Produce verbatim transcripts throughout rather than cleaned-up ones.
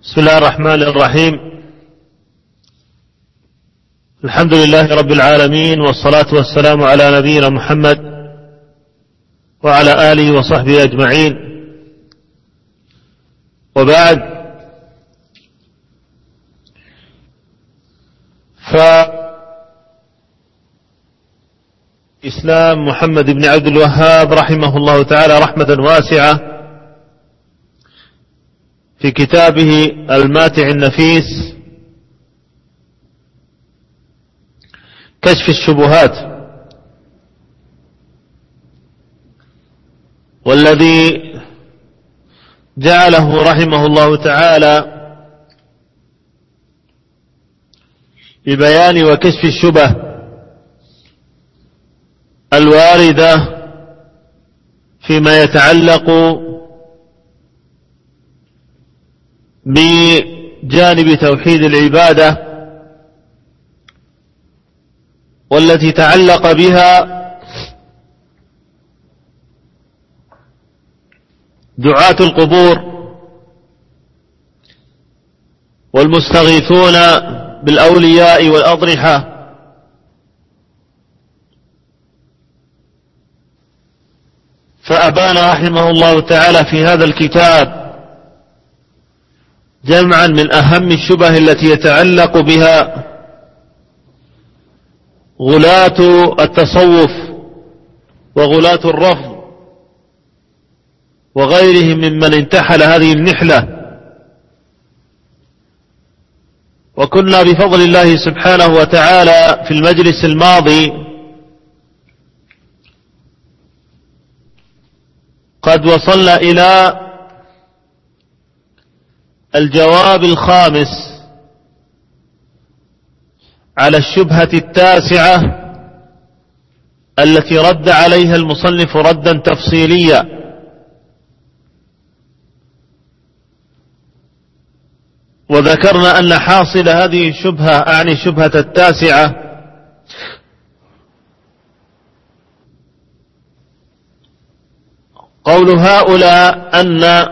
بسم الله الرحمن الرحيم. الحمد لله رب العالمين، والصلاة والسلام على نبينا محمد وعلى آله وصحبه أجمعين، وبعد. فإسلام محمد بن عبد الوهاب رحمه الله تعالى رحمة واسعة في كتابه الماتع النفيس كشف الشبهات، والذي جعله رحمه الله تعالى ببيان وكشف الشبه الواردة فيما يتعلق بجانب توحيد العبادة، والتي تعلق بها دعاة القبور والمستغيثون بالأولياء والأضرحة، فأبان رحمه الله تعالى في هذا الكتاب جمعا من أهم الشبه التي يتعلق بها غلاة التصوف وغلاة الرفض وغيرهم ممن انتحل هذه النحلة. وكنا بفضل الله سبحانه وتعالى في المجلس الماضي قد وصلنا إلى الجواب الخامس على الشبهة التاسعة التي رد عليها المصنف ردا تفصيليا، وذكرنا أن حاصل هذه الشبهة، أعني الشبهة التاسعة، قول هؤلاء أن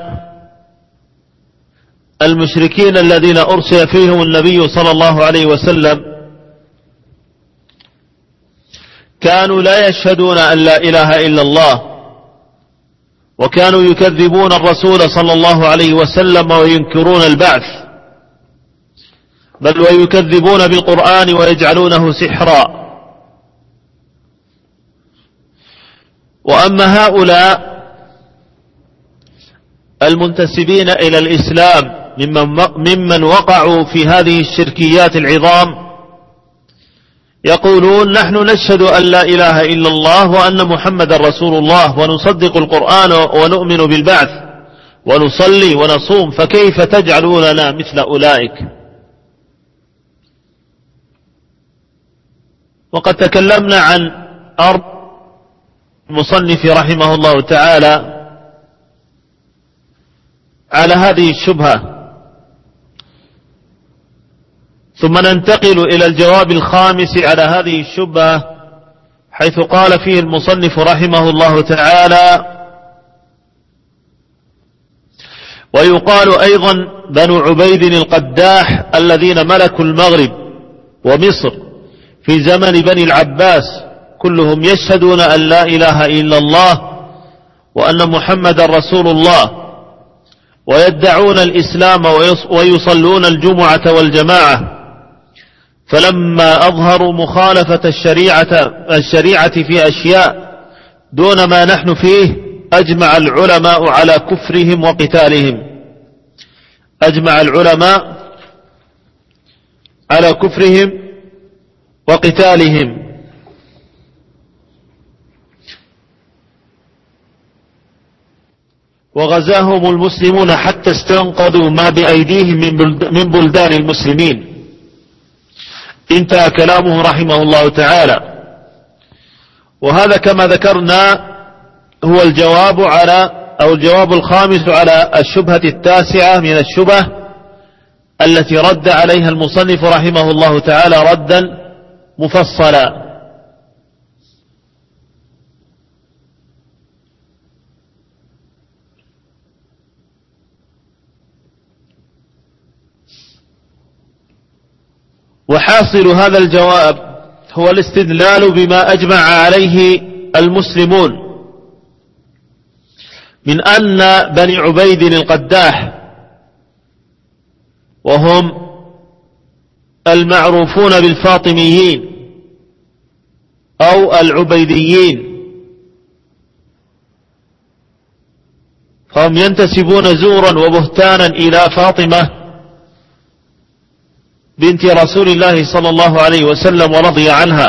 المشركين الذين أرسل فيهم النبي صلى الله عليه وسلم كانوا لا يشهدون أن لا إله إلا الله، وكانوا يكذبون الرسول صلى الله عليه وسلم وينكرون البعث، بل ويكذبون بالقرآن ويجعلونه سحرا. وأما هؤلاء المنتسبين إلى الإسلام ممن وقعوا في هذه الشركيات العظام يقولون: نحن نشهد أن لا إله إلا الله وأن محمد رسول الله، ونصدق القرآن ونؤمن بالبعث ونصلي ونصوم، فكيف تجعلوننا مثل أولئك؟ وقد تكلمنا عن أرض المصنف رحمه الله تعالى على هذه الشبهة، ثم ننتقل إلى الجواب الخامس على هذه الشبهة، حيث قال فيه المصنف رحمه الله تعالى: ويقال أيضا بنو عبيد القداح الذين ملكوا المغرب ومصر في زمن بني العباس كلهم يشهدون أن لا إله إلا الله وأن محمد رسول الله، ويدعون الإسلام ويصلون الجمعة والجماعة، فلما أظهروا مخالفة الشريعة, الشريعة في أشياء دون ما نحن فيه أجمع العلماء على كفرهم وقتالهم أجمع العلماء على كفرهم وقتالهم وغزاهم المسلمون حتى استنقذوا ما بأيديهم من بلدان المسلمين. انتهى كلامه رحمه الله تعالى. وهذا كما ذكرنا هو الجواب على أو الجواب الخامس على الشبهة التاسعة من الشبه التي رد عليها المصنف رحمه الله تعالى ردا مفصلا. وحاصل هذا الجواب هو الاستدلال بما أجمع عليه المسلمون من أن بني عبيد القداح، وهم المعروفون بالفاطميين أو العبيديين، فهم ينتسبون زورا وبهتانا إلى فاطمة بنت رسول الله صلى الله عليه وسلم ورضي عنها،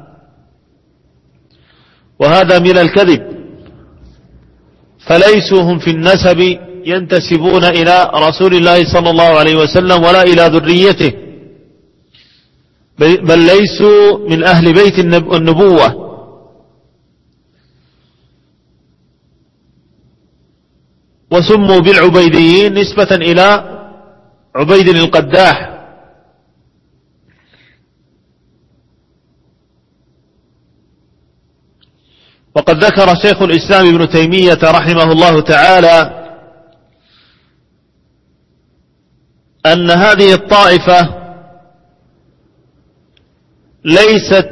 وهذا من الكذب، فليسوا هم في النسب ينتسبون إلى رسول الله صلى الله عليه وسلم ولا إلى ذريته، بل ليسوا من أهل بيت النبوة، وسموا بالعبيديين نسبة إلى عبيد القداح. وقد ذكر شيخ الإسلام ابن تيمية رحمه الله تعالى أن هذه الطائفة ليست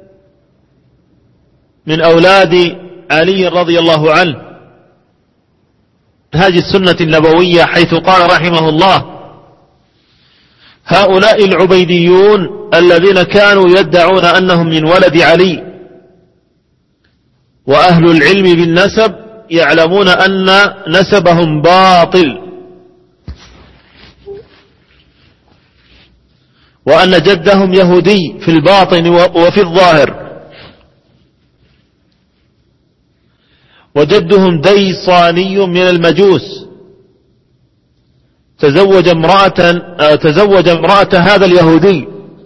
من أولاد علي رضي الله عنه، هذه السنة النبوية، حيث قال رحمه الله: هؤلاء العبيديون الذين كانوا يدعون أنهم من ولد علي، وأهل العلم بالنسب يعلمون أن نسبهم باطل، وأن جدهم يهودي في الباطن وفي الظاهر، وجدهم ديصاني من المجوس تزوج امرأة تزوج امرأة هذا اليهودي،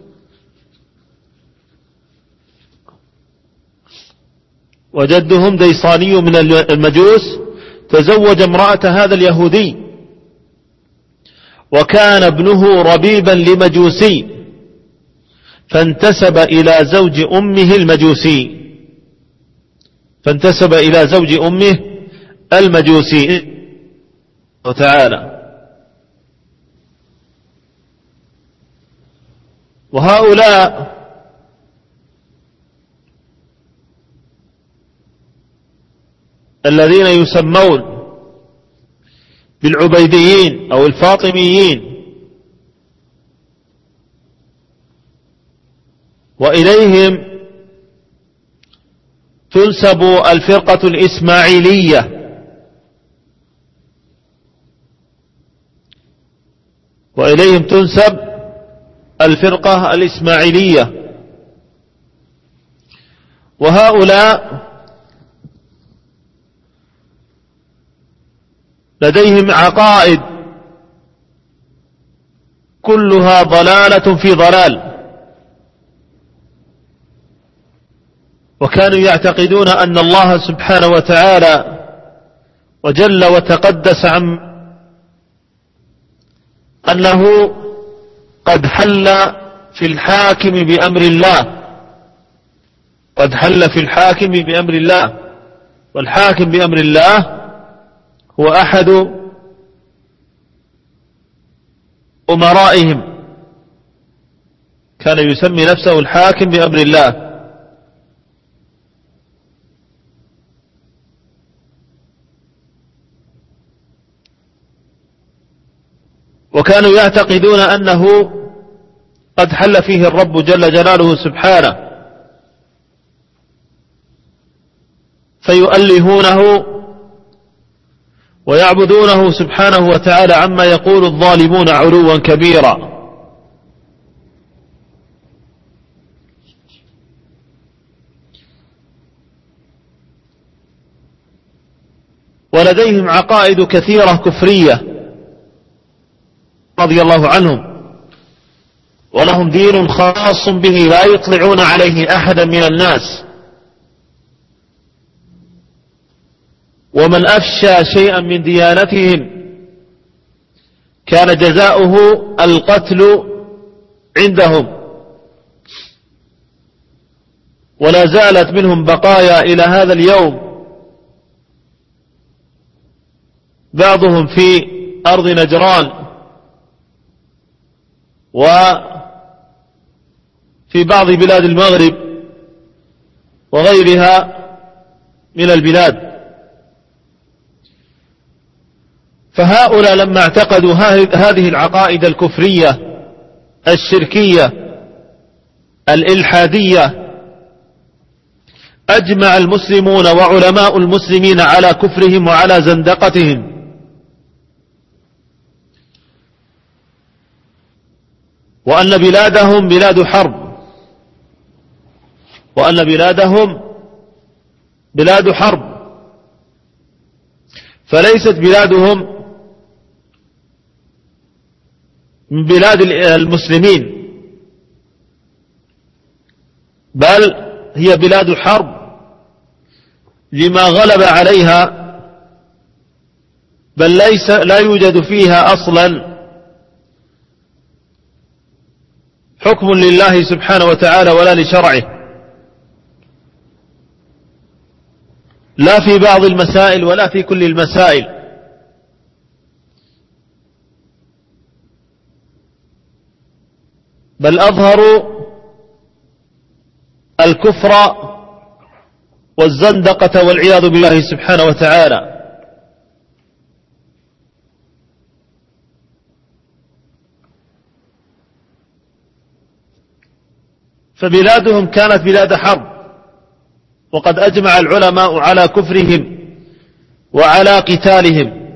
وجدهم ديصاني من المجوس تزوج امرأة هذا اليهودي، وكان ابنه ربيبا لمجوسي فانتسب إلى زوج أمه المجوسي فانتسب إلى زوج أمه المجوسي وتعالى. وهؤلاء الذين يسمون بالعبيديين أو الفاطميين وإليهم تنسب الفرقة الإسماعيلية، وإليهم تنسب الفرقة الإسماعيلية، وهؤلاء لديهم عقائد كلها ضلالة في ضلال، وكانوا يعتقدون أن الله سبحانه وتعالى وجل وتقدس عن أنه قد حل في الحاكم بأمر الله قد حل في الحاكم بأمر الله والحاكم بأمر الله هو أحد أمرائهم، كان يسمي نفسه الحاكم بأمر الله. وكانوا يعتقدون أنه قد حل فيه الرب جل جلاله سبحانه، فيؤلهونه ويعبدونه سبحانه وتعالى عما يقول الظالمون علوا كبيرا. ولديهم عقائد كثيرة كفرية رضي الله عنهم، ولهم دين خاص به لا يطلعون عليه أحدا من الناس، ومن أفشى شيئا من ديانتهم كان جزاؤه القتل عندهم، ولا زالت منهم بقايا إلى هذا اليوم، بعضهم في أرض نجران في بعض بلاد المغرب وغيرها من البلاد. فهؤلاء لما اعتقدوا هذه العقائد الكفرية الشركية الإلحادية أجمع المسلمون وعلماء المسلمين على كفرهم وعلى زندقتهم، وأن بلادهم بلاد حرب، وأن بلادهم بلاد حرب، فليست بلادهم من بلاد المسلمين، بل هي بلاد حرب لما غلب عليها، بل ليس لا يوجد فيها أصلا حكم لله سبحانه وتعالى ولا لشرعه، لا في بعض المسائل ولا في كل المسائل. بل أظهروا الكفر والزندقة والعياذ بالله سبحانه وتعالى. فبلادهم كانت بلاد حرب، وقد أجمع العلماء على كفرهم وعلى قتالهم،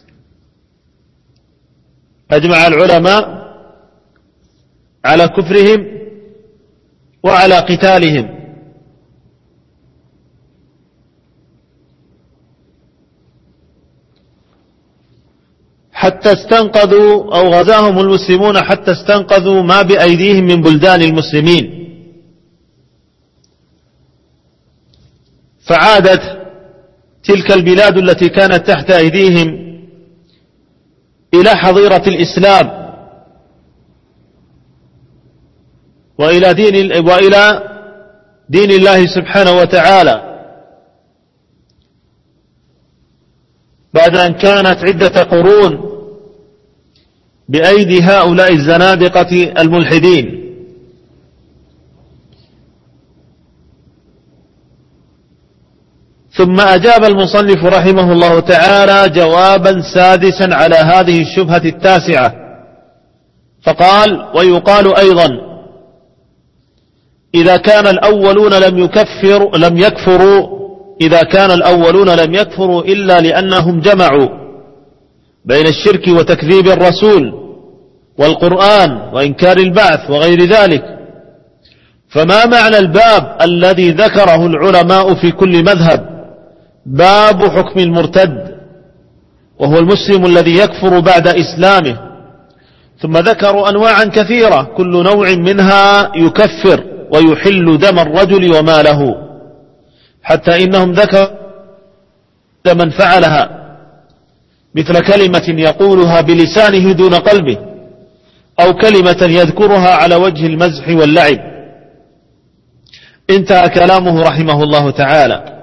أجمع العلماء على كفرهم وعلى قتالهم. حتى استنقذوا أو غزاهم المسلمون حتى استنقذوا ما بأيديهم من بلدان المسلمين، فعادت تلك البلاد التي كانت تحت أيديهم إلى حظيرة الإسلام وإلى دين, وإلى دين الله سبحانه وتعالى، بعد أن كانت عدة قرون بأيدي هؤلاء الزنادقة الملحدين. ثم أجاب المصنف رحمه الله تعالى جوابا سادسا على هذه الشبهة التاسعة، فقال: ويقال أيضا إذا كان الأولون لم يكفر لم يكفروا إذا كان الأولون لم يكفروا إلا لأنهم جمعوا بين الشرك وتكذيب الرسول والقرآن وإنكار البعث وغير ذلك، فما معنى الباب الذي ذكره العلماء في كل مذهب، باب حكم المرتد، وهو المسلم الذي يكفر بعد إسلامه؟ ثم ذكروا أنواعا كثيرة كل نوع منها يكفر ويحل دم الرجل وماله، حتى إنهم ذكروا من فعلها مثل كلمة يقولها بلسانه دون قلبه، أو كلمة يذكرها على وجه المزح واللعب. انتهى كلامه رحمه الله تعالى.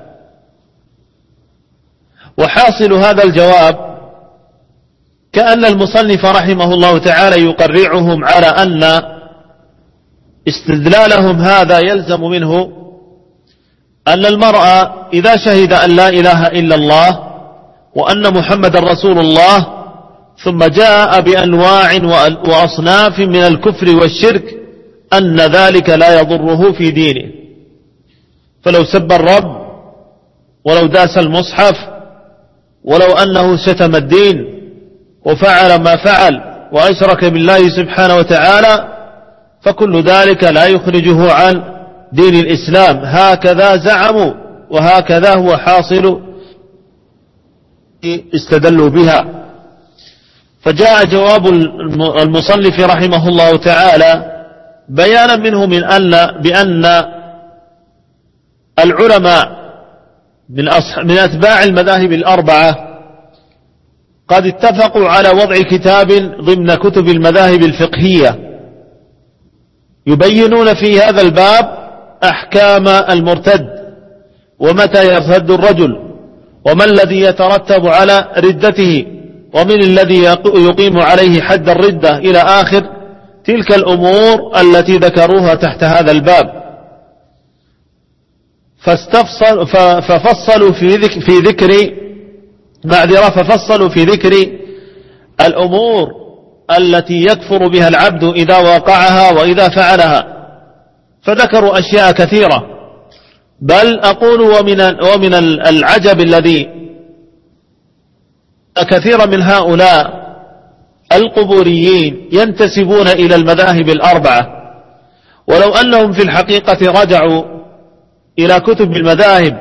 وحاصل هذا الجواب كأن المصنف رحمه الله تعالى يقرعهم على أن استدلالهم هذا يلزم منه أن المرء إذا شهد أن لا إله إلا الله وأن محمد رسول الله ثم جاء بأنواع وأصناف من الكفر والشرك أن ذلك لا يضره في دينه، فلو سب الرب ولو داس المصحف ولو أنه شتم الدين وفعل ما فعل وأشرك بالله سبحانه وتعالى، فكل ذلك لا يخرجه عن دين الإسلام، هكذا زعموا وهكذا هو حاصل استدلوا بها. فجاء جواب المصنف رحمه الله تعالى بيانا منه من أن بأن العلماء من, من أتباع المذاهب الأربعة قد اتفقوا على وضع كتاب ضمن كتب المذاهب الفقهية يبينون في هذا الباب أحكام المرتد، ومتى يرتد الرجل، وما الذي يترتب على ردته، ومن الذي يقيم عليه حد الردة إلى آخر تلك الأمور التي ذكروها تحت هذا الباب، فاستفصل ففصلوا في ذكر, في ذكر معذرة ففصلوا في ذكر الأمور التي يكفر بها العبد إذا وقعها وإذا فعلها، فذكروا أشياء كثيرة. بل أقول ومن, ومن العجب الذي كثير من هؤلاء القبوريين ينتسبون إلى المذاهب الأربعة، ولو أنهم في الحقيقة رجعوا إلى كتب المذاهب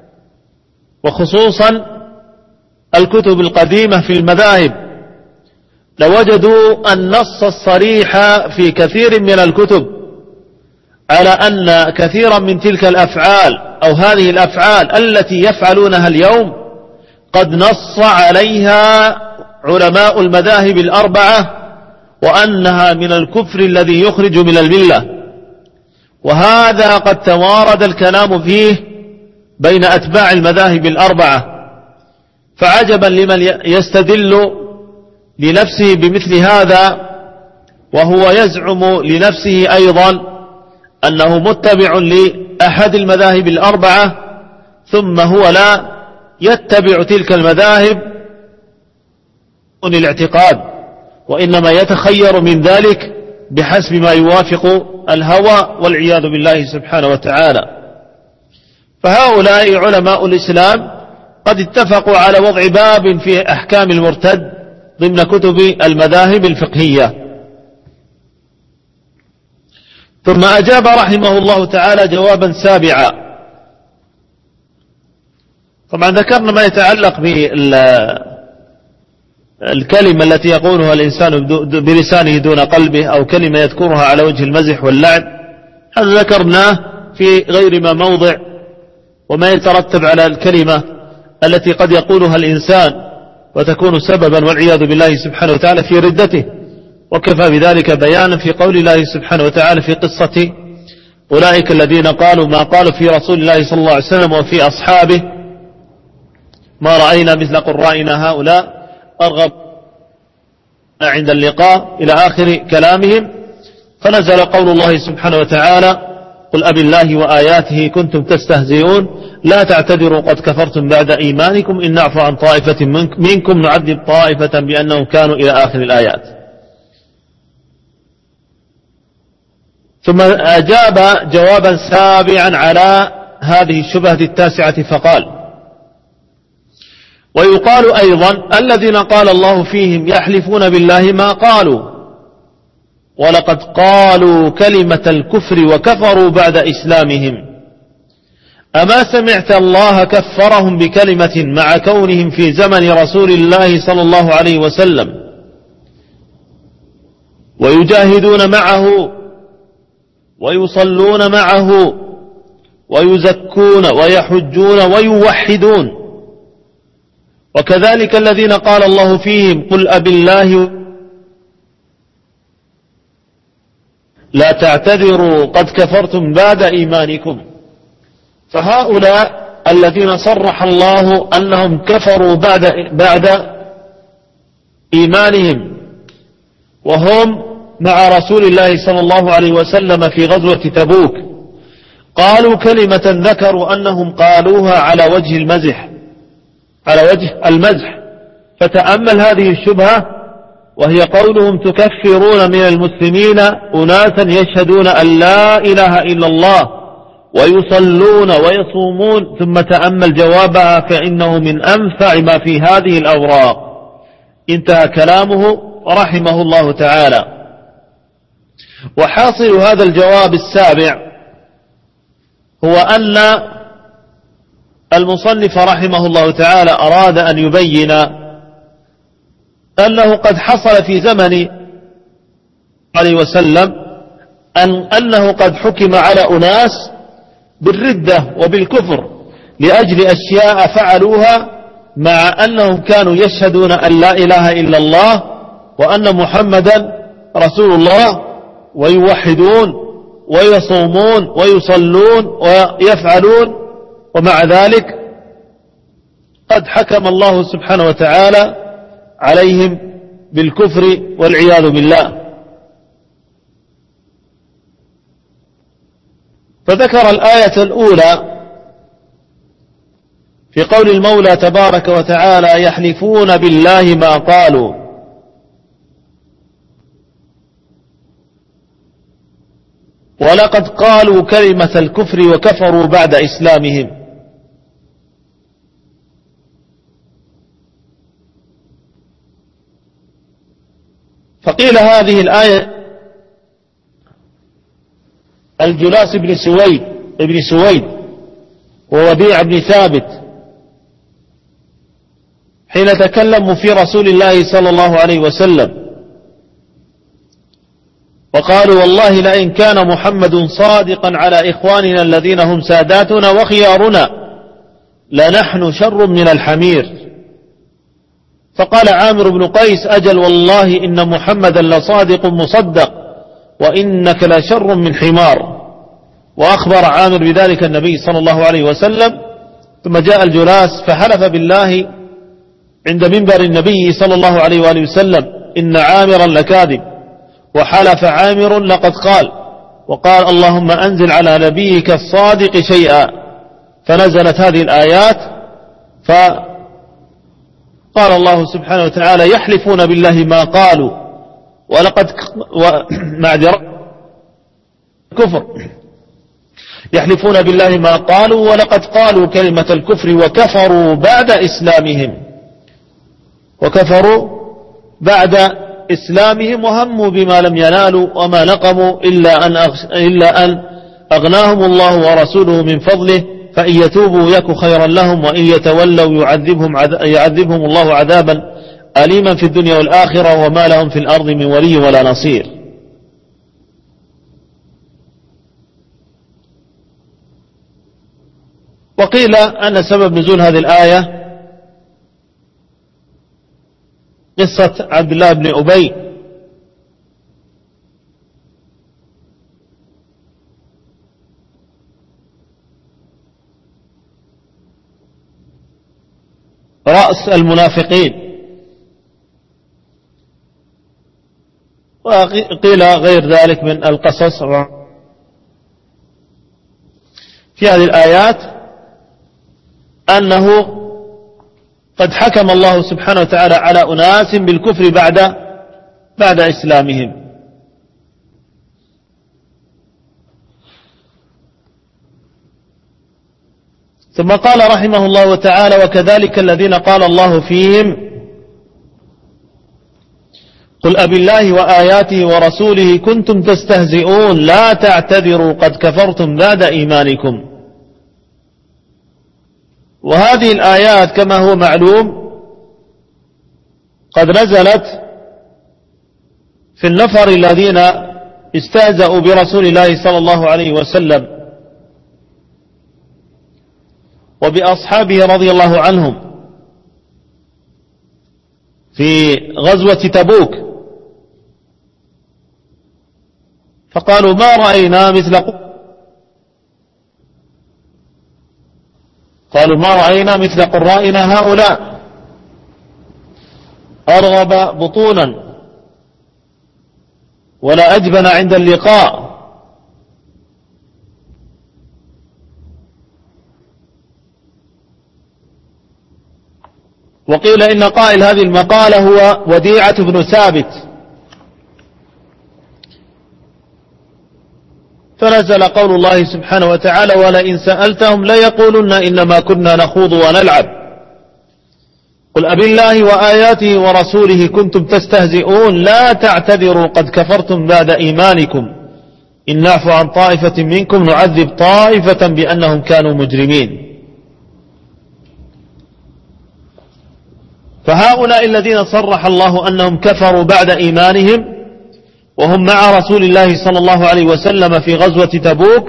وخصوصا الكتب القديمة في المذاهب لوجدوا النص الصريح في كثير من الكتب على أن كثيرا من تلك الأفعال أو هذه الأفعال التي يفعلونها اليوم قد نص عليها علماء المذاهب الأربعة وأنها من الكفر الذي يخرج من الملة، وهذا قد توارد الكلام فيه بين أتباع المذاهب الأربعة. فعجبا لمن يستدل لنفسه بمثل هذا وهو يزعم لنفسه أيضا أنه متبع لأحد المذاهب الأربعة، ثم هو لا يتبع تلك المذاهب من الاعتقاد، وإنما يتخير من ذلك بحسب ما يوافق الهوى والعياذ بالله سبحانه وتعالى. فهؤلاء علماء الإسلام قد اتفقوا على وضع باب في أحكام المرتد ضمن كتب المذاهب الفقهية. ثم أجاب رحمه الله تعالى جوابا سابعا. طبعا ذكرنا ما يتعلق بالكلمة التي يقولها الإنسان بلسانه دون قلبه، أو كلمة يذكرها على وجه المزح واللعب، هذا ذكرناه في غير ما موضع، وما يترتب على الكلمة التي قد يقولها الإنسان وتكون سببا والعياذ بالله سبحانه وتعالى في ردته. وكفى بذلك بيانا في قول الله سبحانه وتعالى في قصة أولئك الذين قالوا ما قالوا في رسول الله صلى الله عليه وسلم وفي أصحابه ما رأينا مثل قرائنا هؤلاء أرغب عند اللقاء إلى آخر كلامهم. فنزل قول الله سبحانه وتعالى قل أبي الله وآياته كنتم تستهزئون لا تعتذروا قد كفرتم بعد إيمانكم إن نعفو عن طائفة منكم نعذب طائفة بأنهم كانوا إلى آخر الآيات. ثم أجاب جوابا سابعا على هذه الشبهة التاسعة فقال ويقال أيضا الذين قال الله فيهم يحلفون بالله ما قالوا ولقد قالوا كلمة الكفر وكفروا بعد إسلامهم أما سمعت الله كفرهم بكلمة مع كونهم في زمن رسول الله صلى الله عليه وسلم ويجاهدون معه ويصلون معه ويزكون ويحجون ويوحدون، وكذلك الذين قال الله فيهم قل أبي الله لا تعتذروا قد كفرتم بعد إيمانكم. فهؤلاء الذين صرح الله أنهم كفروا بعد, بعد إيمانهم وهم مع رسول الله صلى الله عليه وسلم في غزوة تبوك قالوا كلمة ذكروا أنهم قالوها على وجه المزح على وجه المزح. فتأمل هذه الشبهة وهي قولهم تكفرون من المسلمين أناسا يشهدون أن لا إله إلا الله ويصلون ويصومون، ثم تأمل جوابها فإنه من أنفع ما في هذه الأوراق. انتهى كلامه رحمه الله تعالى. وحاصل هذا الجواب السابع هو أن المصنف رحمه الله تعالى أراد أن يبين أنه قد حصل في زمن عليه وسلم أن أنه قد حكم على أناس بالردة وبالكفر لأجل أشياء فعلوها مع أنهم كانوا يشهدون أن لا إله إلا الله وأن محمدا رسول الله ويوحدون ويصومون ويصلون ويفعلون، ومع ذلك قد حكم الله سبحانه وتعالى عليهم بالكفر والعياذ بالله. فذكر الآية الأولى في قول المولى تبارك وتعالى: يحلفون بالله ما قالوا، ولقد قالوا كلمة الكفر وكفروا بعد إسلامهم. فقيل هذه الآية الجلاس بن سويد ابن سويد ووبيع بن ثابت حين تكلموا في رسول الله صلى الله عليه وسلم وقالوا: والله لئن كان محمد صادقا على إخواننا الذين هم ساداتنا وخيارنا لنحن شر من الحمير. فقال عامر بن قيس: أجل والله إن محمدا لصادق مصدق وإنك لشر من حمار. وأخبر عامر بذلك النبي صلى الله عليه وسلم. ثم جاء الجلاس فحلف بالله عند منبر النبي صلى الله عليه وآله وسلم: إن عامرا لكاذب. وحلف عامر لقد قال، وقال: اللهم أنزل على نبيك الصادق شيئا. فنزلت هذه الآيات، فقال الله سبحانه وتعالى: يحلفون بالله ما قالوا ولقد معذرة كفر يحلفون بالله ما قالوا ولقد قالوا كلمة الكفر وكفروا بعد إسلامهم وكفروا بعد إسلامهم وهموا بما لم ينالوا وما نقموا إلا أن, إلا أن أغناهم الله ورسوله من فضله، فإن يتوبوا يك خيرا لهم وإن يتولوا يعذبهم, يعذبهم الله عذابا أليما في الدنيا والآخرة وما لهم في الأرض من ولي ولا نصير. وقيل أن سبب نزول هذه الآية قصة عبد الله بن أبي رأس المنافقين. وقيل غير ذلك من القصص في هذه الآيات أنه قد حكم الله سبحانه وتعالى على أناس بالكفر بعد بعد إسلامهم. ثم قال رحمه الله تعالى: وكذلك الذين قال الله فيهم: قل أبي الله وآياته ورسوله كنتم تستهزئون لا تعتذروا قد كفرتم بعد إيمانكم. وهذه الآيات كما هو معلوم قد نزلت في النفر الذين استهزأوا برسول الله صلى الله عليه وسلم وبأصحابه رضي الله عنهم في غزوة تبوك، فقالوا: ما رأينا مثل قالوا ما رأينا مثل قرائنا هؤلاء أرغب بطونا ولا أجبن عند اللقاء. وقيل إن قائل هذه المقالة هو وديعة بن ثابت. فنزل قول الله سبحانه وتعالى: ولئن سألتهم ليقولن إنما كنا نخوض ونلعب قل أبي الله وآياته ورسوله كنتم تستهزئون لا تعتذروا قد كفرتم بعد إيمانكم إن نعفو عن طائفة منكم نعذب طائفة بأنهم كانوا مجرمين. فهؤلاء الذين صرح الله أنهم كفروا بعد إيمانهم وهم مع رسول الله صلى الله عليه وسلم في غزوة تبوك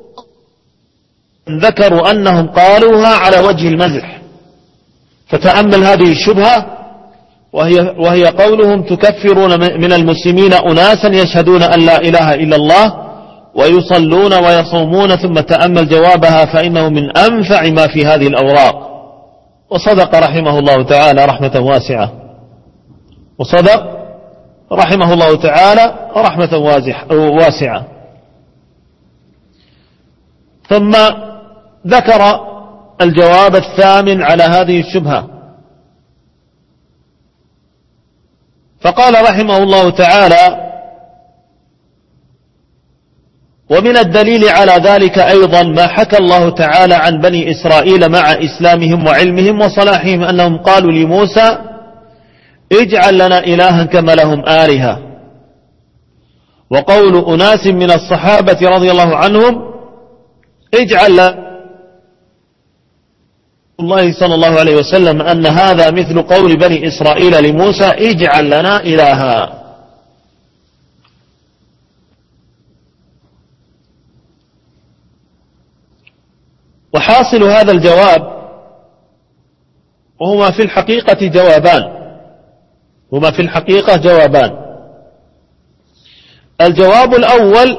ذكروا أنهم قالوها على وجه المزح. فتأمل هذه الشبهة وهي, وهي قولهم: تكفرون من المسلمين أناسا يشهدون أن لا إله إلا الله ويصلون ويصومون. ثم تأمل جوابها فإنه من أنفع ما في هذه الأوراق. وصدق رحمه الله تعالى رحمة واسعة وصدق رحمه الله تعالى رحمة واسعة. ثم ذكر الجواب الثامن على هذه الشبهة، فقال رحمه الله تعالى: ومن الدليل على ذلك أيضا ما حكى الله تعالى عن بني إسرائيل مع إسلامهم وعلمهم وصلاحهم أنهم قالوا لموسى: اجعل لنا إلها كما لهم آلهة. وقول أناس من الصحابة رضي الله عنهم: اجعل لنا الله صلى الله عليه وسلم أن هذا مثل قول بني إسرائيل لموسى: اجعل لنا إلها. وحاصل هذا الجواب، وهما في الحقيقة جوابان هما في الحقيقة جوابان الجواب الأول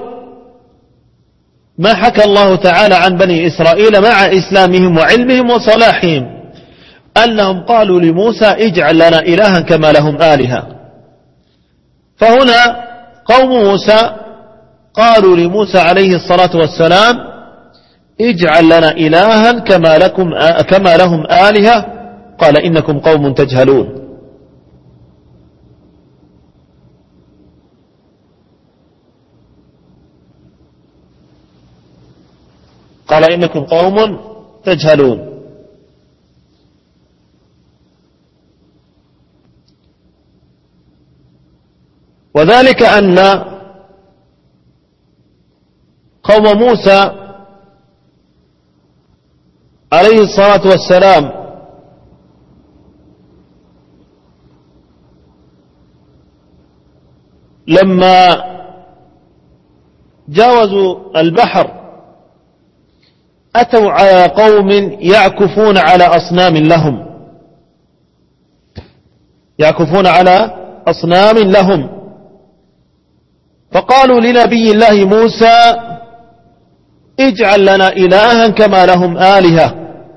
ما حكى الله تعالى عن بني إسرائيل مع إسلامهم وعلمهم وصلاحهم أنهم قالوا لموسى: اجعل لنا إلها كما لهم آلهة. فهنا قوم موسى قالوا لموسى عليه الصلاة والسلام: اجعل لنا إلها كما لكم كما لهم آلهة. قال: إنكم قوم تجهلون. قال: إنكم قوم تجهلون. وذلك أن قوم موسى عليه الصلاة والسلام لما جاوزوا البحر أتوا على قوم يعكفون على أصنام لهم يعكفون على أصنام لهم فقالوا لنبي الله موسى: اجعل لنا إلها كما لهم آلهة.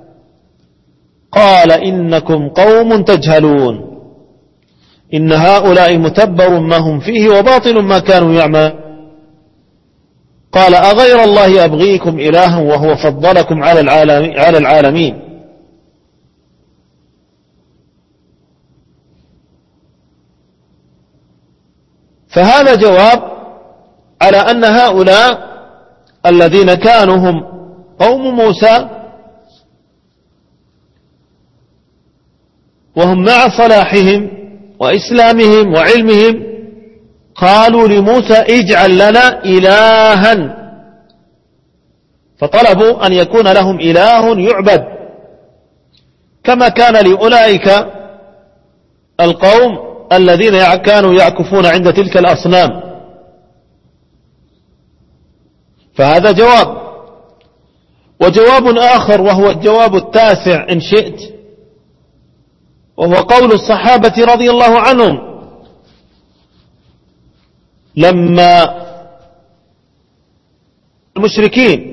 قال: إنكم قوم تجهلون. إن هؤلاء متبر ما هم فيه وباطل ما كانوا يعملون. قال: أغير الله أبغيكم إلها وهو فضلكم على العالمين. فهذا جواب على أن هؤلاء الذين كانوا هم قوم موسى وهم مع صلاحهم وإسلامهم وعلمهم قالوا لموسى: اجعل لنا إلها، فطلبوا أن يكون لهم إله يعبد كما كان لأولئك القوم الذين كانوا يعكفون عند تلك الأصنام. فهذا جواب. وجواب آخر وهو الجواب التاسع إن شئت، وهو قول الصحابة رضي الله عنهم لما المشركين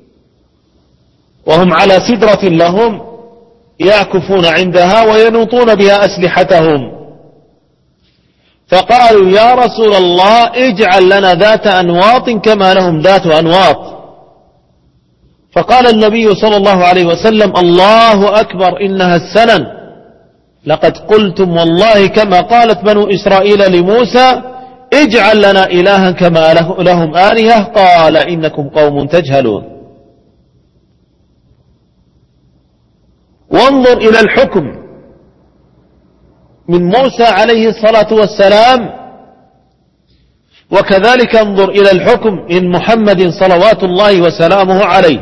وهم على سدرة لهم يعكفون عندها وينوطون بها أسلحتهم، فقالوا: يا رسول الله اجعل لنا ذات أنواط كما لهم ذات أنواط. فقال النبي صلى الله عليه وسلم: الله أكبر، إنها السنن، لقد قلتم والله كما قالت بنو إسرائيل لموسى: اجعل لنا إلها كما لهم آلهة. قال: إنكم قوم تجهلون. وانظر إلى الحكم من موسى عليه الصلاة والسلام، وكذلك انظر إلى الحكم من محمد صلوات الله وسلامه عليه.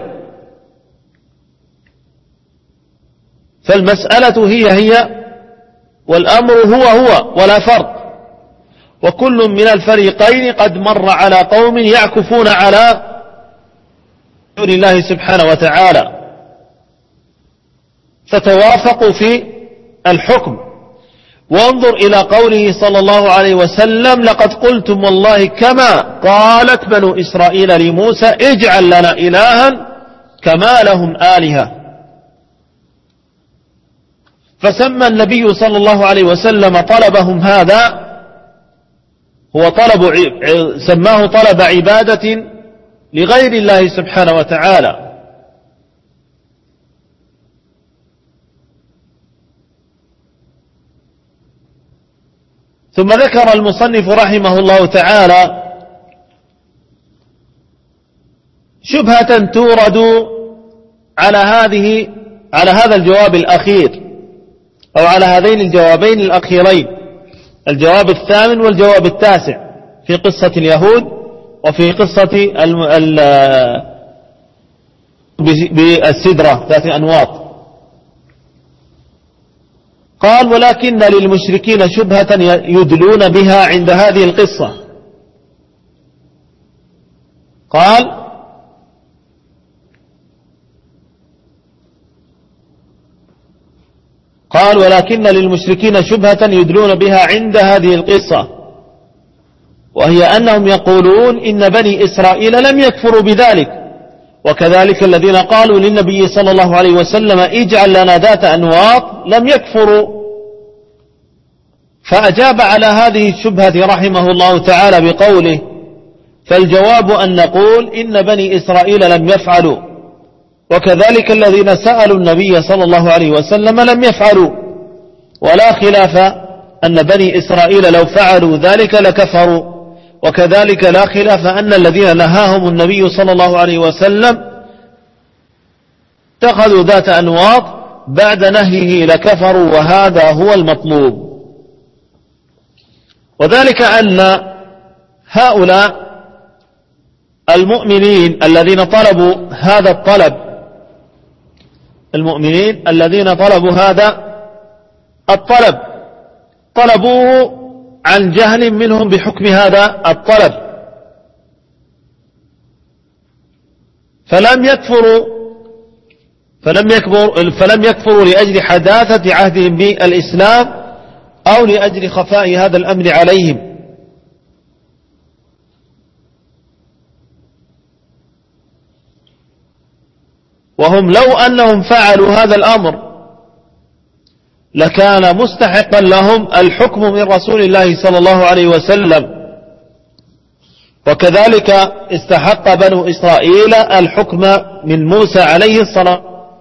فالمسألة هي هي والأمر هو هو ولا فرق، وكل من الفريقين قد مر على قوم يعكفون على دون الله سبحانه وتعالى، فتوافقوا في الحكم. وانظر إلى قوله صلى الله عليه وسلم: لقد قلتم والله كما قالت بنو إسرائيل لموسى: اجعل لنا إلها كما لهم آلهة. فسمى النبي صلى الله عليه وسلم طلبهم هذا هو طلب سماه طلب عبادة لغير الله سبحانه وتعالى، ثم ذكر المصنف رحمه الله تعالى شبهة تورد على هذه على هذا الجواب الأخير، أو على هذين الجوابين الأخيرين، الجواب الثامن والجواب التاسع، في قصة اليهود وفي قصة بالسدرة ذات أنواط. قال: ولكن للمشركين شبهة يدلون بها عند هذه القصة. قال: قال: ولكن للمشركين شبهة يدلون بها عند هذه القصة، وهي أنهم يقولون إن بني إسرائيل لم يكفروا بذلك، وكذلك الذين قالوا للنبي صلى الله عليه وسلم اجعل لنا ذات أنواط لم يكفروا. فأجاب على هذه الشبهة رحمه الله تعالى بقوله: فالجواب أن نقول إن بني إسرائيل لم يفعلوا، وكذلك الذين سألوا النبي صلى الله عليه وسلم لم يفعلوا، ولا خلاف أن بني إسرائيل لو فعلوا ذلك لكفروا، وكذلك لا خلاف أن الذين نهاهم النبي صلى الله عليه وسلم اتخذوا ذات أنواط بعد نهيه لكفروا، وهذا هو المطلوب. وذلك أن هؤلاء المؤمنين الذين طلبوا هذا الطلب المؤمنين الذين طلبوا هذا الطلب طلبوه عن جهل منهم بحكم هذا الطلب، فلم يكفروا فلم يكفروا فلم يكفروا لأجل حداثة عهدهم بالإسلام أو لأجل خفاء هذا الأمر عليهم. وهم لو أنهم فعلوا هذا الأمر لكان مستحقا لهم الحكم من رسول الله صلى الله عليه وسلم، وكذلك استحق بنو إسرائيل الحكم من موسى عليه الصلاة.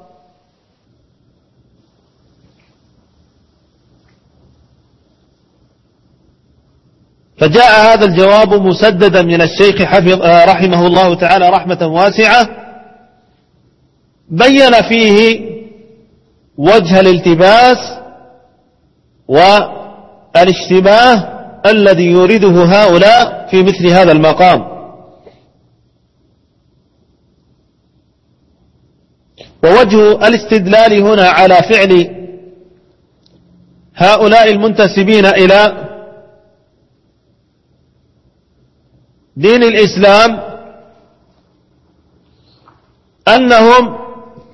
فجاء هذا الجواب مسددا من الشيخ حفظ رحمه الله تعالى رحمة واسعة، بين فيه وجه الالتباس والاشتباه الذي يريده هؤلاء في مثل هذا المقام. ووجه الاستدلال هنا على فعل هؤلاء المنتسبين إلى دين الإسلام أنهم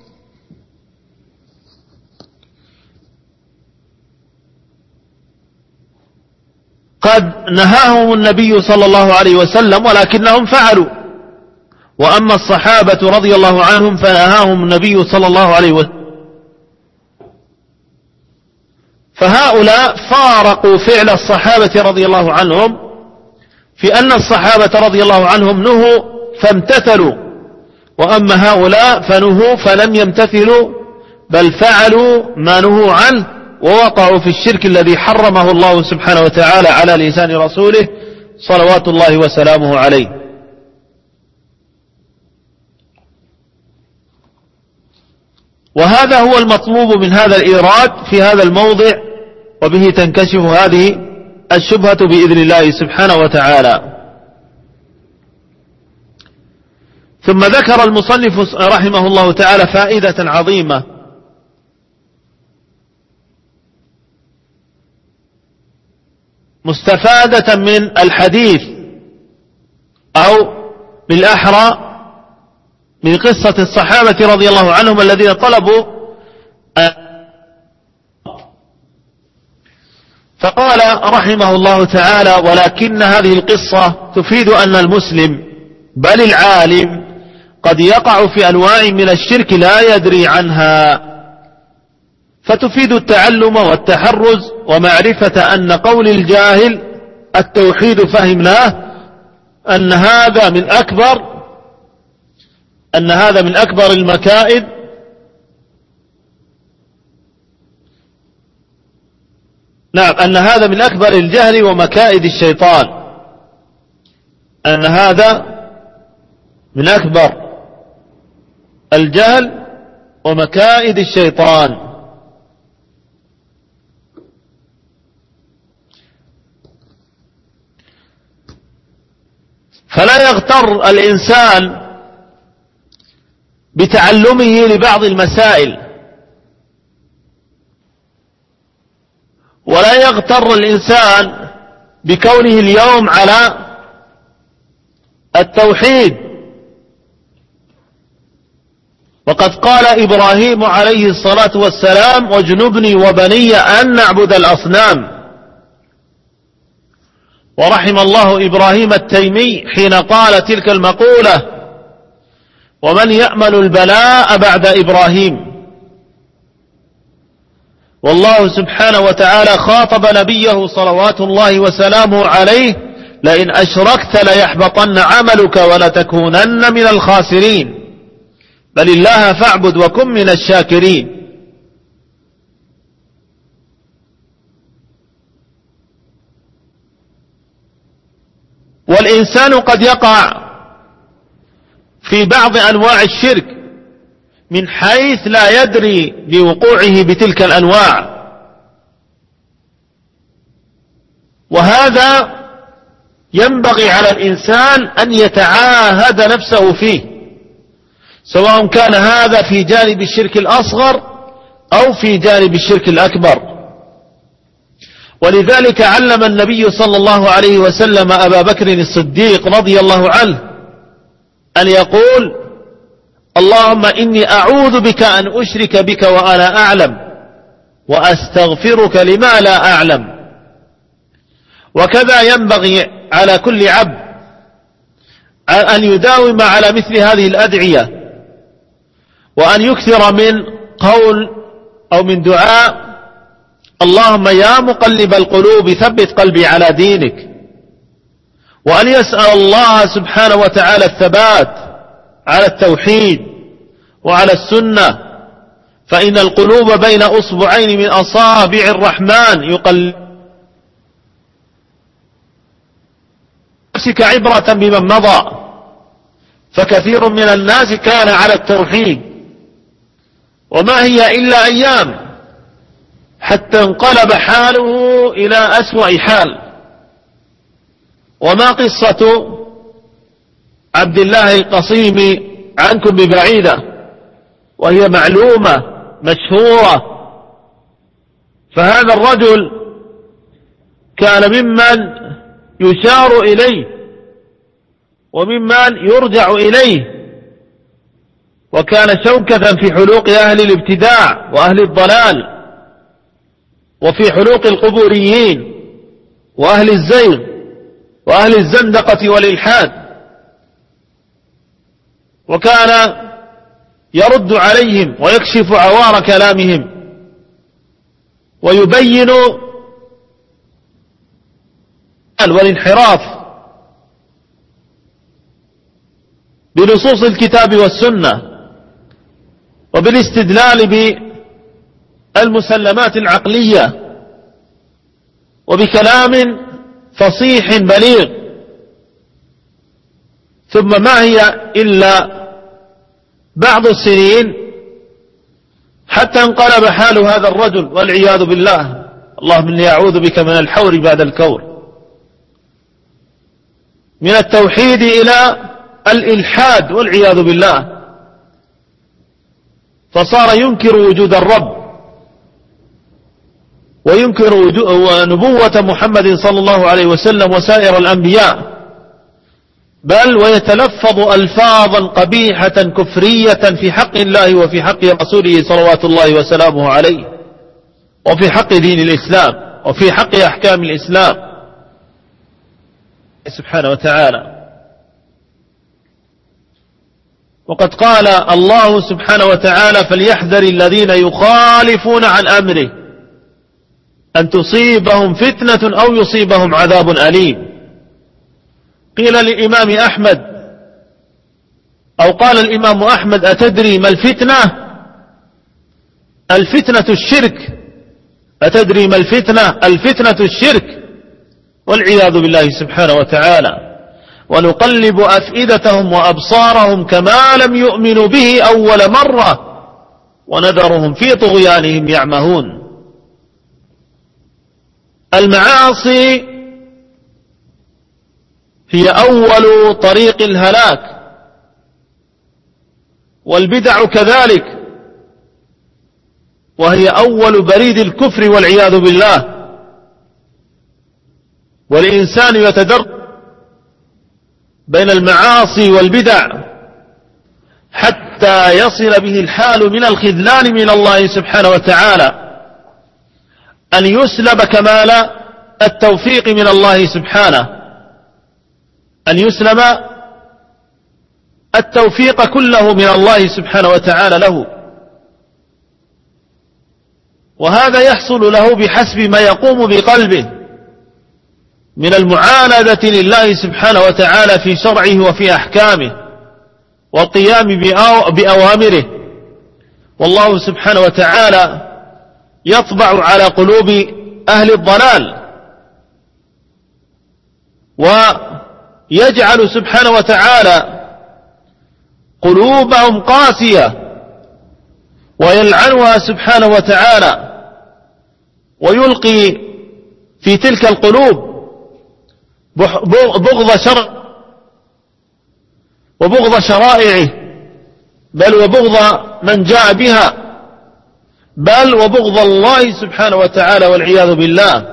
قد نهاهم النبي صلى الله عليه وسلم ولكنهم فعلوا، وأما الصحابة رضي الله عنهم فنهاهم النبي صلى الله عليه وسلم. فهؤلاء فارقوا فعل الصحابة رضي الله عنهم في أن الصحابة رضي الله عنهم نهوا فامتثلوا، وأما هؤلاء فنهوا فلم يمتثلوا بل فعلوا ما نهوا عنه ووقعوا في الشرك الذي حرمه الله سبحانه وتعالى على لسان رسوله صلوات الله وسلامه عليه. وهذا هو المطلوب من هذا الإيراد في هذا الموضع، وبه تنكشف هذه الشبهة بإذن الله سبحانه وتعالى. ثم ذكر المصنف رحمه الله تعالى فائدة عظيمة، مستفادة من الحديث، أو بالأحرى من قصة الصحابة رضي الله عنهم الذين طلبوا. فقال رحمه الله تعالى: ولكن هذه القصة تفيد أن المسلم بل العالم قد يقع في أنواع من الشرك لا يدري عنها، فتفيد التعلم والتحرز ومعرفة أن قول الجاهل التوحيد فهمناه أن هذا من أكبر أن هذا من أكبر المكائد نعم، أن هذا من أكبر الجهل ومكائد الشيطان، أن هذا من أكبر الجهل ومكائد الشيطان. فلا يغتر الإنسان بتعلمه لبعض المسائل، ولا يغتر الإنسان بكونه اليوم على التوحيد. وقد قال إبراهيم عليه الصلاة والسلام: واجنبني وبني أن نعبد الأصنام. ورحم الله إبراهيم التيمي حين قال تلك المقولة: ومن يأمل البلاء بعد إبراهيم. والله سبحانه وتعالى خاطب نبيه صلوات الله وسلامه عليه: لئن أشركت ليحبطن عملك ولتكونن من الخاسرين، بل الله فاعبد وكن من الشاكرين. والإنسان قد يقع في بعض أنواع الشرك من حيث لا يدري بوقوعه بتلك الأنواع، وهذا ينبغي على الإنسان أن يتعاهد نفسه فيه، سواء كان هذا في جانب الشرك الأصغر أو في جانب الشرك الأكبر. ولذلك علم النبي صلى الله عليه وسلم أبا بكر الصديق رضي الله عنه أن يقول: اللهم إني أعوذ بك أن أشرك بك وأنا أعلم، وأستغفرك لما لا أعلم. وكذا ينبغي على كل عبد أن يداوم على مثل هذه الأدعية، وأن يكثر من قول أو من دعاء: اللهم يا مقلب القلوب ثبت قلبي على دينك، وأن يسأل الله سبحانه وتعالى الثبات على التوحيد وعلى السنة، فإن القلوب بين أصبعين من أصابع الرحمن يقلب. نفسك عبرة بمن مضى، فكثير من الناس كان على التوحيد، وما هي إلا أيام حتى انقلب حاله إلى أسوأ حال. وما قصة عبد الله القصيم عنكم ببعيدة، وهي معلومة مشهورة. فهذا الرجل كان ممن يشار إليه وممن يرجع إليه، وكان شوكة في حلوق أهل الابتداع وأهل الضلال، وفي حلوق القبوريين وأهل الزيغ وأهل الزندقة والإلحاد. وكان يرد عليهم ويكشف عوار كلامهم ويبين والانحراف بنصوص الكتاب والسنة، وبالاستدلال بالمسلمات العقلية، وبكلام فصيح بليغ. ثم ما هي إلا بعض السنين حتى انقلب حال هذا الرجل والعياذ بالله. اللهم إني أعوذ بك من الحور بعد الكور، من التوحيد إلى الإلحاد والعياذ بالله، فصار ينكر وجود الرب وينكر نبوة محمد صلى الله عليه وسلم وسائر الأنبياء، بل ويتلفظ ألفاظا قبيحة كفرية في حق الله وفي حق رسوله صلوات الله وسلامه عليه، وفي حق دين الإسلام، وفي حق أحكام الإسلام سبحانه وتعالى. وقد قال الله سبحانه وتعالى: فليحذر الذين يخالفون عن أمره أن تصيبهم فتنة أو يصيبهم عذاب أليم. قيل للإمام أحمد أو قال الإمام أحمد: أتدري ما الفتنة؟ الفتنة الشرك أتدري ما الفتنة؟ الفتنة الشرك والعياذ بالله سبحانه وتعالى. ونقلب أفئدتهم وأبصارهم كما لم يؤمنوا به أول مرة ونذرهم في طغيانهم يعمهون. المعاصي هي أول طريق الهلاك، والبدع كذلك، وهي أول بريد الكفر والعياذ بالله. والإنسان يتدرج بين المعاصي والبدع حتى يصل به الحال من الخذلان من الله سبحانه وتعالى، أن يسلب كمال التوفيق من الله سبحانه، أن يسلب التوفيق كله من الله سبحانه وتعالى له. وهذا يحصل له بحسب ما يقوم بقلبه من المعاندة لله سبحانه وتعالى في شرعه وفي أحكامه والقيام بأوامره. والله سبحانه وتعالى يطبع على قلوب أهل الضلال، ويجعل سبحانه وتعالى قلوبهم قاسية، ويلعنها سبحانه وتعالى، ويلقي في تلك القلوب بغض شرع وبغض شرائعه، بل وبغض من جاء بها، بل وبغض الله سبحانه وتعالى والعياذ بالله.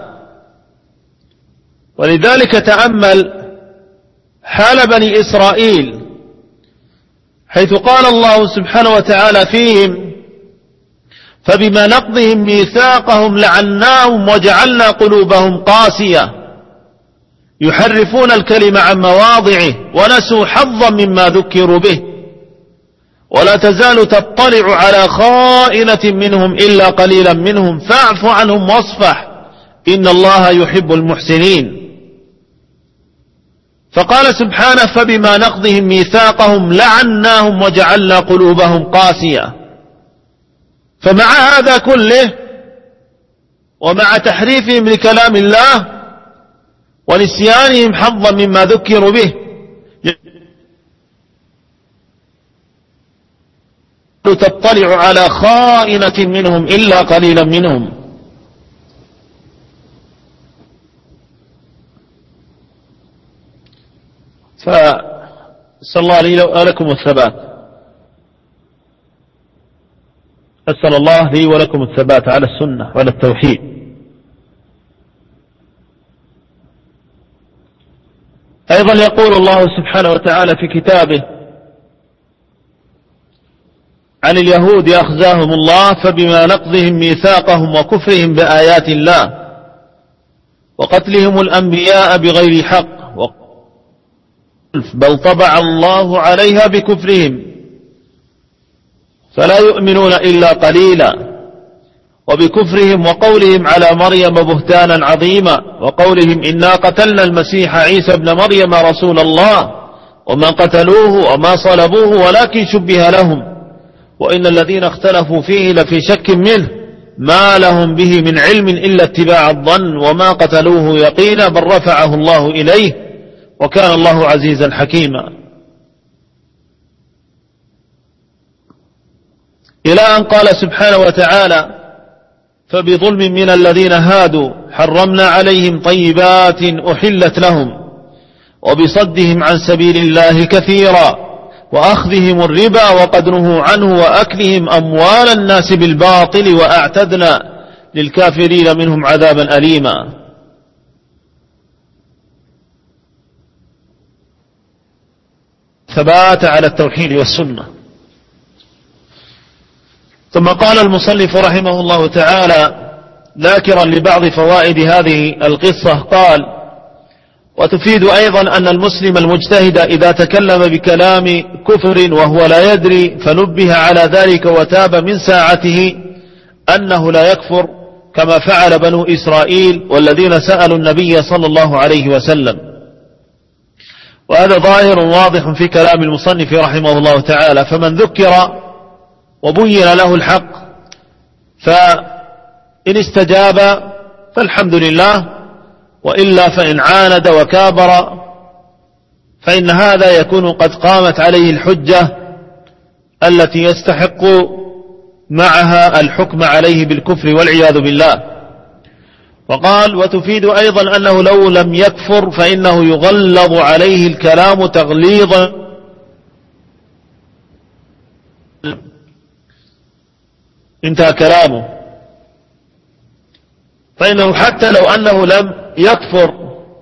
ولذلك تأمل حال بني إسرائيل حيث قال الله سبحانه وتعالى فيهم: فبما نقضهم ميثاقهم لعناهم وجعلنا قلوبهم قاسية يحرفون الكلم عن مواضعه ونسوا حظا مما ذكروا به ولا تزال تطلع على خائنة منهم إلا قليلا منهم فاعف عنهم واصفح إن الله يحب المحسنين. فقال سبحانه: فبما نقضهم ميثاقهم لعناهم وجعلنا قلوبهم قاسية. فمع هذا كله ومع تحريفهم لكلام الله ونسيانهم حظا مما ذكروا به تطلع على خائنة منهم إلا قليلا منهم. فأسأل الله لي ولكم الثبات، أسأل الله لي ولكم الثبات على السنة وعلى التوحيد. أيضا يقول الله سبحانه وتعالى في كتابه عن اليهود أخزاهم الله: فبما نقضهم ميثاقهم وكفرهم بآيات الله وقتلهم الأنبياء بغير حق بل طبع الله عليها بكفرهم فلا يؤمنون إلا قليلا وبكفرهم وقولهم على مريم بهتانا عظيما وقولهم إنا قتلنا المسيح عيسى ابن مريم رسول الله وما قتلوه وما صلبوه ولكن شبه لهم وإن الذين اختلفوا فيه لفي شك منه ما لهم به من علم إلا اتباع الظن وما قتلوه يقينا بل رفعه الله إليه وكان الله عزيزا حكيما. إلى أن قال سبحانه وتعالى: فبظلم من الذين هادوا حرمنا عليهم طيبات أحلت لهم وبصدهم عن سبيل الله كثيرا وأخذهم الربا وقد نهوا عنه وأكلهم أموال الناس بالباطل وأعتدنا للكافرين منهم عذابا أليما. ثبات على التوحيد والسنة. ثم قال المصنف رحمه الله تعالى ذاكرا لبعض فوائد هذه القصة قال: وتفيد أيضا أن المسلم المجتهد إذا تكلم بكلام كفر وهو لا يدري فنبه على ذلك وتاب من ساعته أنه لا يكفر كما فعل بنو إسرائيل والذين سألوا النبي صلى الله عليه وسلم. وهذا ظاهر واضح في كلام المصنف رحمه الله تعالى. فمن ذكر وبين له الحق إن استجاب فالحمد لله، وإلا فإن عاند وكابر فإن هذا يكون قد قامت عليه الحجة التي يستحق معها الحكم عليه بالكفر والعياذ بالله. وقال: وتفيد أيضا أنه لو لم يكفر فإنه يغلظ عليه الكلام تغليظا. انتهى كلامه. فإنه حتى لو أنه لم يكفر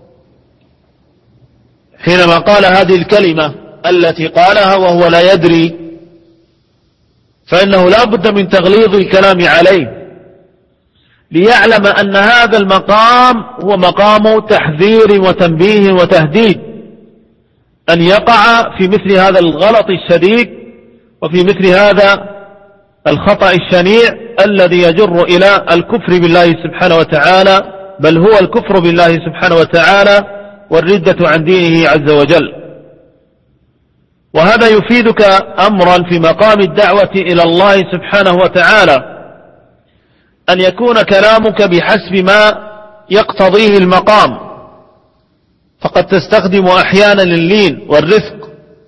حينما قال هذه الكلمة التي قالها وهو لا يدري، فإنه لا بد من تغليظ الكلام عليه ليعلم أن هذا المقام هو مقام تحذير وتنبيه وتهديد، أن يقع في مثل هذا الغلط الشديد وفي مثل هذا الخطأ الشنيع الذي يجر إلى الكفر بالله سبحانه وتعالى، بل هو الكفر بالله سبحانه وتعالى والردة عن دينه عز وجل. وهذا يفيدك أمرا في مقام الدعوة إلى الله سبحانه وتعالى، أن يكون كلامك بحسب ما يقتضيه المقام، فقد تستخدم أحيانا اللين والرفق،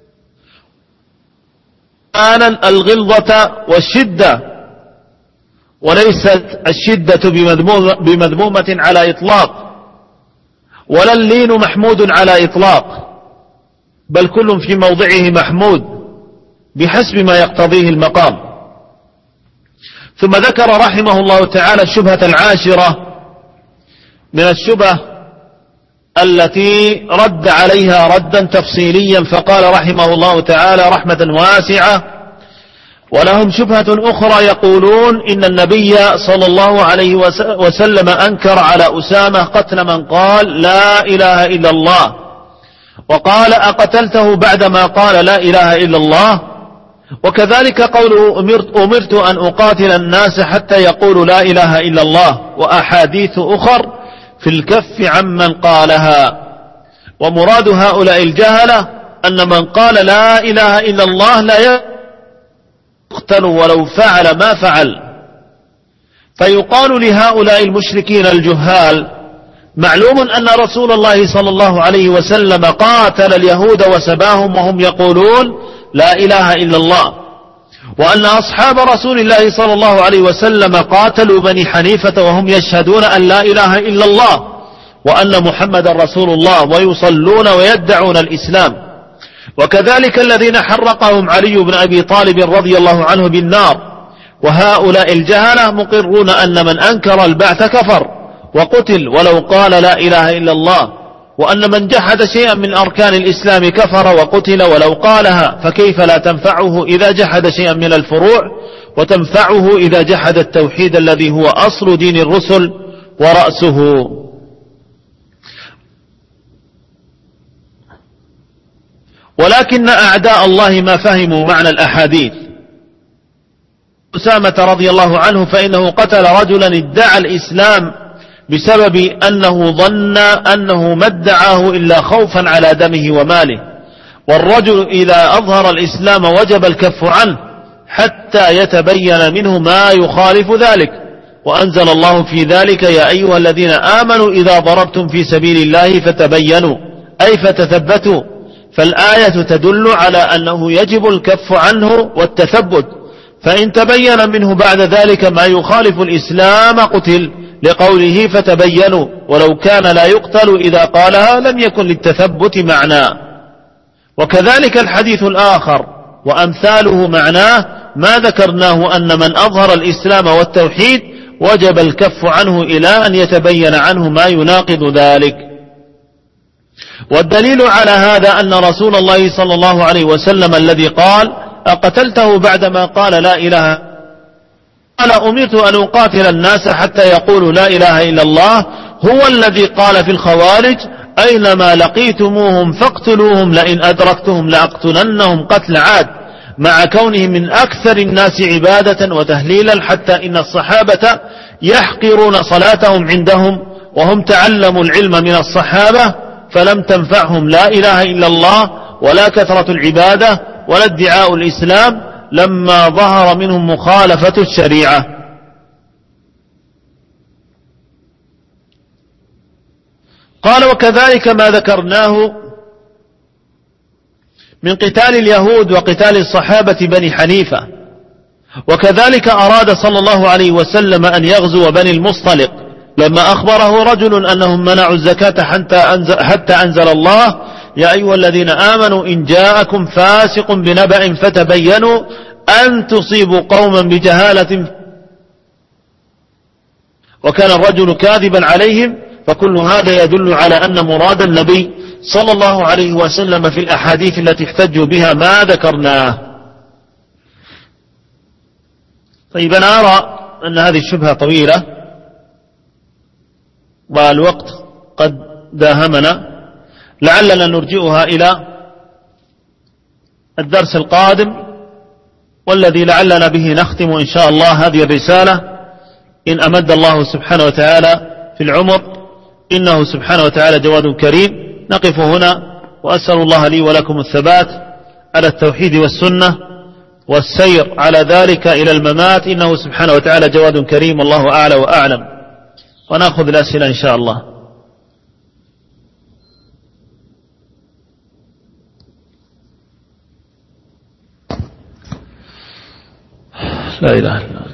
أحيانا الغلظة والشدة، وليست الشدة بمذمومة على إطلاق، ولا اللين محمود على إطلاق، بل كل في موضعه محمود بحسب ما يقتضيه المقام. ثم ذكر رحمه الله تعالى الشبهة العاشرة من الشبه التي رد عليها ردا تفصيليا، فقال رحمه الله تعالى رحمة واسعة: ولهم شبهة أخرى يقولون إن النبي صلى الله عليه وسلم أنكر على أسامة قتل من قال لا إله إلا الله، وقال: أقتلته بعدما قال لا إله إلا الله؟ وكذلك قوله: أمرت, أمرت أن أقاتل الناس حتى يقولوا لا إله إلا الله، وأحاديث أخر في الكف عمن قالها. ومراد هؤلاء الجهلة أن من قال لا إله إلا الله لا يقتل ولو فعل ما فعل. فيقال لهؤلاء المشركين الجهال: معلوم أن رسول الله صلى الله عليه وسلم قاتل اليهود وسباهم وهم يقولون لا إله إلا الله، وأن أصحاب رسول الله صلى الله عليه وسلم قاتلوا بني حنيفة وهم يشهدون أن لا إله إلا الله وأن محمد رسول الله ويصلون ويدعون الإسلام. وكذلك الذين حرقهم علي بن أبي طالب رضي الله عنه بالنار. وهؤلاء الجهلة مقرون أن من أنكر البعث كفر وقتل ولو قال لا إله إلا الله، وأن من جحد شيئا من أركان الإسلام كفر وقتل ولو قالها، فكيف لا تنفعه إذا جحد شيئا من الفروع، وتنفعه إذا جحد التوحيد الذي هو أصل دين الرسل ورأسه. ولكن أعداء الله ما فهموا معنى الأحاديث. أسامة رضي الله عنه فإنه قتل رجلا ادعى الإسلام بسبب أنه ظن أنه ما ادعاه إلا خوفا على دمه وماله، والرجل إذا أظهر الإسلام وجب الكف عنه حتى يتبين منه ما يخالف ذلك. وأنزل الله في ذلك: يا أيها الذين آمنوا إذا ضربتم في سبيل الله فتبينوا، أي فتثبتوا. فالآية تدل على أنه يجب الكف عنه والتثبت، فإن تبين منه بعد ذلك ما يخالف الإسلام قتل، لقوله فتبينوا، ولو كان لا يقتل إذا قالها لم يكن للتثبت معناه. وكذلك الحديث الآخر وأمثاله معناه ما ذكرناه، أن من أظهر الإسلام والتوحيد وجب الكف عنه إلى أن يتبين عنه ما يناقض ذلك. والدليل على هذا أن رسول الله صلى الله عليه وسلم الذي قال: أقتلته بعدما قال لا إله، قال: أمرت أن أقاتل الناس حتى يقولوا لا إله إلا الله، هو الذي قال في الخوارج: أينما لقيتموهم فاقتلوهم، لئن أدركتهم لأقتلنهم قتل عاد، مع كونهم من أكثر الناس عبادة وتهليلا، حتى إن الصحابة يحقرون صلاتهم عندهم، وهم تعلموا العلم من الصحابة، فلم تنفعهم لا إله إلا الله ولا كثرة العبادة ولا ادعاء الإسلام لما ظهر منهم مخالفة الشريعة. قال: وكذلك ما ذكرناه من قتال اليهود وقتال الصحابة بني حنيفة. وكذلك أراد صلى الله عليه وسلم أن يغزو بني المصطلق لما أخبره رجل أنهم منعوا الزكاة حتى أنزل, حتى أنزل الله: يا أيها الذين آمنوا إن جاءكم فاسق بنبأ فتبينوا أن تصيبوا قوما بجهالة. وكان الرجل كاذبا عليهم. فكل هذا يدل على أن مراد النبي صلى الله عليه وسلم في الأحاديث التي احتجوا بها ما ذكرناه. طيب، أنا أرى أن هذه الشبهة طويلة والوقت قد داهمنا، لعلنا نرجئها إلى الدرس القادم، والذي لعلنا به نختم إن شاء الله هذه الرسالة إن أمد الله سبحانه وتعالى في العمر، إنه سبحانه وتعالى جواد كريم. نقف هنا، وأسأل الله لي ولكم الثبات على التوحيد والسنة والسير على ذلك إلى الممات، إنه سبحانه وتعالى جواد كريم، والله أعلى وأعلم. ونأخذ الأسئلة إن شاء الله. لا إله إلا الله.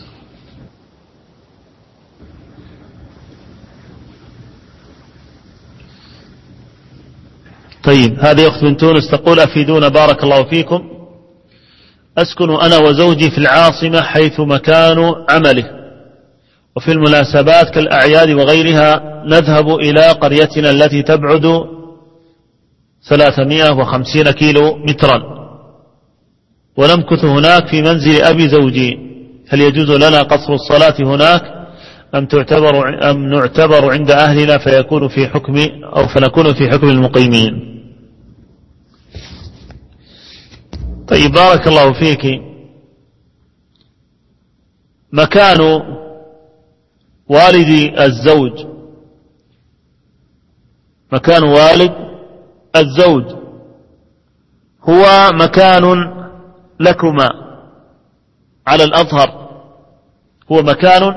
طيب، هذه أخت من تونس تقول: أفيدونا بارك الله فيكم. أسكن أنا وزوجي في العاصمة حيث مكان عمله، وفي المناسبات كالأعياد وغيرها نذهب إلى قريتنا التي تبعد ثلاثمائة وخمسين كيلو مترا، ونمكث هناك في منزل أبي زوجي. هل يجوز لنا قصر الصلاة هناك أم تعتبر أم نعتبر عند أهلنا فيكون في حكم أو فنكون في حكم المقيمين؟ طيب، بارك الله فيك. مكان والد الزوج مكان والد الزوج هو مكان لكما على الأظهر، هو مكان،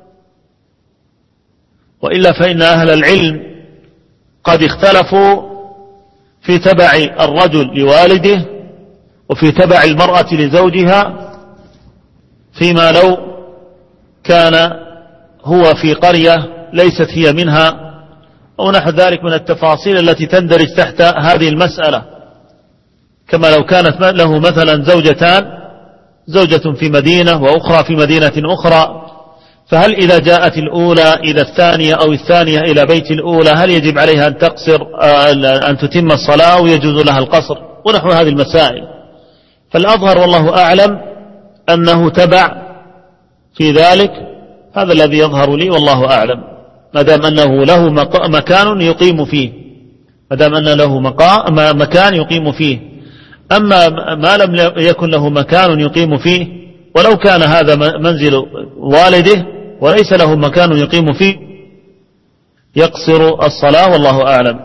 وإلا فإن أهل العلم قد اختلفوا في تبع الرجل لوالده وفي تبع المرأة لزوجها، فيما لو كان هو في قرية ليست هي منها أو نحو ذلك من التفاصيل التي تندرج تحت هذه المسألة، كما لو كانت له مثلا زوجتان، زوجة في مدينة وأخرى في مدينة أخرى، فهل إذا جاءت الأولى إذا الثانية أو الثانية إلى بيت الأولى هل يجب عليها أن تقصر أن تتم الصلاة أو يجوز لها القصر ونحو هذه المسائل؟ فالأظهر والله أعلم أنه تبع في ذلك، هذا الذي يظهر لي والله أعلم، ما دام أنه له مكان يقيم فيه، ما دام أن له مكان يقيم فيه. أما ما لم يكن له مكان يقيم فيه، ولو كان هذا منزل والده وليس له مكان يقيم فيه، يقصر الصلاة والله أعلم.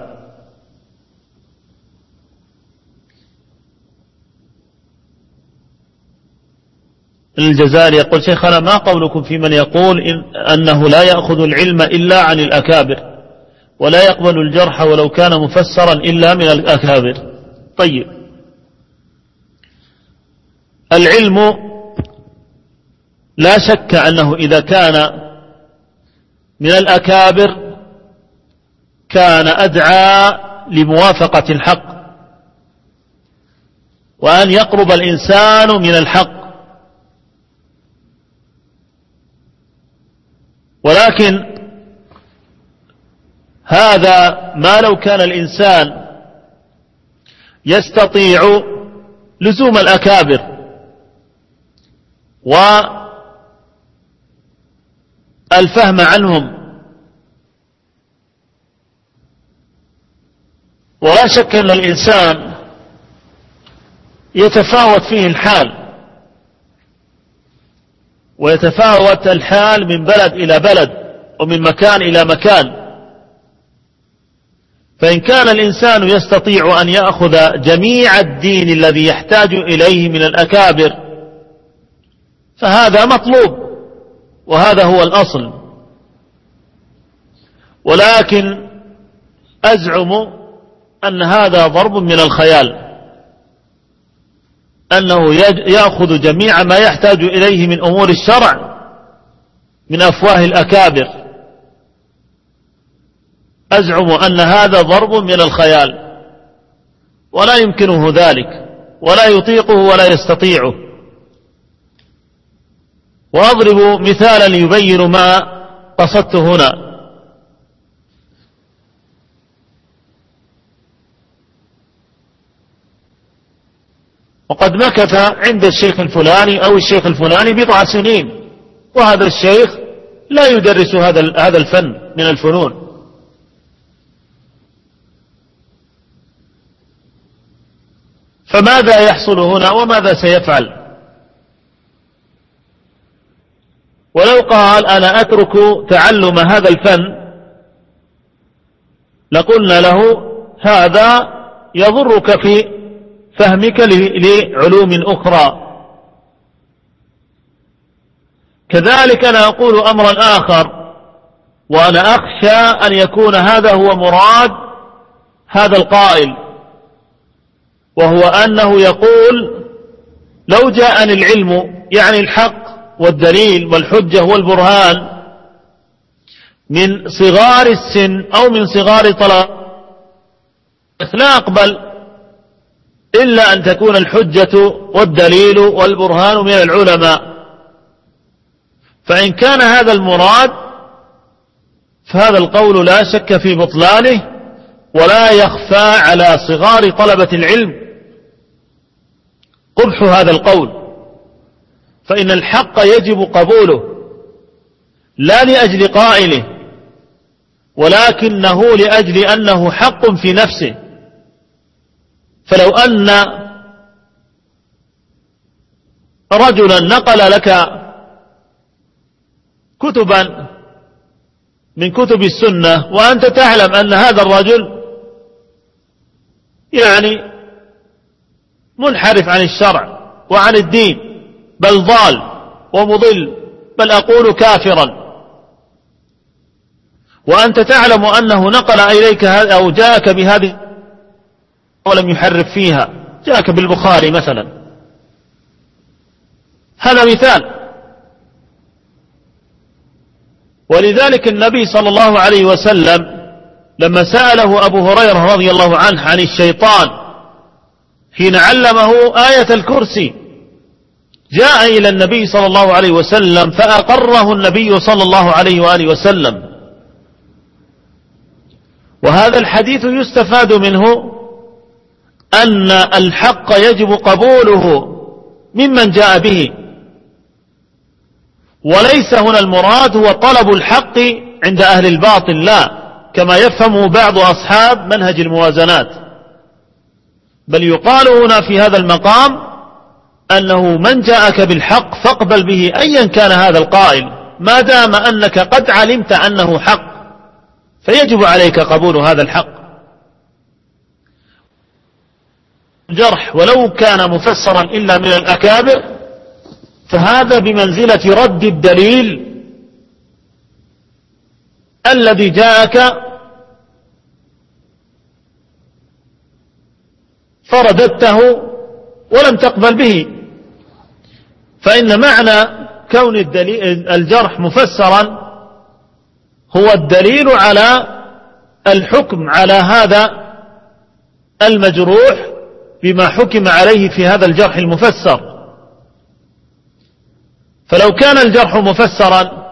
الجزائري يقول: شيخنا، ما قولكم في من يقول إن أنه لا يأخذ العلم إلا عن الأكابر ولا يقبل الجرح ولو كان مفسرا إلا من الأكابر؟ طيب، العلم لا شك أنه إذا كان من الأكابر كان أدعى لموافقة الحق وأن يقرب الإنسان من الحق، ولكن هذا ما لو كان الإنسان يستطيع لزوم الأكابر والفهم عنهم، ولا شك أن الإنسان يتفاوت فيه الحال، ويتفاوت الحال من بلد إلى بلد ومن مكان إلى مكان، فإن كان الإنسان يستطيع أن يأخذ جميع الدين الذي يحتاج إليه من الأكابر فهذا مطلوب وهذا هو الأصل. ولكن أزعم أن هذا ضرب من الخيال، أنه يأخذ جميع ما يحتاج إليه من أمور الشرع من أفواه الأكابر. أزعم أن هذا ضرب من الخيال، ولا يمكنه ذلك، ولا يطيقه ولا يستطيعه. وأضرب مثالا يبين ما قصدت هنا. وقد مكث عند الشيخ الفلاني أو الشيخ الفلاني بضع سنين، وهذا الشيخ لا يدرس هذا هذا الفن من الفنون. فماذا يحصل هنا وماذا سيفعل؟ ولو قال أنا أترك تعلم هذا الفن لقلنا له هذا يضرك في فهمك لعلوم أخرى. كذلك أنا أقول أمرا آخر، وأنا أخشى أن يكون هذا هو مراد هذا القائل، وهو أنه يقول لو جاءني العلم يعني الحق والدليل والحجة والبرهان من صغار السن أو من صغار طلب لا أقبل إلا أن تكون الحجة والدليل والبرهان من العلماء. فإن كان هذا المراد فهذا القول لا شك في بطلانه، ولا يخفى على صغار طلبة العلم قبح هذا القول. فإن الحق يجب قبوله لا لأجل قائله، ولكنه لأجل أنه حق في نفسه. فلو أن رجلا نقل لك كتبا من كتب السنة وأنت تعلم أن هذا الرجل يعني منحرف عن الشرع وعن الدين، بل ضال ومضل، بل أقول كافرا، وأنت تعلم أنه نقل إليك أو جاءك بهذه ولم يحرف فيها، جاءك بالبخاري مثلا، هذا مثال. ولذلك النبي صلى الله عليه وسلم لما سأله أبو هريرة رضي الله عنه عن الشيطان حين علمه آية الكرسي، جاء إلى النبي صلى الله عليه وسلم فأقره النبي صلى الله عليه وآله وسلم. وهذا الحديث يستفاد منه أن الحق يجب قبوله ممن جاء به، وليس هنا المراد هو طلب الحق عند أهل الباطل، لا كما يفهم بعض أصحاب منهج الموازنات، بل يقال هنا في هذا المقام أنه من جاءك بالحق فاقبل به أيا كان هذا القائل، ما دام أنك قد علمت أنه حق فيجب عليك قبول هذا الحق. جرح ولو كان مفسرا إلا من الأكابر فهذا بمنزلة رد الدليل الذي جاءك فرددته ولم تقبل به. فإن معنى كون الدليل الجرح مفسرا هو الدليل على الحكم على هذا المجروح بما حكم عليه في هذا الجرح المفسر. فلو كان الجرح مفسرا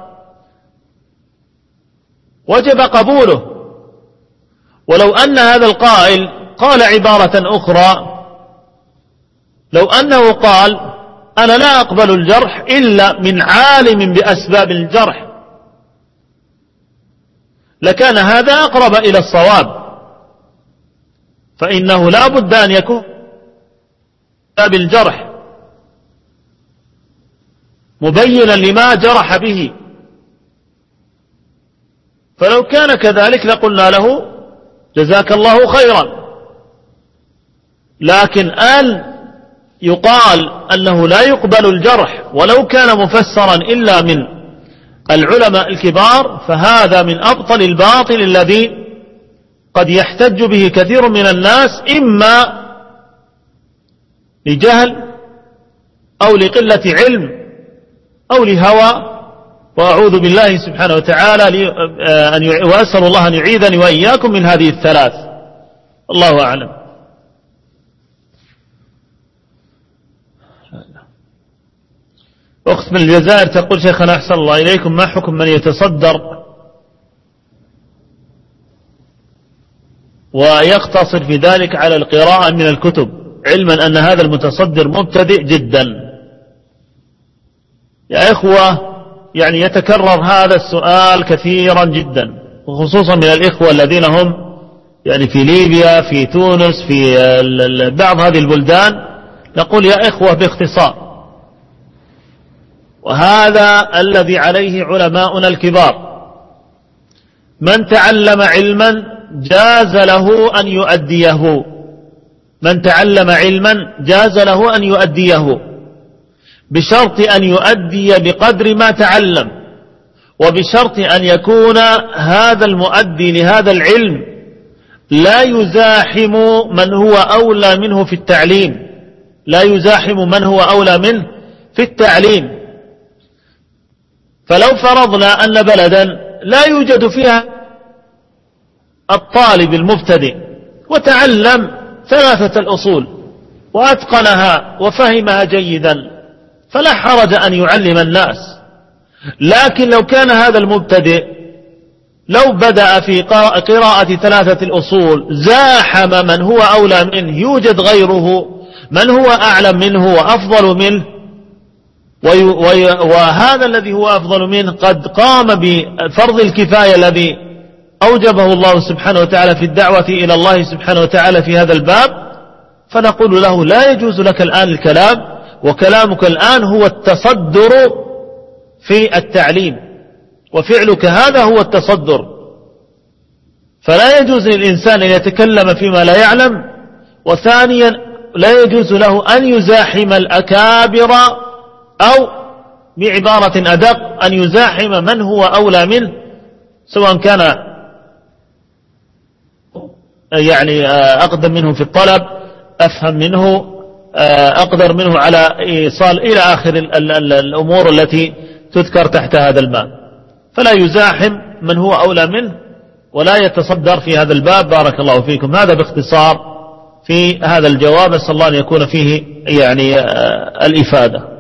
وجب قبوله. ولو أن هذا القائل قال عبارة أخرى، لو أنه قال أنا لا أقبل الجرح إلا من عالم بأسباب الجرح، لكان هذا أقرب إلى الصواب. فإنه لا بد أن يكون باب الجرح مبينا لما جرح به. فلو كان كذلك لقلنا له جزاك الله خيرا. لكن أن يقال أنه لا يقبل الجرح ولو كان مفسرا إلا من العلماء الكبار، فهذا من أبطل الباطل الذي قد يحتج به كثير من الناس إما لجهل أو لقلة علم أو لهوى، وأعوذ بالله سبحانه وتعالى أن وأسأل الله أن يعيذني وإياكم من هذه الثلاث. الله أعلم. أخت من الجزائر تقول: شيخنا أحسن الله إليكم، ما حكم من يتصدر ويقتصر في ذلك على القراءة من الكتب، علما أن هذا المتصدر مبتدئ جدا؟ يا إخوة، يعني يتكرر هذا السؤال كثيرا جدا، وخصوصا من الإخوة الذين هم يعني في ليبيا، في تونس، في بعض هذه البلدان. نقول يا إخوة باختصار، وهذا الذي عليه علماؤنا الكبار: من تعلم علما جاز له أن يؤديه، من تعلم علما جاز له أن يؤديه، بشرط أن يؤدي بقدر ما تعلم، وبشرط أن يكون هذا المؤدي لهذا العلم لا يزاحم من هو أولى منه في التعليم، لا يزاحم من هو أولى منه في التعليم. فلو فرضنا أن بلدا لا يوجد فيها الطالب المبتدئ وتعلم ثلاثة الأصول وأتقنها وفهمها جيدا، فلا حرج أن يعلم الناس. لكن لو كان هذا المبتدئ لو بدأ في قراءة ثلاثة الأصول زاحم من هو أولى منه، يوجد غيره من هو أعلم منه وأفضل منه، وهذا الذي هو أفضل منه قد قام بفرض الكفاية الذي أوجبه الله سبحانه وتعالى في الدعوة إلى الله سبحانه وتعالى في هذا الباب، فنقول له: لا يجوز لك الآن الكلام، وكلامك الآن هو التصدر في التعليم، وفعلك هذا هو التصدر. فلا يجوز للإنسان أن يتكلم فيما لا يعلم، وثانيا لا يجوز له أن يزاحم الأكابر، أو بعبارة أدق أن يزاحم من هو أولى منه، سواء كان يعني أقدم منه في الطلب، أفهم منه، أقدر منه على إيصال إلى آخر الأمور التي تذكر تحت هذا الباب. فلا يزاحم من هو أولى منه ولا يتصدر في هذا الباب. بارك الله فيكم. هذا باختصار في هذا الجواب، أسأل الله أن يكون فيه يعني الإفادة.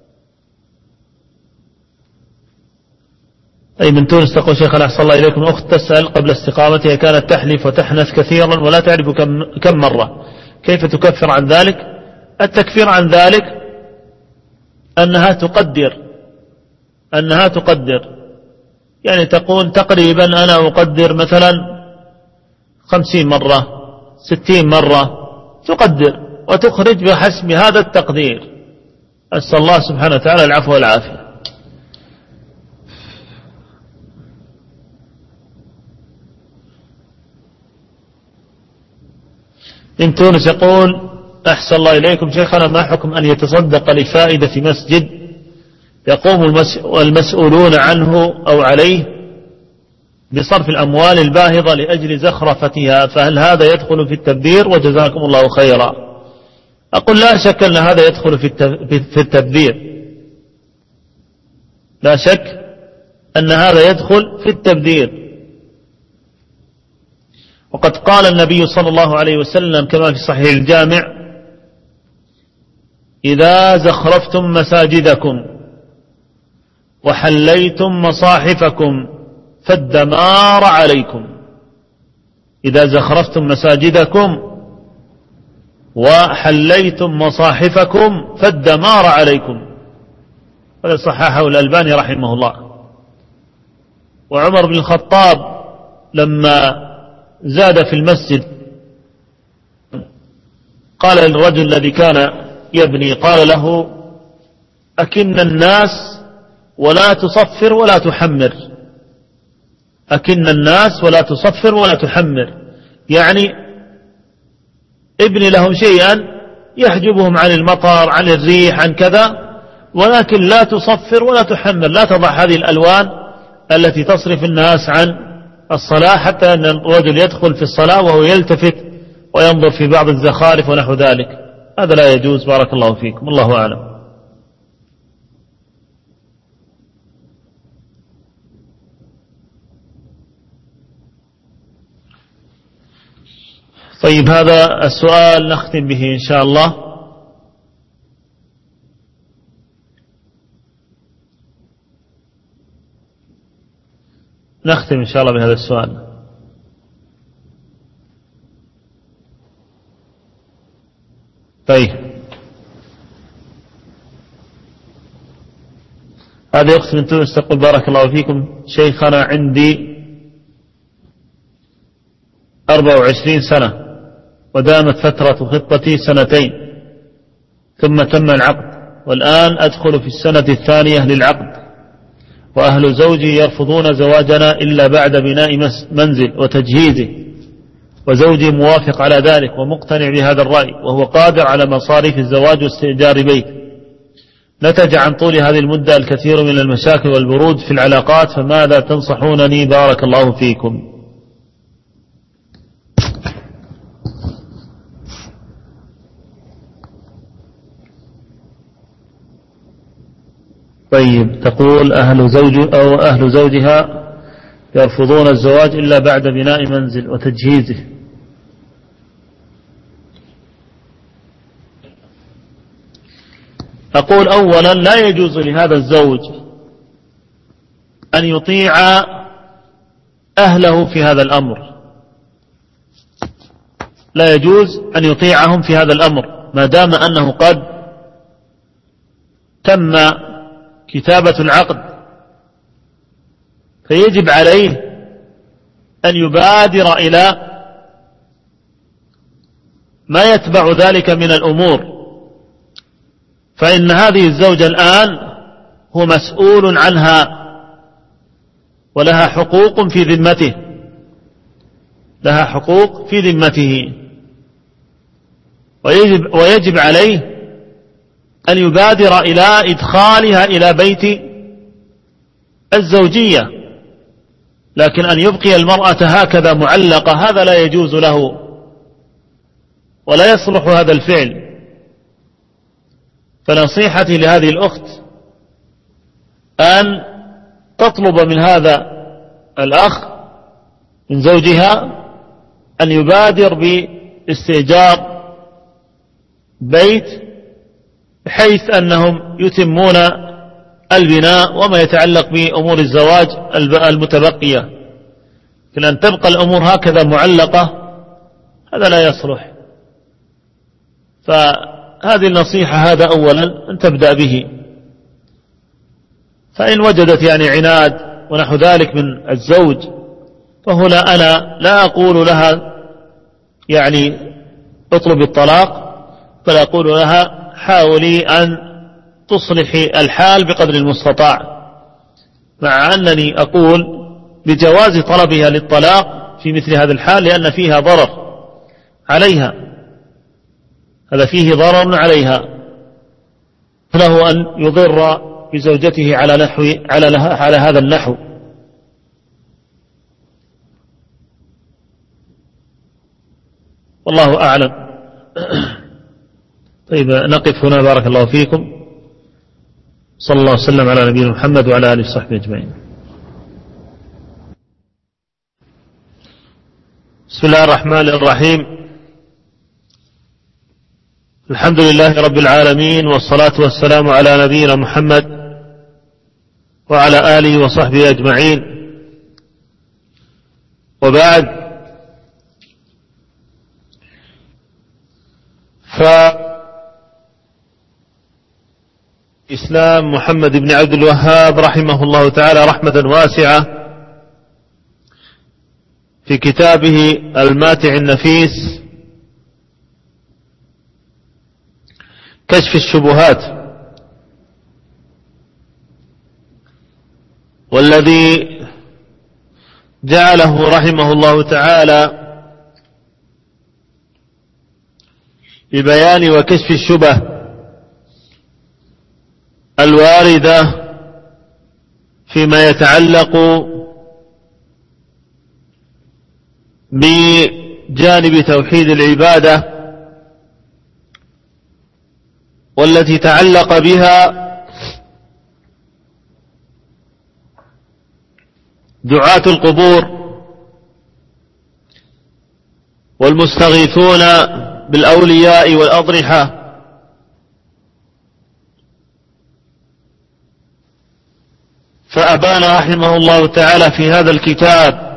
أي من تونس تقول: شيخنا أحسن الله إليكم، أخت تسأل: قبل استقامتها كانت تحلف وتحنث كثيرا ولا تعرف كم, كم مرة، كيف تكفر عن ذلك؟ التكفير عن ذلك أنها تقدر أنها تقدر يعني تقول تقريبا أنا أقدر مثلا خمسين مرة، ستين مرة، تقدر وتخرج بحسب هذا التقدير. أسأل الله سبحانه وتعالى العفو والعافية. من تونس يقول: أحسن الله إليكم شيخنا، ما حكم أن يتصدق لفائدة مسجد يقوم المسؤولون عنه أو عليه بصرف الأموال الباهظة لأجل زخرفتها، فهل هذا يدخل في التبذير؟ وجزاكم الله خيرا. أقول: لا شك أن هذا يدخل في التبذير، لا شك أن هذا يدخل في التبذير. وقد قال النبي صلى الله عليه وسلم كما في صحيح الجامع: إذا زخرفتم مساجدكم وحليتم مصاحفكم فالدمار عليكم. إذا زخرفتم مساجدكم وحليتم مصاحفكم فالدمار عليكم. هذا صححه الألباني رحمه الله. وعمر بن الخطاب لما زاد في المسجد قال للرجل الذي كان يبني، قال له: أكن الناس ولا تصفر ولا تحمر، أكن الناس ولا تصفر ولا تحمر، يعني ابني لهم شيئا يحجبهم عن المطر، عن الريح، عن كذا، ولكن لا تصفر ولا تحمر، لا تضع هذه الألوان التي تصرف الناس عن الصلاة حتى أن الرجل يدخل في الصلاة وهو يلتفت وينظر في بعض الزخارف ونحو ذلك، هذا لا يجوز. بارك الله فيكم، الله أعلم. طيب، هذا السؤال نختم به إن شاء الله. نختم إن شاء الله بهذا السؤال. طيب، هذه أخت من تونس تقول: بارك الله فيكم شيخنا، عندي أربع وعشرين سنة ودامت فترة خطتي سنتين ثم تم العقد، والآن أدخل في السنة الثانية للعقد، وأهل زوجي يرفضون زواجنا إلا بعد بناء منزل وتجهيزه، وزوجي موافق على ذلك ومقتنع بهذا الرأي، وهو قادر على مصاريف الزواج واستئجار بيت. نتج عن طول هذه المدة الكثير من المشاكل والبرود في العلاقات، فماذا تنصحونني؟ بارك الله فيكم. طيب، تقول أهل زوج أو أهل زوجها يرفضون الزواج إلا بعد بناء منزل وتجهيزه. أقول أولا: لا يجوز لهذا الزوج أن يطيع أهله في هذا الأمر، لا يجوز أن يطيعهم في هذا الأمر ما دام أنه قد تم كتابة العقد، فيجب عليه أن يبادر إلى ما يتبع ذلك من الأمور، فإن هذه الزوجة الآن هو مسؤول عنها ولها حقوق في ذمته، لها حقوق في ذمته، ويجب, ويجب عليه أن يبادر إلى إدخالها إلى بيت الزوجية، لكن أن يبقي المرأة هكذا معلقة هذا لا يجوز له ولا يصلح هذا الفعل. فنصيحتي لهذه الأخت أن تطلب من هذا الأخ من زوجها أن يبادر باستئجار بيت بحيث أنهم يتمون البناء وما يتعلق بأمور الزواج المتبقية، لكن أن تبقى الأمور هكذا معلقة هذا لا يصلح. فهذه النصيحة هذا أولا أن تبدأ به، فإن وجدت يعني عناد ونحو ذلك من الزوج فهنا أنا لا أقول لها يعني اطلب الطلاق، بل أقول لها حاولي أن تصلحي الحال بقدر المستطاع، مع أنني أقول بجواز طلبها للطلاق في مثل هذا الحال لأن فيها ضرر عليها، هذا فيه ضرر عليها، له أن يضر بزوجته على نحو على, على هذا النحو. والله أعلم. طيب، نقف هنا. بارك الله فيكم. صلى الله وسلم على نبينا محمد وعلى آله وصحبه أجمعين. بسم الله الرحمن الرحيم. الحمد لله رب العالمين، والصلاة والسلام على نبينا محمد وعلى آله وصحبه أجمعين، وبعد، فإسلام محمد بن عبد الوهاب رحمه الله تعالى رحمة واسعة في كتابه الماتع النفيس كشف الشبهات، والذي جعله رحمه الله تعالى ببيان وكشف الشبه الواردة فيما يتعلق بجانب توحيد العبادة والتي تعلق بها دعاة القبور والمستغيثون بالأولياء والأضرحة. فأبان رحمه الله تعالى في هذا الكتاب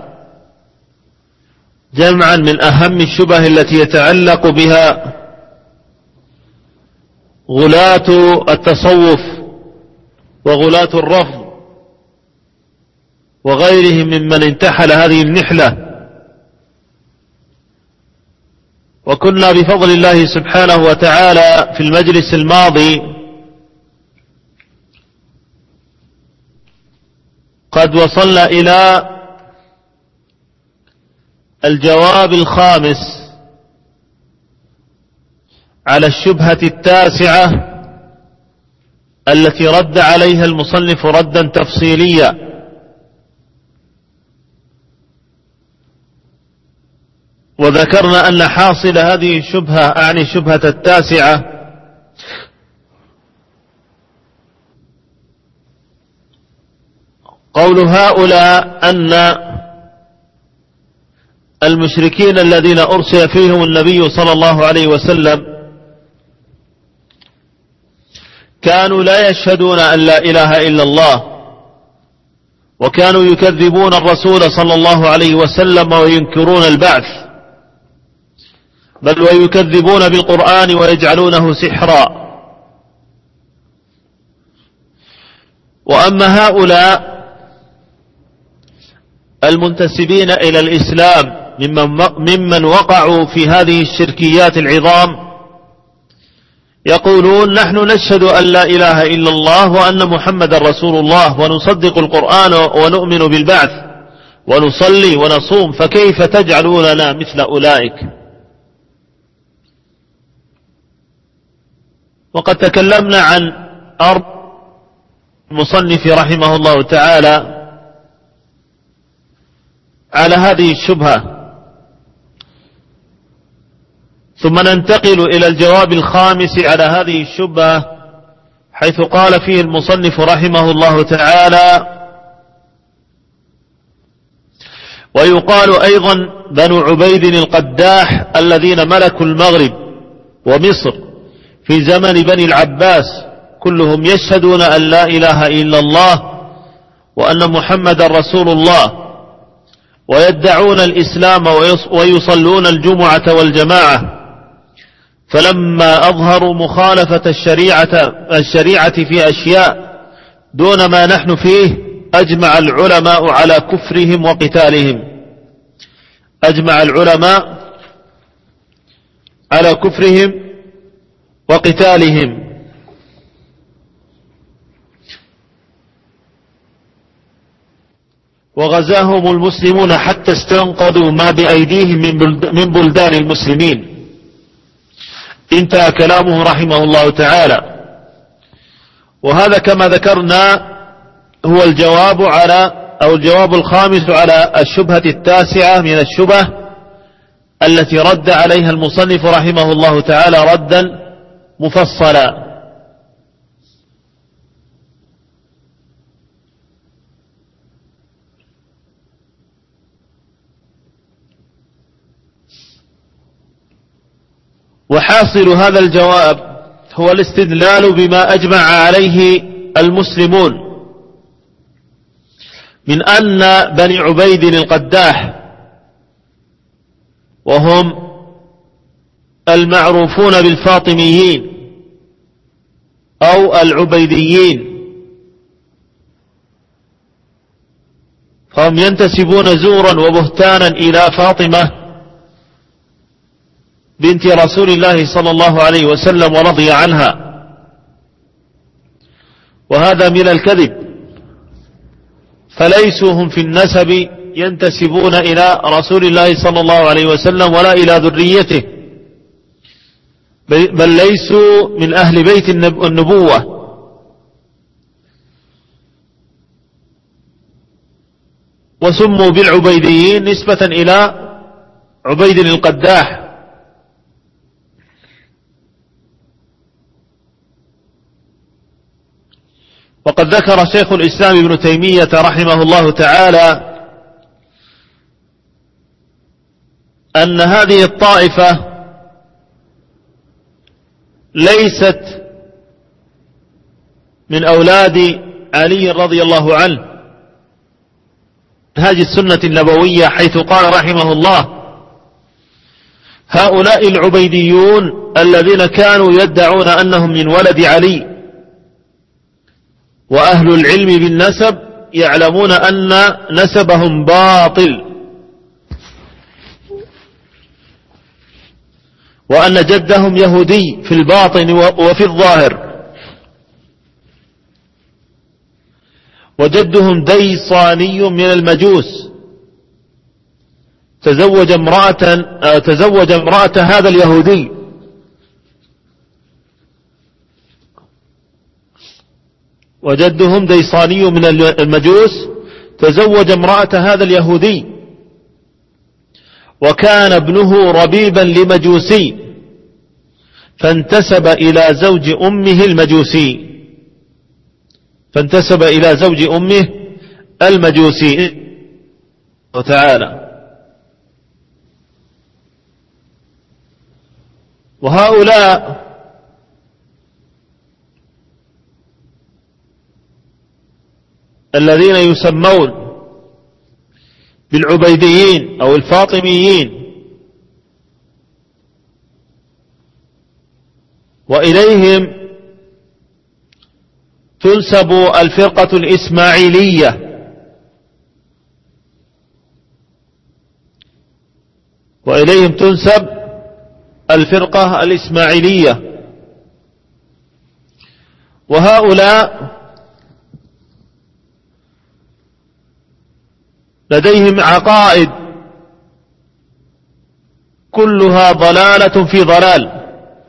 جمعا من أهم الشبه التي يتعلق بها غلاة التصوف وغلاة الرفض وغيرهم ممن انتحل هذه النحلة. وكنا بفضل الله سبحانه وتعالى في المجلس الماضي قد وصلنا إلى الجواب الخامس على الشبهة التاسعة التي رد عليها المصنف ردا تفصيليا، وذكرنا أن حاصل هذه الشبهة أعني الشبهة التاسعة قول هؤلاء أن المشركين الذين أرسل فيهم النبي صلى الله عليه وسلم كانوا لا يشهدون أن لا إله إلا الله، وكانوا يكذبون الرسول صلى الله عليه وسلم وينكرون البعث، بل ويكذبون بالقرآن ويجعلونه سحرا. وأما هؤلاء المنتسبين إلى الإسلام ممن وقعوا في هذه الشركيات العظام يقولون نحن نشهد أن لا إله إلا الله وأن محمد رسول الله ونصدق القرآن ونؤمن بالبعث ونصلي ونصوم، فكيف تجعلوننا مثل أولئك؟ وقد تكلمنا عن أرض المصنف رحمه الله تعالى على هذه الشبهة، ثم ننتقل إلى الجواب الخامس على هذه الشبهة، حيث قال فيه المصنف رحمه الله تعالى: ويقال أيضا بنو عبيد القداح الذين ملكوا المغرب ومصر في زمن بني العباس كلهم يشهدون أن لا إله إلا الله وأن محمد رسول الله، ويدعون الإسلام ويصلون الجمعة والجماعة، فلما أظهروا مخالفة الشريعة, الشريعة في أشياء دون ما نحن فيه أجمع العلماء على كفرهم وقتالهم أجمع العلماء على كفرهم وقتالهم وغزاهم المسلمون حتى استنقذوا ما بأيديهم من بلدان المسلمين. انتهى كلامه رحمه الله تعالى. وهذا كما ذكرنا هو الجواب على أو الجواب الخامس على الشبهة التاسعة من الشبه التي رد عليها المصنف رحمه الله تعالى ردا مفصلا. وحاصل هذا الجواب هو الاستدلال بما أجمع عليه المسلمون من أن بني عبيد القداح، وهم المعروفون بالفاطميين أو العبيديين، فهم ينتسبون زورا وبهتانا إلى فاطمة بنت رسول الله صلى الله عليه وسلم ورضي عنها، وهذا من الكذب، فليسوا هم في النسب ينتسبون إلى رسول الله صلى الله عليه وسلم ولا إلى ذريته، بل ليسوا من أهل بيت النبوة، وسموا بالعبيديين نسبة إلى عبيد القداح. وقد ذكر شيخ الإسلام ابن تيمية رحمه الله تعالى أن هذه الطائفة ليست من أولاد علي رضي الله عنه، هذه السنة النبوية، حيث قال رحمه الله: هؤلاء العبيديون الذين كانوا يدعون أنهم من ولد علي، وأهل العلم بالنسب يعلمون أن نسبهم باطل، وأن جدهم يهودي في الباطن وفي الظاهر، وجدهم ديصاني من المجوس تزوج امرأة تزوج امرأة هذا اليهودي، وجدهم ديصاني من المجوس تزوج امرأة هذا اليهودي، وكان ابنه ربيبا لمجوسي فانتسب إلى زوج أمه المجوسي فانتسب إلى زوج أمه المجوسي وتعالى. وهؤلاء الذين يسمون بالعبيديين أو الفاطميين وإليهم تنسب الفرقة الإسماعيلية، وإليهم تنسب الفرقة الإسماعيلية. وهؤلاء لديهم عقائد كلها ضلالة في ضلال،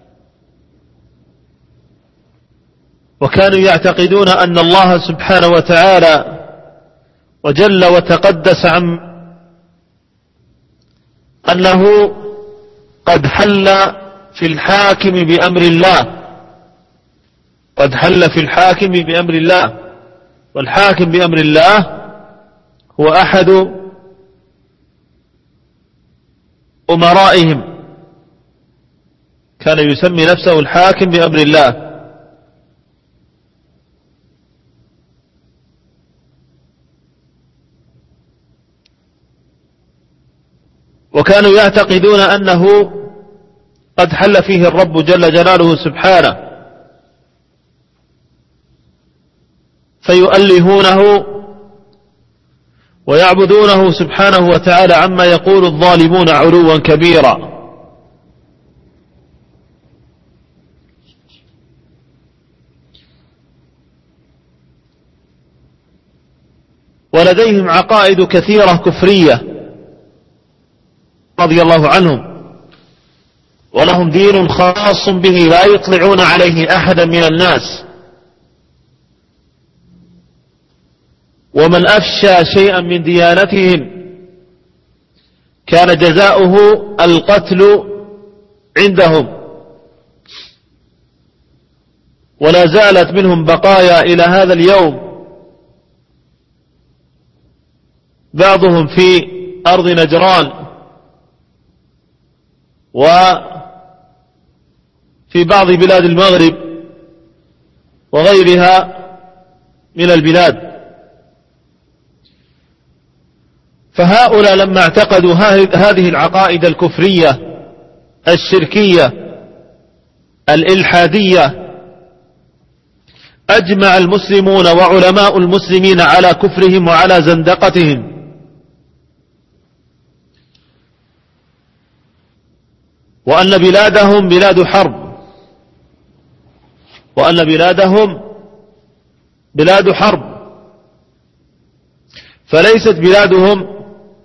وكانوا يعتقدون أن الله سبحانه وتعالى وجل وتقدس عن أنه قد حل في الحاكم بأمر الله قد حل في الحاكم بأمر الله والحاكم بأمر الله هو أحد أمرائهم، كان يسمي نفسه الحاكم بأمر الله. وكانوا يعتقدون أنه قد حل فيه الرب جل جلاله سبحانه، فيؤلهونه ويعبدونه سبحانه وتعالى عما يقول الظالمون علوا كبيرا. ولديهم عقائد كثيرة كفرية رضي الله عنهم، ولهم دين خاص به لا يطلعون عليه أحدا من الناس، ومن أفشى شيئا من ديانتهم كان جزاؤه القتل عندهم، ولا زالت منهم بقايا إلى هذا اليوم، بعضهم في أرض نجران وفي بعض بلاد المغرب وغيرها من البلاد. فهؤلاء لما اعتقدوا هذه العقائد الكفرية الشركية الإلحادية، أجمع المسلمون وعلماء المسلمين على كفرهم وعلى زندقتهم، وأن بلادهم بلاد حرب وأن بلادهم بلاد حرب فليست بلادهم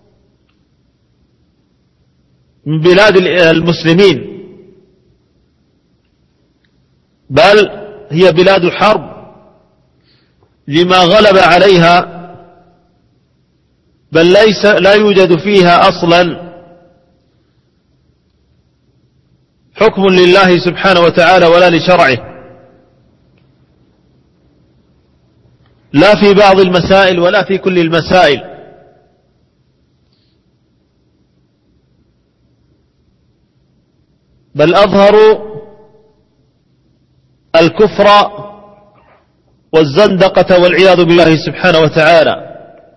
من بلاد المسلمين، بل هي بلاد حرب لما غلب عليها، بل ليس لا يوجد فيها أصلا حكم لله سبحانه وتعالى ولا لشرعه، لا في بعض المسائل ولا في كل المسائل، بل أظهروا الكفر والزندقة والعياذ بالله سبحانه وتعالى.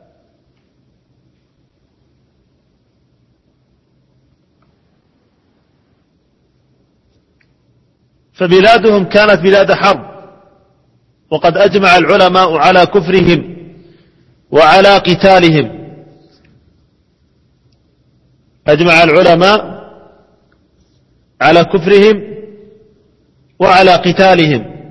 فبلادهم كانت بلاد حرب، وقد أجمع العلماء على كفرهم وعلى قتالهم، أجمع العلماء على كفرهم وعلى قتالهم.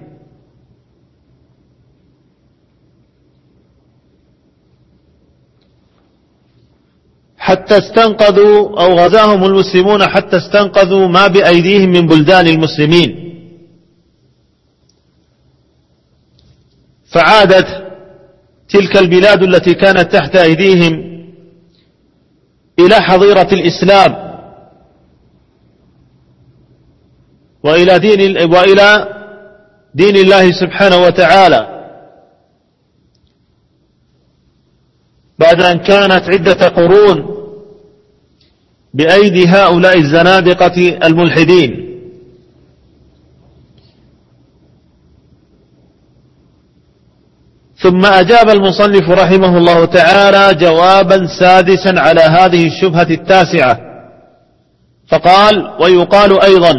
حتى استنقذوا أو غزاهم المسلمون حتى استنقذوا ما بأيديهم من بلدان المسلمين، فعادت تلك البلاد التي كانت تحت أيديهم إلى حظيرة الإسلام وإلى دين وإلى دين الله سبحانه وتعالى، بعد أن كانت عدة قرون بأيدي هؤلاء الزنادقة الملحدين. ثم أجاب المصنف رحمه الله تعالى جوابا سادسا على هذه الشبهة التاسعة، فقال: ويقال أيضا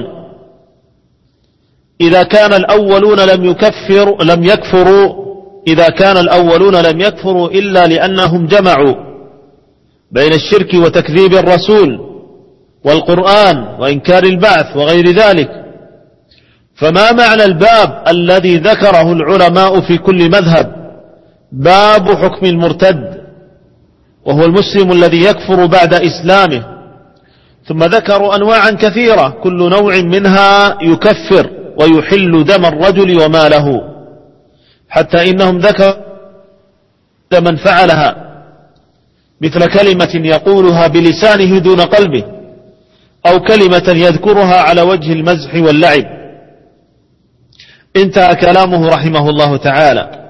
إذا كان الأولون لم يكفر لم يكفروا إذا كان الأولون لم يكفروا إلا لأنهم جمعوا بين الشرك وتكذيب الرسول والقرآن وإنكار البعث وغير ذلك، فما معنى الباب الذي ذكره العلماء في كل مذهب، باب حكم المرتد وهو المسلم الذي يكفر بعد إسلامه؟ ثم ذكروا أنواعا كثيرة كل نوع منها يكفر ويحل دم الرجل وماله، حتى إنهم ذكروا من فعلها مثل كلمة يقولها بلسانه دون قلبه، أو كلمة يذكرها على وجه المزح واللعب. انتهى كلامه رحمه الله تعالى.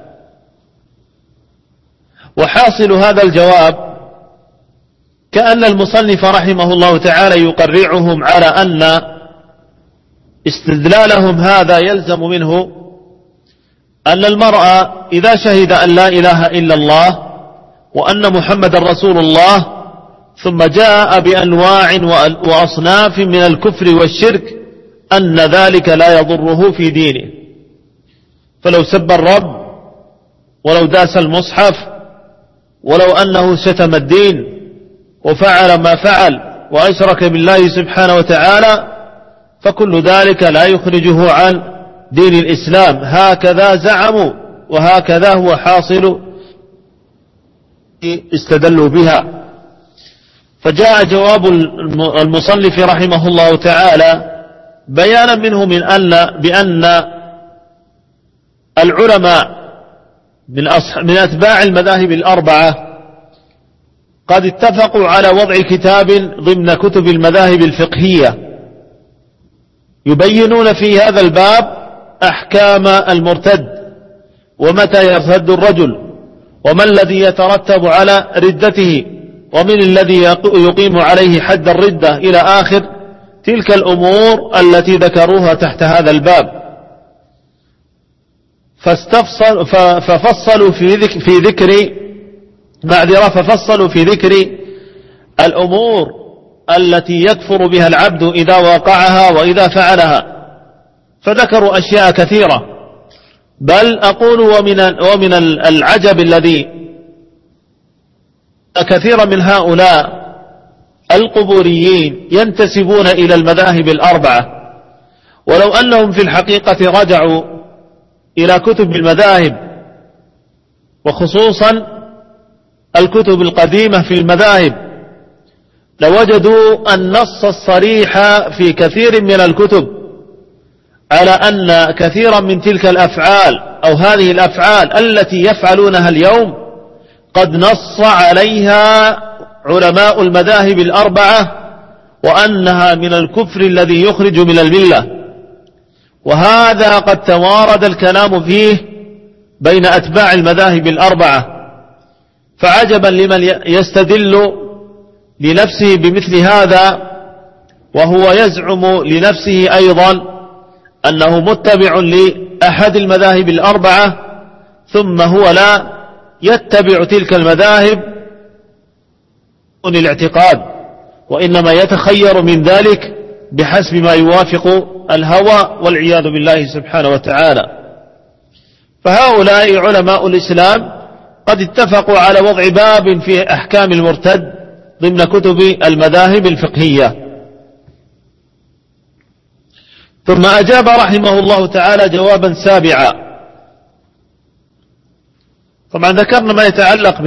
وحاصل هذا الجواب كأن المصنف رحمه الله تعالى يقرعهم على أن استدلالهم هذا يلزم منه أن المرء إذا شهد أن لا إله إلا الله وأن محمد رسول الله ثم جاء بأنواع وأصناف من الكفر والشرك أن ذلك لا يضره في دينه، فلو سب الرب ولو داس المصحف ولو أنه شتم الدين وفعل ما فعل وأشرك بالله سبحانه وتعالى، فكل ذلك لا يخرجه عن دين الإسلام، هكذا زعموا وهكذا هو حاصل استدلوا بها. فجاء جواب المصنف رحمه الله تعالى بيانا منه من أن بأن العلماء من, من أتباع المذاهب الأربعة قد اتفقوا على وضع كتاب ضمن كتب المذاهب الفقهية يبينون في هذا الباب أحكام المرتد، ومتى يرتد الرجل، وما الذي يترتب على ردته، ومن الذي يقيم عليه حد الردة إلى آخر تلك الأمور التي ذكروها تحت هذا الباب. فاستفصل ففصلوا في ذكر, في ذكر معذرة ففصلوا في ذكر الأمور التي يكفر بها العبد إذا وقعها وإذا فعلها، فذكروا أشياء كثيرة، بل أقول ومن, ومن العجب الذي كثير من هؤلاء القبوريين ينتسبون إلى المذاهب الأربعة، ولو أنهم في الحقيقة رجعوا إلى كتب المذاهب وخصوصا الكتب القديمة في المذاهب لوجدوا النص الصريح في كثير من الكتب على أن كثيرا من تلك الأفعال أو هذه الأفعال التي يفعلونها اليوم قد نص عليها علماء المذاهب الأربعة وأنها من الكفر الذي يخرج من الملة، وهذا قد توارد الكلام فيه بين أتباع المذاهب الأربعة. فعجبا لمن يستدل لنفسه بمثل هذا وهو يزعم لنفسه أيضا أنه متبع لأحد المذاهب الأربعة، ثم هو لا يتبع تلك المذاهب من الاعتقاد، وإنما يتخير من ذلك بحسب ما يوافق الهوى والعياذ بالله سبحانه وتعالى. فهؤلاء علماء الإسلام قد اتفقوا على وضع باب في أحكام المرتد ضمن كتب المذاهب الفقهية. ثم أجاب رحمه الله تعالى جوابا سابعا. طبعا ذكرنا ما يتعلق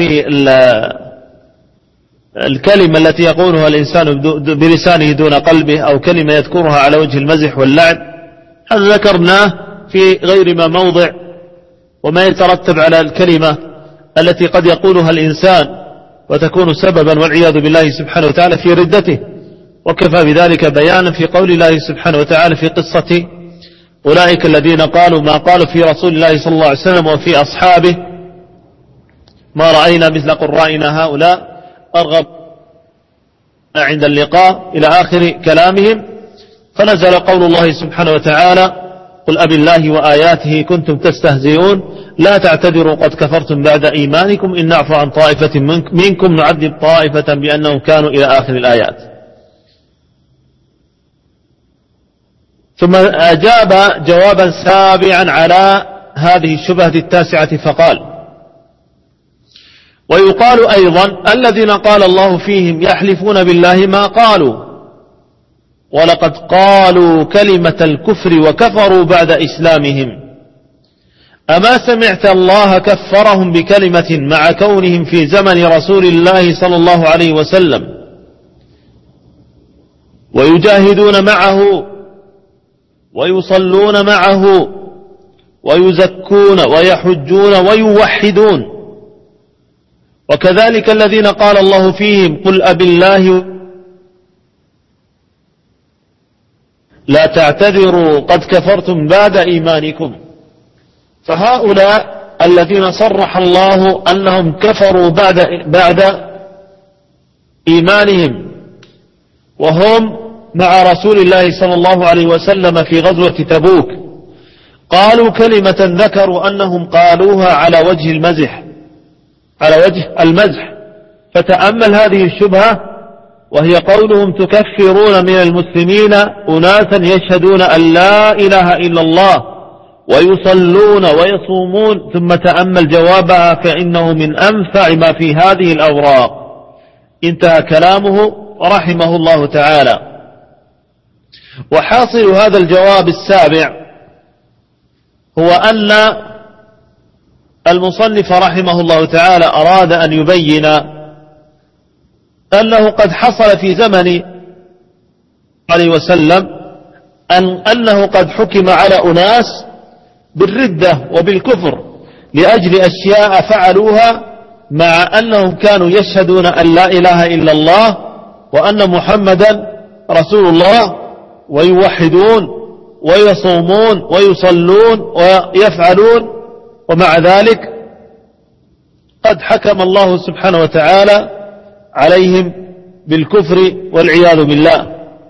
بالكلمة التي يقولها الإنسان بلسانه دون قلبه، أو كلمة يذكرها على وجه المزح واللعب، هذا ذكرناه في غير ما موضع، وما يترتب على الكلمة التي قد يقولها الإنسان وتكون سببا والعياذ بالله سبحانه وتعالى في ردته. وكفى بذلك بيانا في قول الله سبحانه وتعالى في قصة أولئك الذين قالوا ما قالوا في رسول الله صلى الله عليه وسلم وفي أصحابه ما رأينا مثل قرائنا هؤلاء أرغب عند اللقاء إلى آخر كلامهم. فنزل قول الله سبحانه وتعالى قل أبي الله وآياته كنتم تستهزئون لا تعتذروا قد كفرتم بعد إيمانكم إن نعفو عن طائفة منكم نعذب طائفة بأنهم كانوا إلى آخر الآيات. ثم أجاب جوابا سابعا على هذه الشبهة التاسعة فقال ويقال أيضا الذين قال الله فيهم يحلفون بالله ما قالوا ولقد قالوا كلمة الكفر وكفروا بعد إسلامهم أما سمعت الله كفرهم بكلمة مع كونهم في زمن رسول الله صلى الله عليه وسلم ويجاهدون معه ويصلون معه ويزكون ويحجون ويوحدون، وكذلك الذين قال الله فيهم قل أبي الله لا تعتذروا قد كفرتم بعد إيمانكم. فهؤلاء الذين صرح الله أنهم كفروا بعد, بعد إيمانهم وهم مع رسول الله صلى الله عليه وسلم في غزوة تبوك قالوا كلمة ذكروا أنهم قالوها على وجه المزح على وجه المزح. فتأمل هذه الشبهة وهي قولهم تكفرون من المسلمين أناسا يشهدون أن لا إله إلا الله ويصلون ويصومون، ثم تأمل جوابها فإنه من أنفع ما في هذه الأوراق. انتهى كلامه رحمه الله تعالى. وحاصل هذا الجواب السابع هو أن المصنف رحمه الله تعالى أراد أن يبين أنه قد حصل في زمن عليه وسلم أن أنه قد حكم على أناس بالردة وبالكفر لأجل أشياء فعلوها مع أنهم كانوا يشهدون أن لا إله إلا الله وأن محمدا رسول الله ويوحدون ويصومون ويصلون ويفعلون، ومع ذلك قد حكم الله سبحانه وتعالى عليهم بالكفر والعياذ بالله.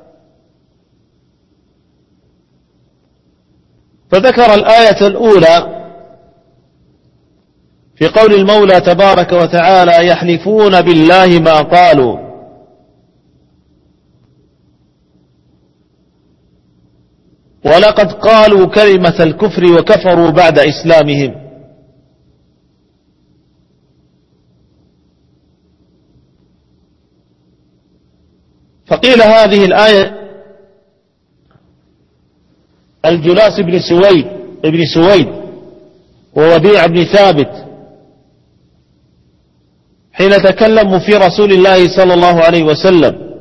فذكر الآية الأولى في قول المولى تبارك وتعالى يحلفون بالله ما قالوا، ولقد قالوا كلمة الكفر وكفروا بعد إسلامهم. فقيل هذه الآية الجلاس بن سويد ابن سويد ووبيع بن ثابت حين تكلموا في رسول الله صلى الله عليه وسلم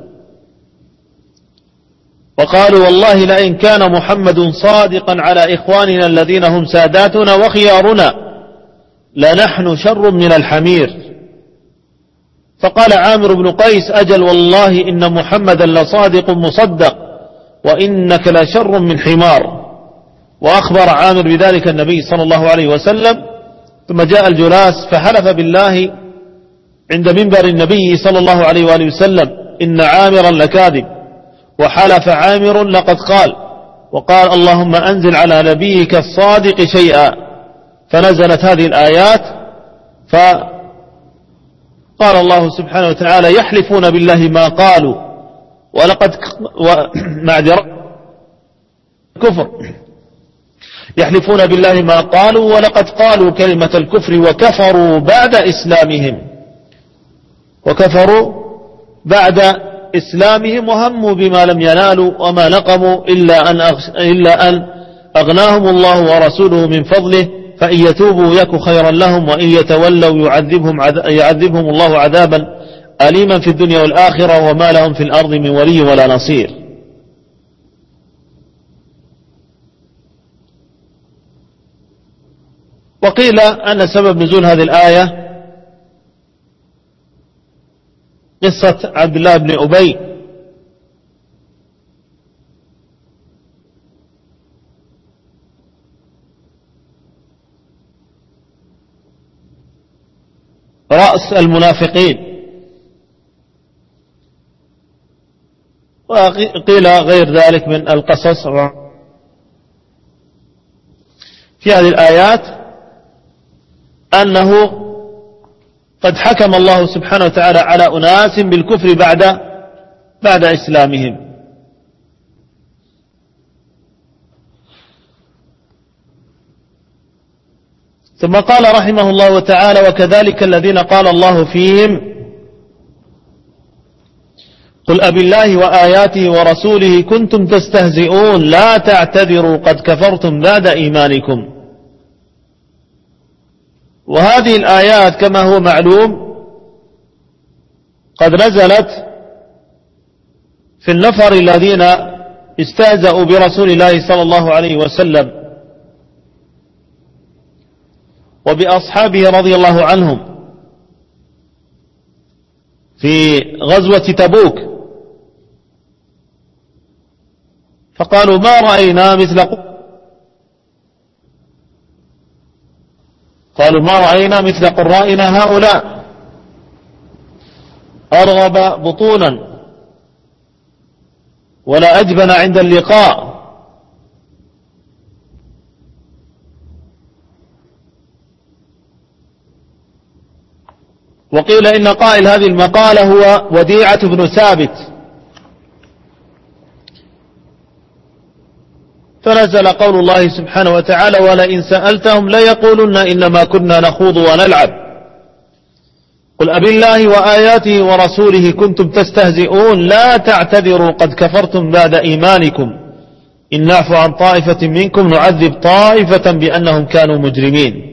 وقالوا والله لئن كان محمد صادقا على إخواننا الذين هم ساداتنا وخيارنا لنحن شر من الحمير. فقال عامر بن قيس: أجل والله إن محمدا لصادق مصدق وإنك لشر من حمار. وأخبر عامر بذلك النبي صلى الله عليه وسلم. ثم جاء الجلاس فحلف بالله عند منبر النبي صلى الله عليه وآله وسلم إن عامرا لكاذب. وحلف عامر لقد قال، وقال: اللهم أنزل على نبيك الصادق شيئا. فنزلت هذه الآيات، فقال الله سبحانه وتعالى: يحلفون بالله ما قالوا ولقد معذرة كفر يحلفون بالله ما قالوا ولقد قالوا كلمة الكفر وكفروا بعد إسلامهم وكفروا بعد إسلامهم وهموا بما لم ينالوا وما نقموا إلا أن, إلا أن أغناهم الله ورسوله من فضله، فإن يتوبوا يك خيرا لهم وإن يتولوا يعذبهم, يعذبهم الله عذابا أليما في الدنيا والآخرة وما لهم في الأرض من ولي ولا نصير. وقيل أن سبب نزول هذه الآية قصة عبد الله بن أبي رأس المنافقين، وقيل غير ذلك من القصص في هذه الآيات أنه قد حكم الله سبحانه وتعالى على أناس بالكفر بعد بعد إسلامهم. ثم قال رحمه الله تعالى: وكذلك الذين قال الله فيهم: قل أبي الله وآياته ورسوله كنتم تستهزئون لا تعتذروا قد كفرتم بعد إيمانكم. وهذه الآيات كما هو معلوم قد نزلت في النفر الذين استهزأوا برسول الله صلى الله عليه وسلم وبأصحابه رضي الله عنهم في غزوة تبوك، فقالوا: ما رأينا مثل قالوا ما رأينا مثل قرائنا هؤلاء أرغب بطونا ولا أجبن عند اللقاء. وقيل إن قائل هذه المقالة هو وديعة بن ثابت، فنزل قول الله سبحانه وتعالى: ولئن سألتهم ليقولن إنما كنا نخوض ونلعب قل أبي الله وآياته ورسوله كنتم تستهزئون لا تعتذروا قد كفرتم بعد إيمانكم إن نعفو عن طائفة منكم نعذب طائفة بأنهم كانوا مجرمين.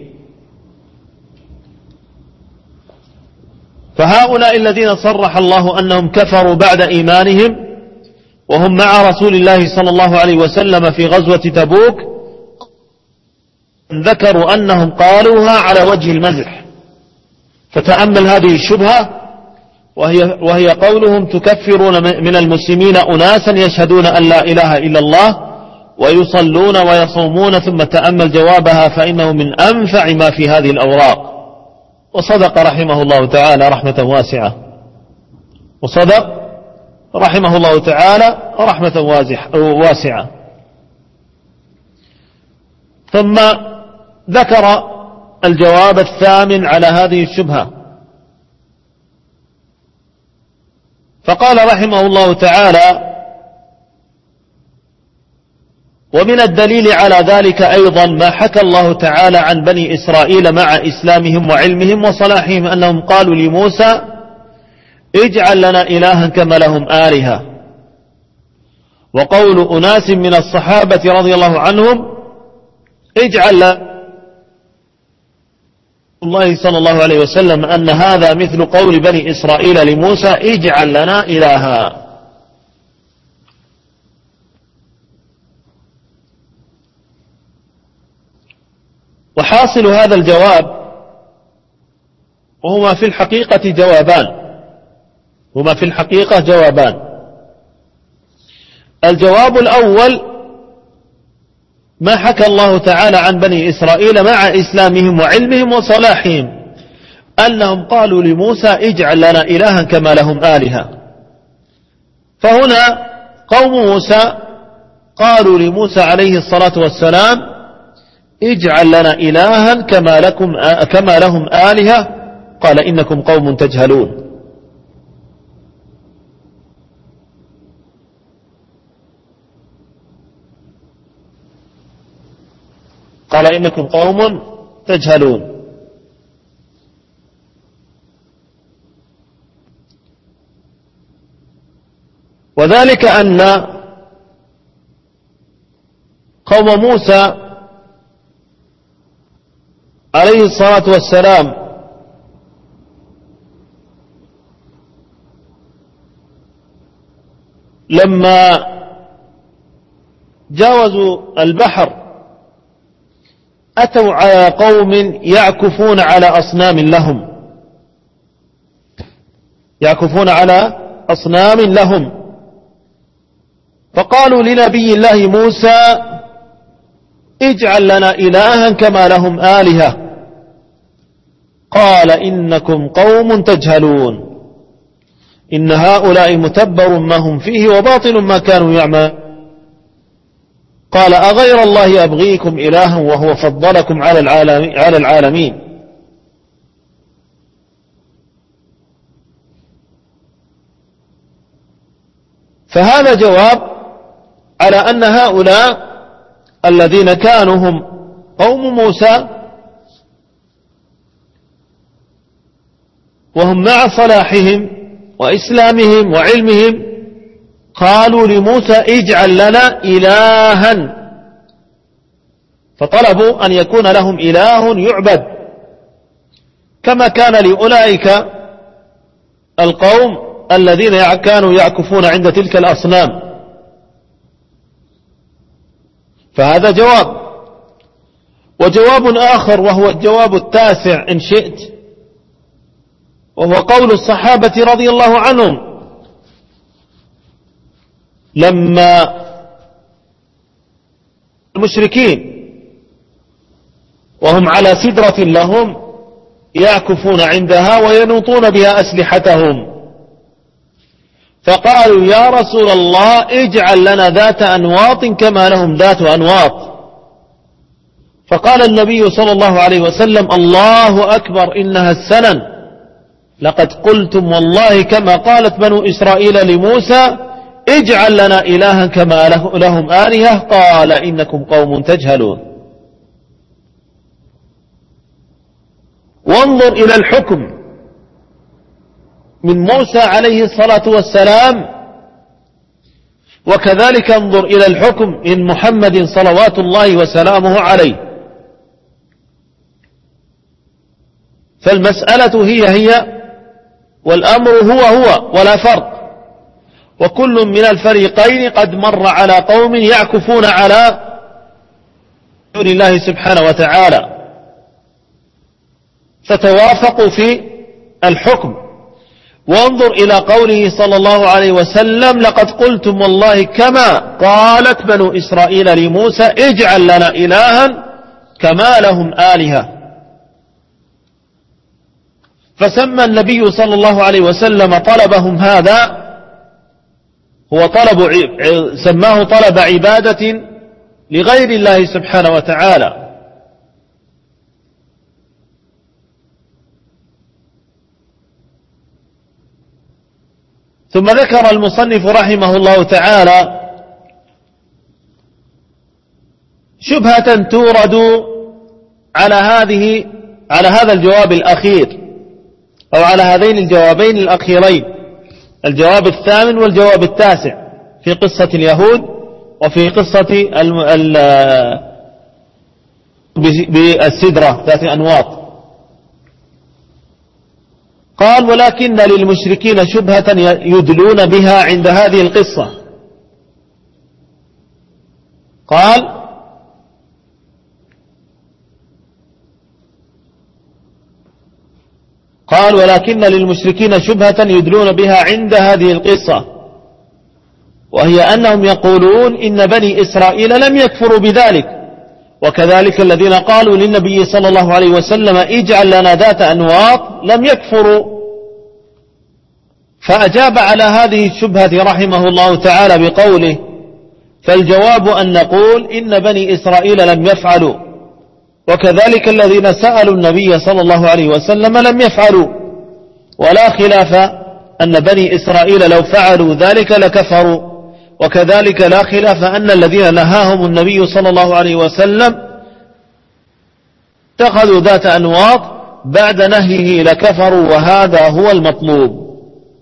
فهؤلاء الذين صرح الله أنهم كفروا بعد إيمانهم وهم مع رسول الله صلى الله عليه وسلم في غزوة تبوك ذكروا أنهم قالوها على وجه المزح. فتأمل هذه الشبهة وهي, وهي قولهم: تكفرون من المسلمين أناسا يشهدون أن لا إله إلا الله ويصلون ويصومون، ثم تأمل جوابها فإنه من أنفع ما في هذه الأوراق. وصدق رحمه الله تعالى رحمة واسعة وصدق رحمه الله تعالى رحمة واسعة. ثم ذكر الجواب الثامن على هذه الشبهة، فقال رحمه الله تعالى: ومن الدليل على ذلك أيضا ما حكى الله تعالى عن بني إسرائيل مع إسلامهم وعلمهم وصلاحهم أنهم قالوا لموسى: اجعل لنا إلها كما لهم آلهة. وقول أناس من الصحابة رضي الله عنهم: اجعل لنا الله صلى الله عليه وسلم أن هذا مثل قول بني إسرائيل لموسى: اجعل لنا إلها. وحاصل هذا الجواب وهما في الحقيقة جوابان: هما في الحقيقة جوابان. الجواب الأول ما حكى الله تعالى عن بني إسرائيل مع إسلامهم وعلمهم وصلاحهم أنهم قالوا لموسى اجعل لنا إلها كما لهم آلهة. فهنا قوم موسى قالوا لموسى عليه الصلاة والسلام اجعل لنا إلها كما لكم كما لهم آلهة، قال إنكم قوم تجهلون. قال إنكم قوم تجهلون. وذلك أن قوم موسى عليه الصلاة والسلام لما جاوزوا البحر أتوا على قوم يعكفون على أصنام لهم يعكفون على أصنام لهم فقالوا لنبي الله موسى اجعل لنا إلها كما لهم آلهة، قال إنكم قوم تجهلون إن هؤلاء متبر ما هم فيه وباطل ما كانوا يعملون. قال أغير الله أبغيكم إلها وهو فضلكم على على العالمين. فهذا جواب على أن هؤلاء الذين كانوا هم قوم موسى وهم مع صلاحهم وإسلامهم وعلمهم قالوا لموسى اجعل لنا إلها، فطلبوا أن يكون لهم إله يعبد كما كان لأولئك القوم الذين كانوا يعكفون عند تلك الأصنام. فهذا جواب. وجواب آخر وهو الجواب التاسع إن شئت، وهو قول الصحابة رضي الله عنهم لما المشركين وهم على سدرة لهم يعكفون عندها وينوطون بها أسلحتهم، فقالوا يا رسول الله اجعل لنا ذات أنواط كما لهم ذات أنواط. فقال النبي صلى الله عليه وسلم الله أكبر إنها السنن، لقد قلتم والله كما قالت بنو إسرائيل لموسى اجعل لنا إلها كما لهم آلهة، قال إنكم قوم تجهلون. وانظر إلى الحكم من موسى عليه الصلاة والسلام، وكذلك انظر إلى الحكم من محمد صلوات الله وسلامه عليه. فالمسألة هي هي والأمر هو هو ولا فرق، وكل من الفريقين قد مر على قوم يعكفون على دون الله سبحانه وتعالى فتوافقوا في الحكم. وانظر إلى قوله صلى الله عليه وسلم لقد قلتم والله كما قالت بنو إسرائيل لموسى اجعل لنا إلها كما لهم آلهة. فسمى النبي صلى الله عليه وسلم طلبهم هذا هو طلب سماه طلب عبادة لغير الله سبحانه وتعالى. ثم ذكر المصنف رحمه الله تعالى شبهة تورد على هذه على هذا الجواب الأخير أو على هذين الجوابين الأخيرين، الجواب الثامن والجواب التاسع في قصة اليهود وفي قصة بالسدرة ذات أنواط. قال ولكن للمشركين شبهة يدلون بها عند هذه القصة. قال قال ولكن للمشركين شبهة يدلون بها عند هذه القصة، وهي أنهم يقولون إن بني إسرائيل لم يكفروا بذلك، وكذلك الذين قالوا للنبي صلى الله عليه وسلم اجعل لنا ذات أنواط لم يكفروا. فأجاب على هذه الشبهة رحمه الله تعالى بقوله فالجواب أن نقول إن بني إسرائيل لم يفعلوا، وكذلك الذين سألوا النبي صلى الله عليه وسلم لم يفعلوا، ولا خلاف أن بني إسرائيل لو فعلوا ذلك لكفروا، وكذلك لا خلاف أن الذين نهاهم النبي صلى الله عليه وسلم اتخذوا ذات أنواط بعد نهيه لكفروا، وهذا هو المطلوب.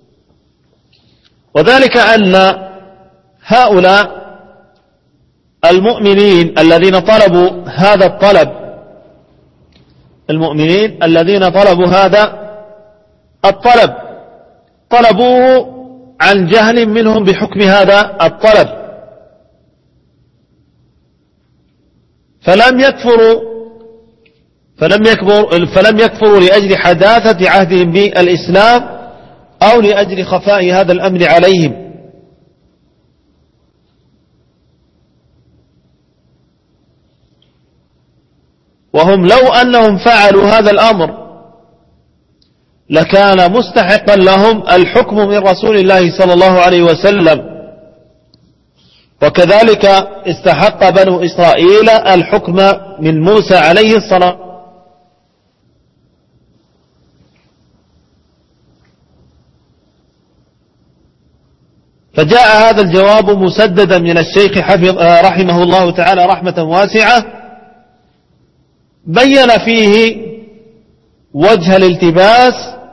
وذلك أن هؤلاء المؤمنين الذين طلبوا هذا الطلب المؤمنين الذين طلبوا هذا الطلب طلبوه عن جهل منهم بحكم هذا الطلب، فلم يكفروا فلم يكفروا فلم يكفروا لأجل حداثة عهدهم بالإسلام أو لأجل خفاء هذا الأمر عليهم. وهم لو أنهم فعلوا هذا الأمر لكان مستحقا لهم الحكم من رسول الله صلى الله عليه وسلم، وكذلك استحق بنو إسرائيل الحكم من موسى عليه الصلاة. فجاء هذا الجواب مسددا من الشيخ حفظ رحمه الله تعالى رحمة واسعة، بين فيه وجه الالتباس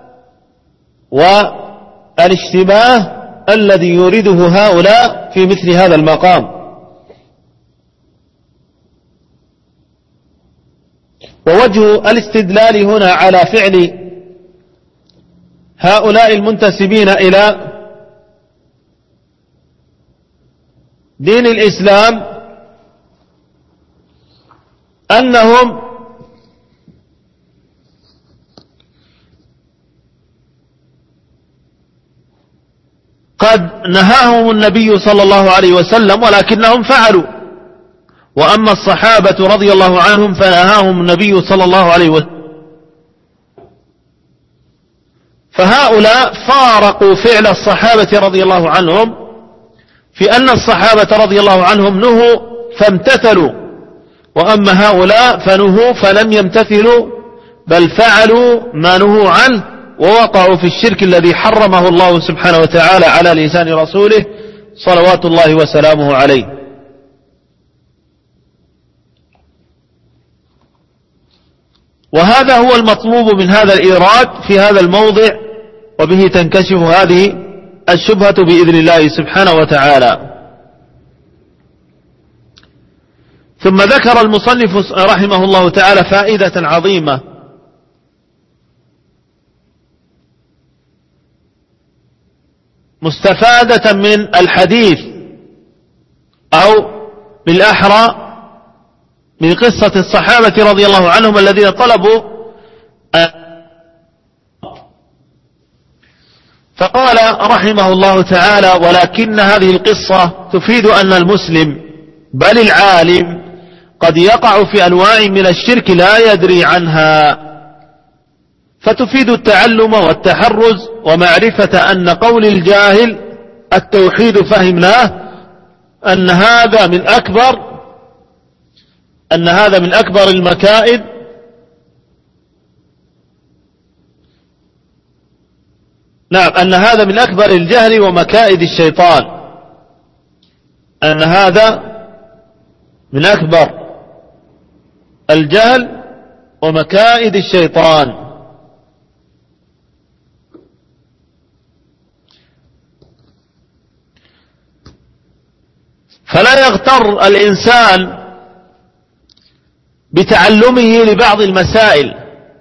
والاشتباه الذي يريده هؤلاء في مثل هذا المقام. ووجه الاستدلال هنا على فعل هؤلاء المنتسبين إلى دين الإسلام أنهم قد نهاهم النبي صلى الله عليه وسلم ولكنهم فعلوا، وأما الصحابة رضي الله عنهم فنهاهم النبي صلى الله عليه وسلم. فهؤلاء فارقوا فعل الصحابة رضي الله عنهم في أن الصحابة رضي الله عنهم نهوا فامتثلوا، وأما هؤلاء فنهوا فلم يمتثلوا بل فعلوا ما نهوا عنه ووقعوا في الشرك الذي حرمه الله سبحانه وتعالى على لسان رسوله صلوات الله وسلامه عليه. وهذا هو المطلوب من هذا الإيراد في هذا الموضع، وبه تنكشف هذه الشبهة بإذن الله سبحانه وتعالى. ثم ذكر المصنف رحمه الله تعالى فائدة عظيمة مستفادة من الحديث، أو بالأحرى من قصة الصحابة رضي الله عنهم الذين طلبوا. فقال رحمه الله تعالى ولكن هذه القصة تفيد أن المسلم بل العالم قد يقع في أنواع من الشرك لا يدري عنها، فتفيد التعلم والتحرز ومعرفة أن قول الجاهل التوحيد فهمناه أن هذا من أكبر أن هذا من أكبر المكائد نعم أن هذا من أكبر الجهل ومكائد الشيطان أن هذا من أكبر الجهل ومكائد الشيطان. فلا يغتر الإنسان بتعلمه لبعض المسائل،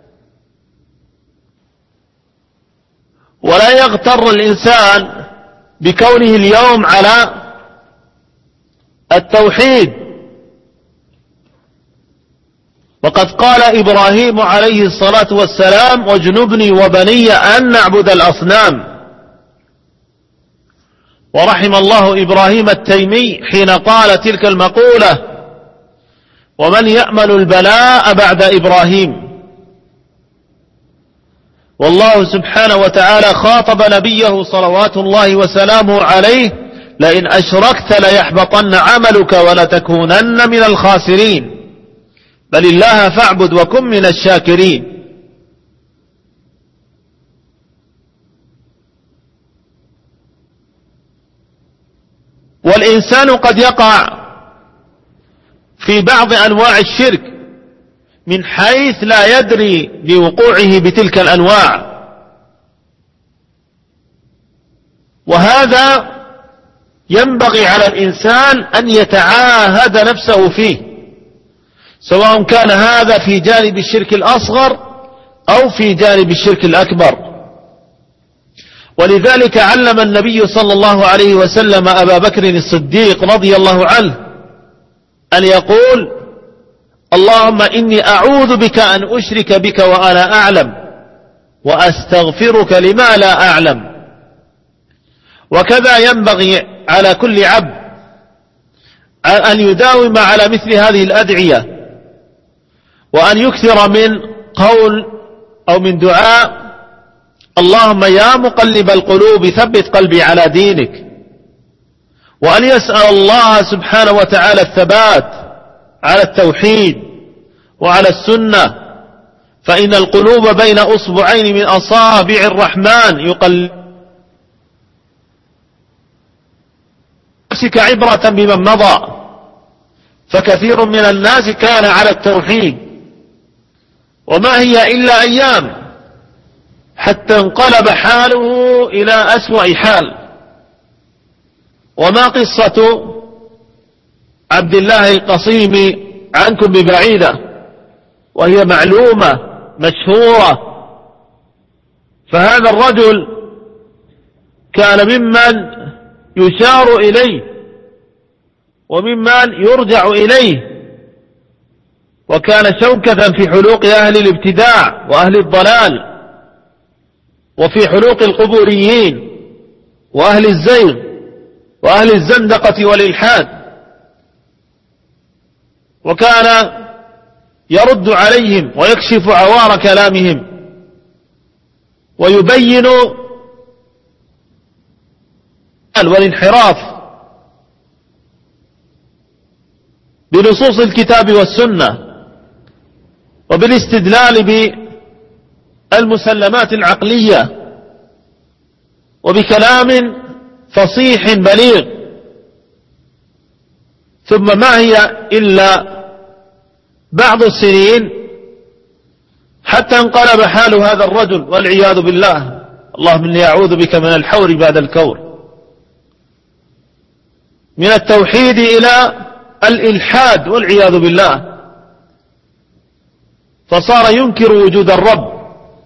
ولا يغتر الإنسان بكونه اليوم على التوحيد، وقد قال إبراهيم عليه الصلاة والسلام: واجنبني وبني أن نعبد الأصنام. ورحم الله إبراهيم التيمي حين قال تلك المقولة: ومن يأمل البلاء بعد إبراهيم. والله سبحانه وتعالى خاطب نبيه صلوات الله وسلامه عليه: لئن أشركت ليحبطن عملك ولتكونن من الخاسرين، بل الله فاعبد وكن من الشاكرين. والإنسان قد يقع في بعض أنواع الشرك من حيث لا يدري بوقوعه بتلك الأنواع، وهذا ينبغي على الإنسان أن يتعاهد نفسه فيه، سواء كان هذا في جانب الشرك الأصغر أو في جانب الشرك الأكبر. ولذلك علم النبي صلى الله عليه وسلم أبا بكر الصديق رضي الله عنه أن يقول: اللهم إني أعوذ بك أن أشرك بك وأنا أعلم، وأستغفرك لما لا أعلم. وكذا ينبغي على كل عبد أن يداوم على مثل هذه الأدعية، وأن يكثر من قول أو من دعاء: اللهم يا مقلب القلوب ثبت قلبي على دينك، وأن يسأل الله سبحانه وتعالى الثبات على التوحيد وعلى السنة، فإن القلوب بين أصبعين من أصابع الرحمن يقلب. نفسك عبرة بمن مضى، فكثير من الناس كان على التوحيد، وما هي إلا أيام حتى انقلب حاله إلى أسوأ حال. وما قصة عبد الله القصيم عنكم ببعيدة، وهي معلومة مشهورة. فهذا الرجل كان ممن يشار إليه وممن يرجع إليه، وكان شوكة في حلوق أهل الابتداع وأهل الضلال، وفي حلوق القبوريين وأهل الزيغ وأهل الزندقة والإلحاد، وكان يرد عليهم ويكشف عوار كلامهم ويبين والانحراف بنصوص الكتاب والسنة، وبالاستدلال بالمسلمات العقلية، وبكلام فصيح بليغ. ثم ما هي إلا بعض السنين حتى انقلب حال هذا الرجل والعياذ بالله. اللهم إني أعوذ بك من الحور بعد الكور، من التوحيد إلى الإلحاد والعياذ بالله، فصار ينكر وجود الرب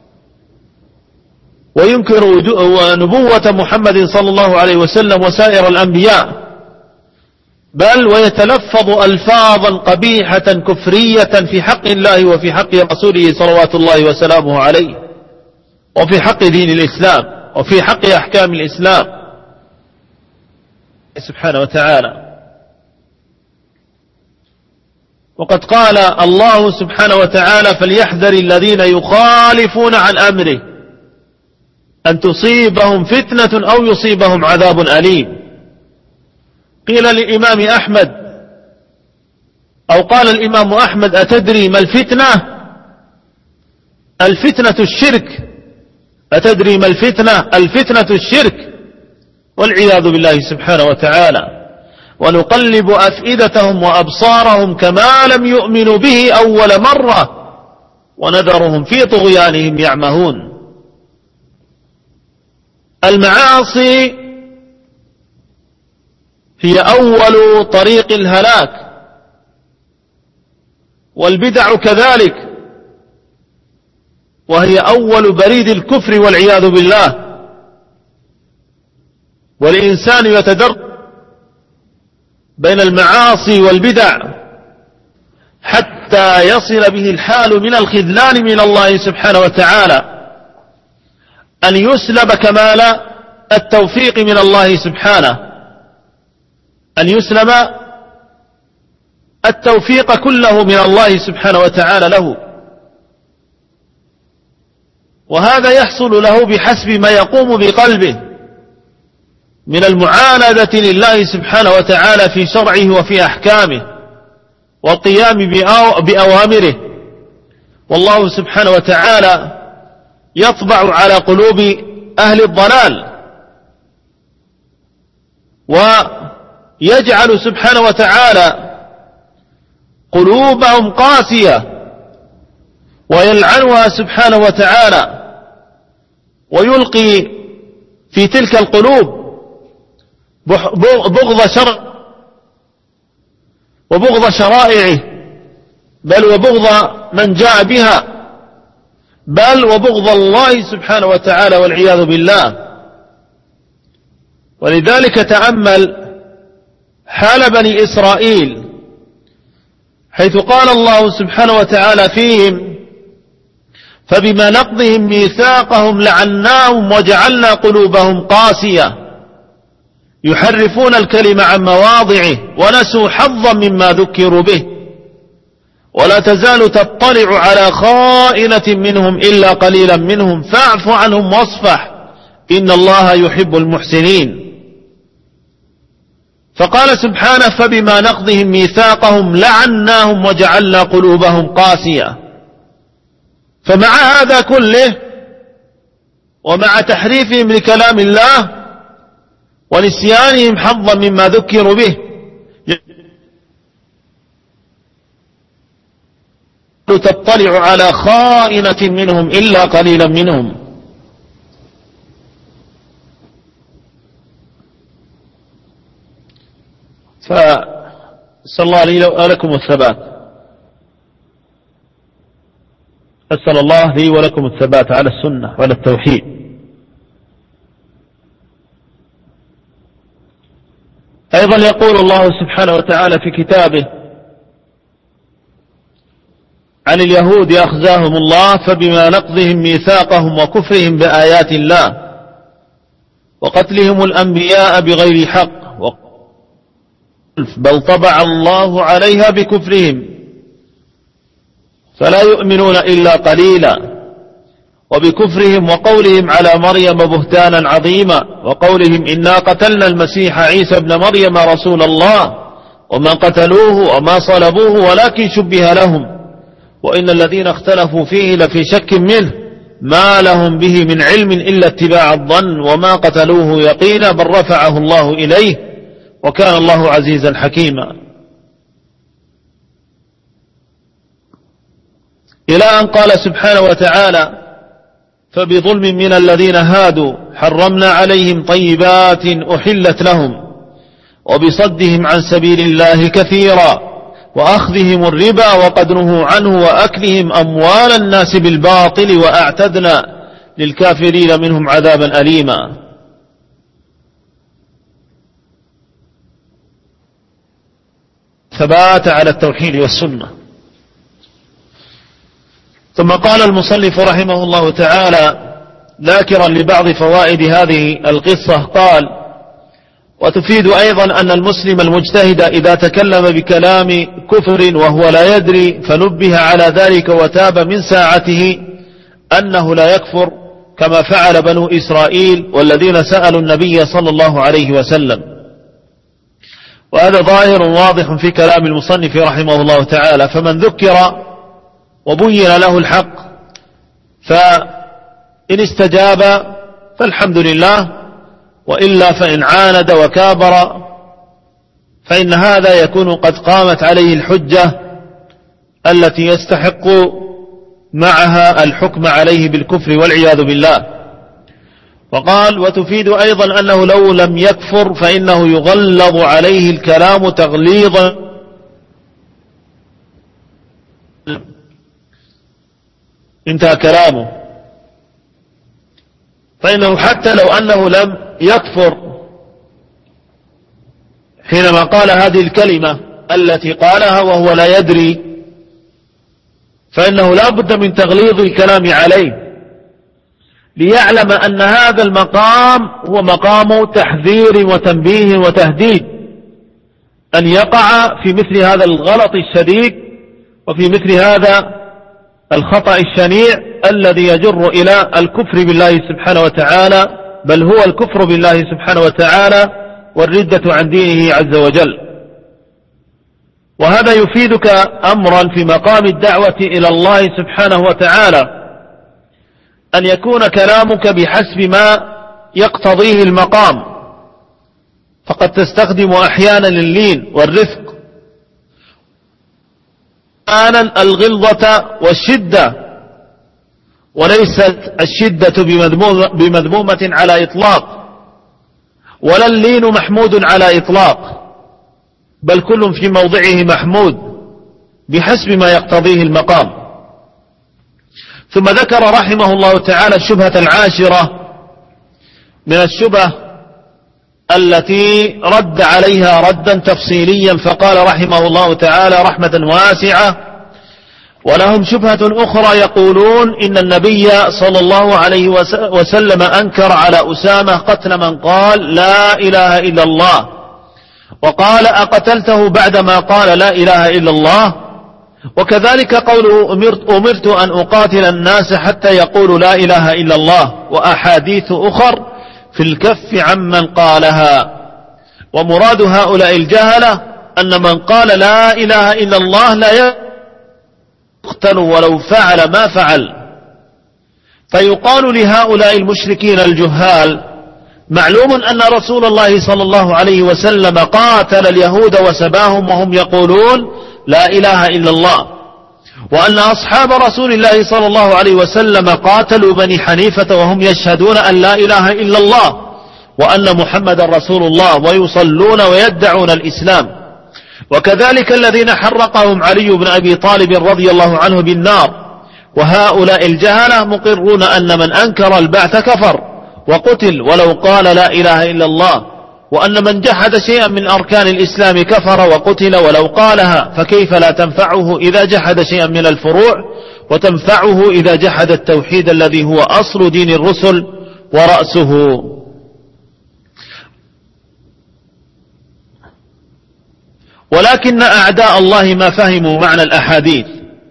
وينكر نبوة محمد صلى الله عليه وسلم وسائر الأنبياء، بل ويتلفظ ألفاظا قبيحة كفرية في حق الله وفي حق رسوله صلوات الله وسلامه عليه، وفي حق دين الإسلام، وفي حق أحكام الإسلام سبحانه وتعالى. وقد قال الله سبحانه وتعالى: فليحذر الذين يخالفون عن أمره أن تصيبهم فتنة أو يصيبهم عذاب أليم. قيل للإمام أحمد أو قال الإمام أحمد: أتدري ما الفتنة؟ الفتنة الشرك. أتدري ما الفتنة؟ الفتنة الشرك، والعياذ بالله سبحانه وتعالى. ونقلب أفئدتهم وأبصارهم كما لم يؤمنوا به أول مرة ونذرهم في طغيانهم يعمهون. المعاصي هي أول طريق الهلاك، والبدع كذلك، وهي أول بريد الكفر والعياذ بالله. والإنسان يتدرج بين المعاصي والبدع حتى حتى يصل به الحال من الخذلان من الله سبحانه وتعالى أن يسلب كمال التوفيق من الله سبحانه، أن يسلب التوفيق كله من الله سبحانه وتعالى له. وهذا يحصل له بحسب ما يقوم بقلبه من المعاندة لله سبحانه وتعالى في شرعه وفي أحكامه والقيام بأوامره. والله سبحانه وتعالى يطبع على قلوب أهل الضلال، ويجعل سبحانه وتعالى قلوبهم قاسية، ويلعنها سبحانه وتعالى، ويلقي في تلك القلوب بغض شرع وبغض شرائعه، بل وبغض من جاء بها، بل وبغض الله سبحانه وتعالى والعياذ بالله. ولذلك تأمل حال بني إسرائيل حيث قال الله سبحانه وتعالى فيهم: فبما نقضهم ميثاقهم لعناهم وجعلنا قلوبهم قاسية يحرفون الكلم عن مواضعه ونسوا حظا مما ذكروا به ولا تزال تطلع على خائنة منهم إلا قليلا منهم فاعف عنهم واصفح إن الله يحب المحسنين. فقال سبحانه: فبما نقضهم ميثاقهم لعناهم وجعلنا قلوبهم قاسية. فمع هذا كله ومع تحريفهم لكلام الله ونسيانهم حظا مما ذكروا به تطلع على خائنة منهم إلا قليلا منهم. فأسأل الله لي ولكم الثبات، أسأل الله لي ولكم الثبات على السنة وعلى التوحيد. أيضا يقول الله سبحانه وتعالى في كتابه عن اليهود أخزاهم الله: فبما نقضهم ميثاقهم وكفرهم بآيات الله وقتلهم الأنبياء بغير حق بل طبع الله عليها بكفرهم فلا يؤمنون إلا قليلا، وبكفرهم وقولهم على مريم بهتانا عظيما، وقولهم إنا قتلنا المسيح عيسى ابن مريم رسول الله وما قتلوه وما صلبوه ولكن شبه لهم وإن الذين اختلفوا فيه لفي شك منه ما لهم به من علم إلا اتباع الظن وما قتلوه يقينا بل رفعه الله إليه وكان الله عزيزا حكيما. إلى أن قال سبحانه وتعالى: فبظلم من الذين هادوا حرمنا عليهم طيبات أحلت لهم وبصدهم عن سبيل الله كثيرا وأخذهم الربا وقد نهوا عنه وأكلهم أموال الناس بالباطل وأعتدنا للكافرين منهم عذابا أليما. ثبات على التوحيد والسنة. ثم قال المصنف رحمه الله تعالى ذاكرا لبعض فوائد هذه القصة قال: وتفيد أيضا أن المسلم المجتهد إذا تكلم بكلام كفر وهو لا يدري فنبه على ذلك وتاب من ساعته أنه لا يكفر كما فعل بنو إسرائيل والذين سألوا النبي صلى الله عليه وسلم. وهذا ظاهر واضح في كلام المصنف رحمه الله تعالى. فمن ذكر وبين له الحق فإن استجاب فالحمد لله، وإلا فإن عاند وكابر فإن هذا يكون قد قامت عليه الحجة التي يستحق معها الحكم عليه بالكفر والعياذ بالله. وقال: وتفيد أيضا أنه لو لم يكفر فإنه يغلظ عليه الكلام تغليظا انتهى كلامه، فإنه حتى لو أنه لم يكفر حينما قال هذه الكلمة التي قالها وهو لا يدري فإنه لا بد من تغليظ الكلام عليه ليعلم أن هذا المقام هو مقام تحذير وتنبيه وتهديد، أن يقع في مثل هذا الغلط الشديد وفي مثل هذا الخطأ الشنيع الذي يجر إلى الكفر بالله سبحانه وتعالى، بل هو الكفر بالله سبحانه وتعالى والردة عن دينه عز وجل. وهذا يفيدك أمرا في مقام الدعوة إلى الله سبحانه وتعالى، أن يكون كلامك بحسب ما يقتضيه المقام، فقد تستخدم أحيانا اللين والرفق، أحيانا الغلظة والشدة، وليست الشدة بمذمومة على إطلاق، ولا اللين محمود على إطلاق، بل كل في موضعه محمود بحسب ما يقتضيه المقام. ثم ذكر رحمه الله تعالى الشبهة العاشرة من الشبه التي رد عليها ردا تفصيليا، فقال رحمه الله تعالى رحمة واسعة: ولهم شبهة أخرى يقولون إن النبي صلى الله عليه وسلم أنكر على أسامة قتل من قال لا إله إلا الله، وقال أقتلته بعدما قال لا إله إلا الله. وكذلك قوله أمرت, أمرت أن أقاتل الناس حتى يقولوا لا إله إلا الله، وأحاديث أخر في الكف عمن قالها. ومراد هؤلاء الجهلة أن من قال لا إله إلا الله لا يقتل ولو فعل ما فعل. فيقال لهؤلاء المشركين الجهال: معلوم أن رسول الله صلى الله عليه وسلم قاتل اليهود وسباهم وهم يقولون لا إله إلا الله، وأن أصحاب رسول الله صلى الله عليه وسلم قاتلوا بني حنيفة وهم يشهدون أن لا إله إلا الله وأن محمد رسول الله ويصلون ويدعون الإسلام. وكذلك الذين حرقهم علي بن أبي طالب رضي الله عنه بالنار. وهؤلاء الجهلة مقرون أن من أنكر البعث كفر وقتل ولو قال لا إله إلا الله، وأن من جحد شيئا من أركان الإسلام كفر وقتل ولو قالها، فكيف لا تنفعه إذا جحد شيئا من الفروع، وتنفعه إذا جحد التوحيد الذي هو أصل دين الرسل ورأسه. ولكن أعداء الله ما فهموا معنى الأحاديث.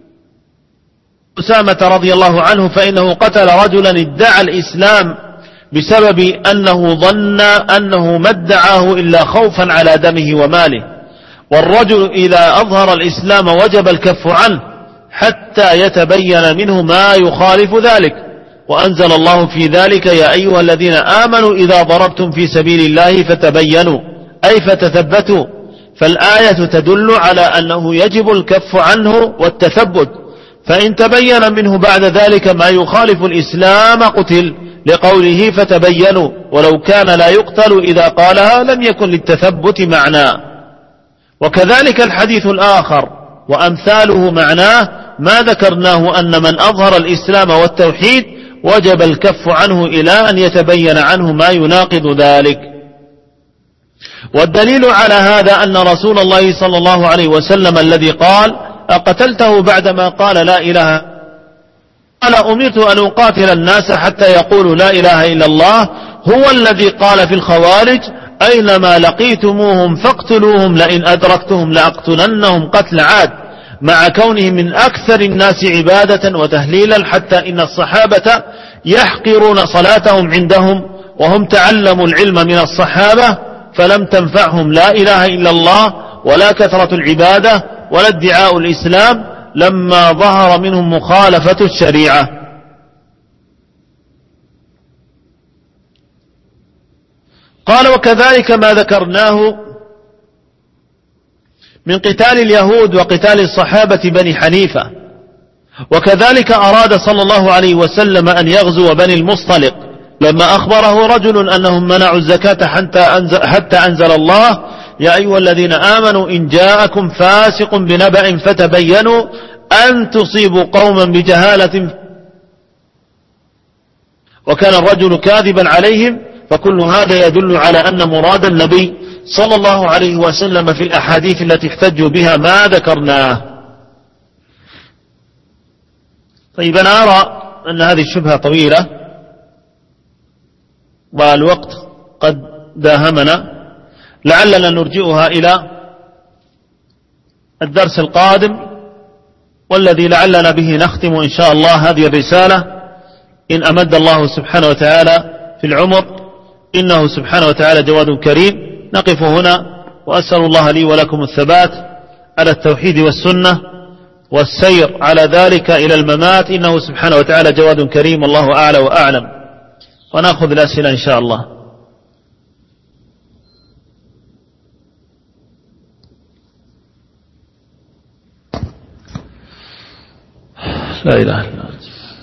أسامة رضي الله عنه فإنه قتل رجلا ادعى الإسلام بسبب أنه ظن أنه ما ادعاه إلا خوفا على دمه وماله، والرجل إذا أظهر الإسلام وجب الكف عنه حتى يتبين منه ما يخالف ذلك. وأنزل الله في ذلك: يا أيها الذين آمنوا إذا ضربتم في سبيل الله فتبينوا، أي فتثبتوا. فالآية تدل على أنه يجب الكف عنه والتثبت، فإن تبين منه بعد ذلك ما يخالف الإسلام قتل، لقوله فتبينوا، ولو كان لا يقتل إذا قالها لم يكن للتثبت معناه. وكذلك الحديث الآخر وأمثاله معناه ما ذكرناه، أن من أظهر الإسلام والتوحيد وجب الكف عنه إلى أن يتبين عنه ما يناقض ذلك. والدليل على هذا أن رسول الله صلى الله عليه وسلم الذي قال أقتلته بعدما قال لا إله، قال أمرت أن أقاتل الناس حتى يقولوا لا إله إلا الله، هو الذي قال في الخوارج: أينما لقيتموهم فاقتلوهم، لئن أدركتهم لأقتلنهم قتل عاد، مع كونهم من أكثر الناس عبادة وتهليلا، حتى إن الصحابة يحقرون صلاتهم عندهم، وهم تعلموا العلم من الصحابة، فلم تنفعهم لا إله إلا الله ولا كثرة العبادة ولا ادعاء الإسلام لما ظهر منهم مخالفة الشريعة. قال: وكذلك ما ذكرناه من قتال اليهود وقتال الصحابة بني حنيفة. وكذلك أراد صلى الله عليه وسلم أن يغزو بني المصطلق لما أخبره رجل أنهم منعوا الزكاة حتى أنزل, حتى أنزل الله: يا أيها الذين آمنوا إن جاءكم فاسق بنبأ فتبينوا أن تصيبوا قوما بجهالة. وكان الرجل كاذبا عليهم. فكل هذا يدل على أن مراد النبي صلى الله عليه وسلم في الأحاديث التي احتجوا بها ما ذكرناه. طيب أنا أرى أن هذه الشبهة طويلة والوقت قد داهمنا، لعلنا نرجئها إلى الدرس القادم، والذي لعلنا به نختم إن شاء الله هذه الرسالة إن أمد الله سبحانه وتعالى في العمر، إنه سبحانه وتعالى جواد كريم. نقف هنا، وأسأل الله لي ولكم الثبات على التوحيد والسنة والسير على ذلك إلى الممات، إنه سبحانه وتعالى جواد كريم، والله أعلى وأعلم. ونأخذ الأسئلة إن شاء الله. لا إله إلا الله.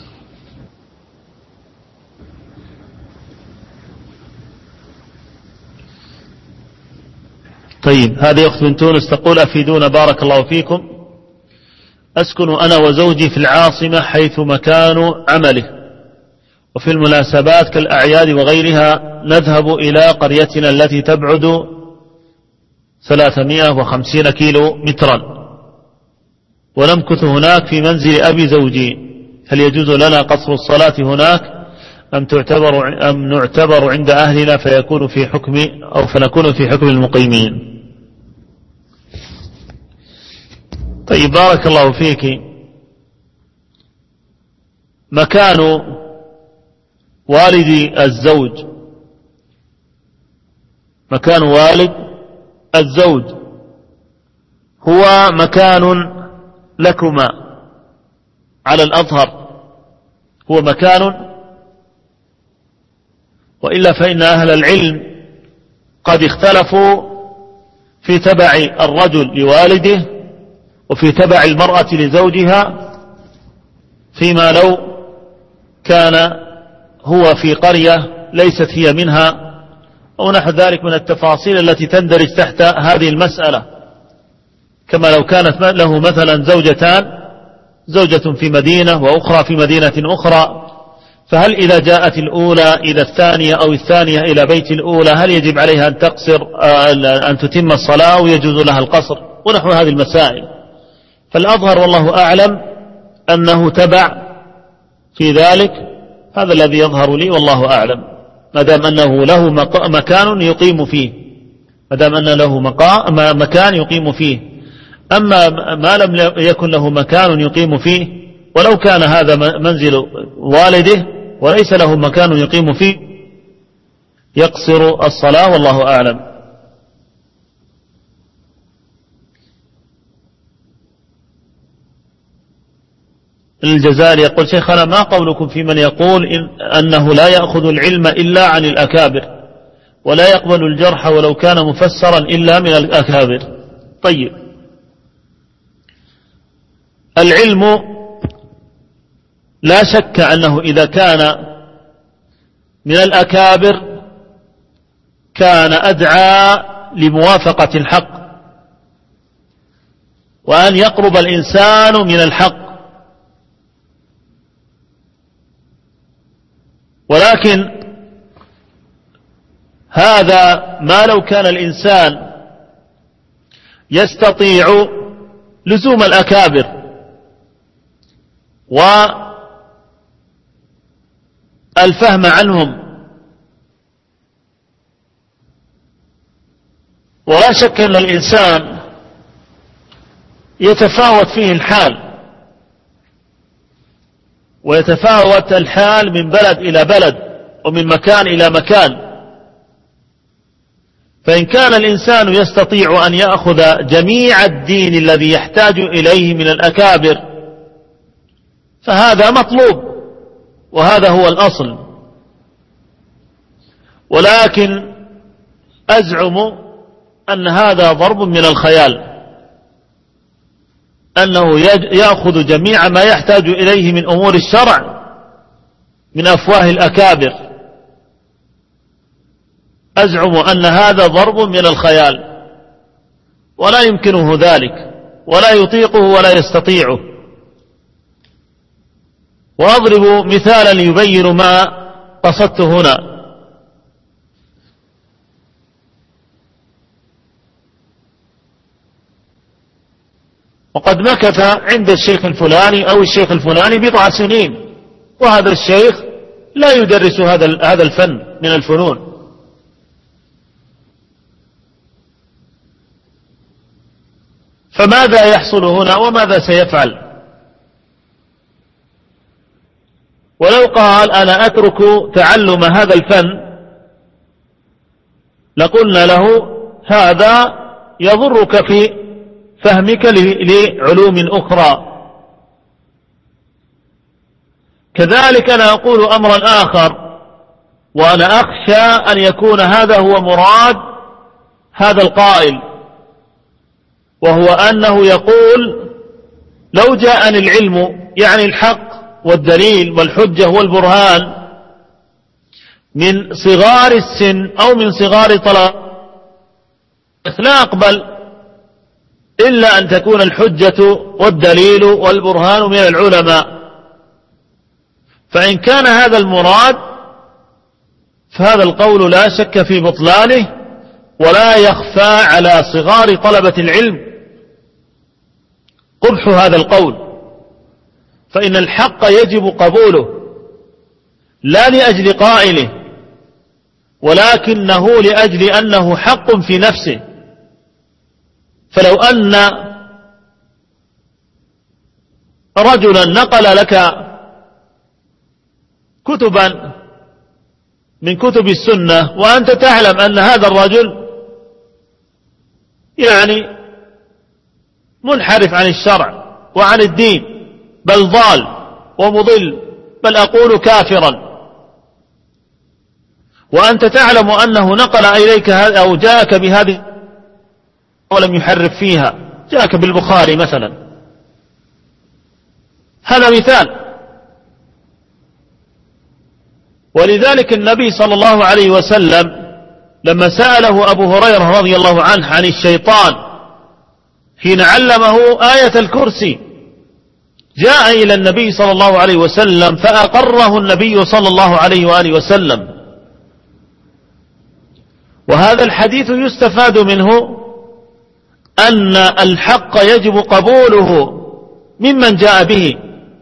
طيب، هذه أخت من تونس تقول: أفيدونا بارك الله فيكم، أسكن أنا وزوجي في العاصمة حيث مكان عمله، وفي المناسبات كالأعياد وغيرها نذهب إلى قريتنا التي تبعد ثلاثمائة وخمسين كيلو مترا، ونمكث هناك في منزل أبي زوجي. هل يجوز لنا قصر الصلاة هناك أم تعتبر أم نعتبر عند أهلنا فيكون في حكم أو فنكون في حكم المقيمين؟ طيب، بارك الله فيك. مكان والد الزوج مكان والد الزوج هو مكان لكما على الأظهر، هو مكان، وإلا فإن أهل العلم قد اختلفوا في تبع الرجل لوالده وفي تبع المرأة لزوجها، فيما لو كان هو في قرية ليست هي منها أو نحو ذلك من التفاصيل التي تندرج تحت هذه المسألة، كما لو كانت له مثلا زوجتان، زوجة في مدينة وأخرى في مدينة أخرى، فهل إذا جاءت الأولى إذا الثانية أو الثانية إلى بيت الأولى هل يجب عليها أن تقصر أن تتم الصلاة ويجوز لها القصر ونحو هذه المسائل؟ فالأظهر والله أعلم أنه تبع في ذلك، هذا الذي يظهر لي والله أعلم، ما دام أنه له مكان يقيم فيه، ما دام أن له مكان يقيم فيه. أما ما لم يكن له مكان يقيم فيه، ولو كان هذا منزل والده وليس له مكان يقيم فيه، يقصر الصلاة والله أعلم. الجزائري يقول: شيخنا، ما قولكم في من يقول إن أنه لا يأخذ العلم إلا عن الأكابر ولا يقبل الجرح ولو كان مفسرا إلا من الأكابر؟ طيب، العلم لا شك أنه إذا كان من الأكابر كان أدعى لموافقة الحق وأن يقرب الإنسان من الحق، ولكن هذا ما لو كان الإنسان يستطيع لزوم الأكابر والفهم عنهم، ولا شك أن الإنسان يتفاوت فيه الحال، ويتفاوت الحال من بلد إلى بلد ومن مكان إلى مكان، فإن كان الإنسان يستطيع أن يأخذ جميع الدين الذي يحتاج إليه من الأكابر فهذا مطلوب وهذا هو الأصل، ولكن أزعم أن هذا ضرب من الخيال، أنه يأخذ جميع ما يحتاج إليه من أمور الشرع من أفواه الأكابر. أزعم أن هذا ضرب من الخيال ولا يمكنه ذلك ولا يطيقه ولا يستطيعه. وأضرب مثالا يبين ما قصدت هنا. وقد مكث عند الشيخ الفلاني أو الشيخ الفلاني بضع سنين، وهذا الشيخ لا يدرس هذا هذا الفن من الفنون. فماذا يحصل هنا وماذا سيفعل؟ ولو قال أنا أترك تعلم هذا الفن لقلنا له هذا يضرك في فهمك لعلوم أخرى. كذلك أنا أقول أمرا آخر، وأنا أخشى أن يكون هذا هو مراد هذا القائل، وهو أنه يقول لو جاءني العلم يعني الحق والدليل والحجة والبرهان من صغار السن أو من صغار طلب لا أقبل إلا أن تكون الحجة والدليل والبرهان من العلماء. فإن كان هذا المراد فهذا القول لا شك في بطلانه، ولا يخفى على صغار طلبة العلم قبح هذا القول. فإن الحق يجب قبوله لا لأجل قائله، ولكنه لأجل أنه حق في نفسه. فلو أن رجلا نقل لك كتبا من كتب السنة وأنت تعلم أن هذا الرجل يعني منحرف عن الشرع وعن الدين، بل ضال ومضل، بل أقول كافرا، وأنت تعلم أنه نقل إليك أو جاءك بهذه ولم يحرف فيها، جاءك بالبخاري مثلا، هذا مثال. ولذلك النبي صلى الله عليه وسلم لما سأله أبو هريرة رضي الله عنه عن الشيطان حين علمه آية الكرسي، جاء إلى النبي صلى الله عليه وسلم فأقره النبي صلى الله عليه وآله وسلم. وهذا الحديث يستفاد منه أن الحق يجب قبوله ممن جاء به،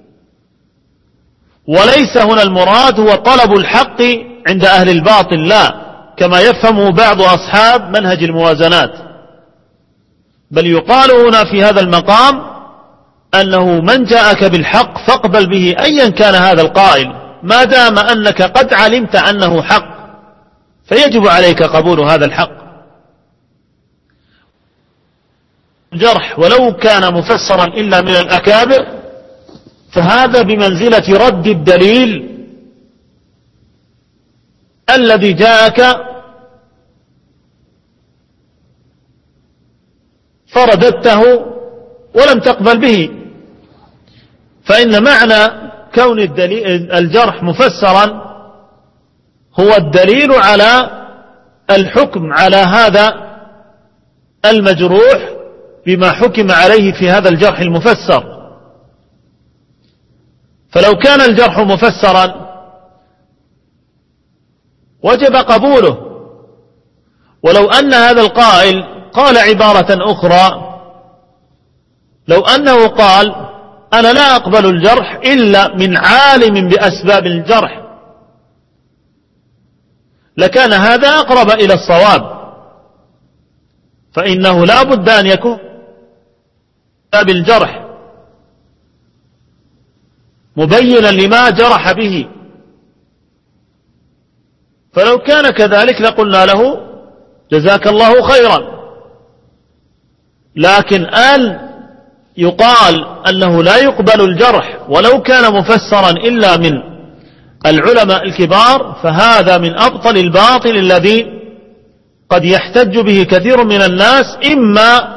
وليس هنا المراد هو طلب الحق عند أهل الباطل، لا كما يفهمه بعض أصحاب منهج الموازنات، بل يقال هنا في هذا المقام أنه من جاءك بالحق فاقبل به أيا كان هذا القائل، ما دام أنك قد علمت أنه حق فيجب عليك قبول هذا الحق. جرح ولو كان مفسرا إلا من الأكابر فهذا بمنزلة رد الدليل الذي جاءك فرددته ولم تقبل به. فإن معنى كون الدليل الجرح مفسرا هو الدليل على الحكم على هذا المجروح بما حكم عليه في هذا الجرح المفسر. فلو كان الجرح مفسرا وجب قبوله. ولو أن هذا القائل قال عبارة أخرى، لو أنه قال أنا لا أقبل الجرح إلا من عالم بأسباب الجرح، لكان هذا أقرب إلى الصواب، فإنه لا بد أن يكون بأسباب الجرح مبينا لما جرح به. فلو كان كذلك لقلنا له جزاك الله خيرا. لكن أن يقال أنه لا يقبل الجرح ولو كان مفسرا إلا من العلماء الكبار، فهذا من أبطل الباطل الذي قد يحتج به كثير من الناس، إما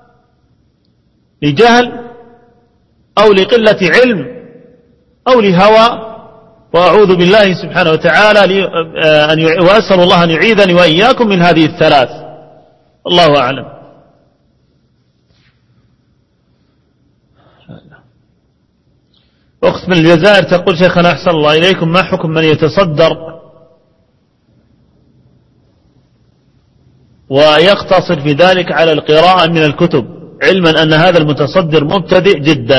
لجهل أو لقلة علم أو لهوى، وأعوذ بالله سبحانه وتعالى وأسأل الله أن يعيذني وإياكم من هذه الثلاث. الله أعلم. أخت من الجزائر تقول شيخنا أحسن الله إليكم، ما حكم من يتصدر ويقتصر في ذلك على القراءة من الكتب علما أن هذا المتصدر مبتدئ جدا.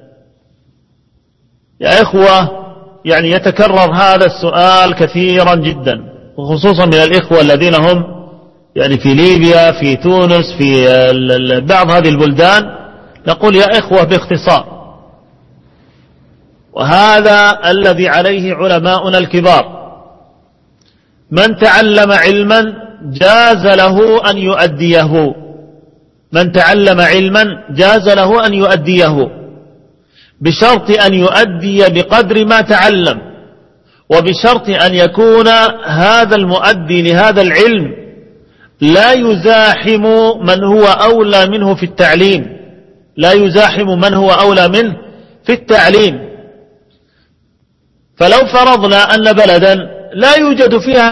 يا إخوة، يعني يتكرر هذا السؤال كثيرا جدا، وخصوصا من الإخوة الذين هم يعني في ليبيا، في تونس، في بعض هذه البلدان. نقول يا إخوة باختصار، وهذا الذي عليه علماؤنا الكبار: من تعلم علما جاز له أن يؤديه، من تعلم علما جاز له أن يؤديه، بشرط أن يؤدي بقدر ما تعلم، وبشرط أن يكون هذا المؤدي لهذا العلم لا يزاحم من هو أولى منه في التعليم، لا يزاحم من هو أولى منه في التعليم. فلو فرضنا أن بلدا لا يوجد فيها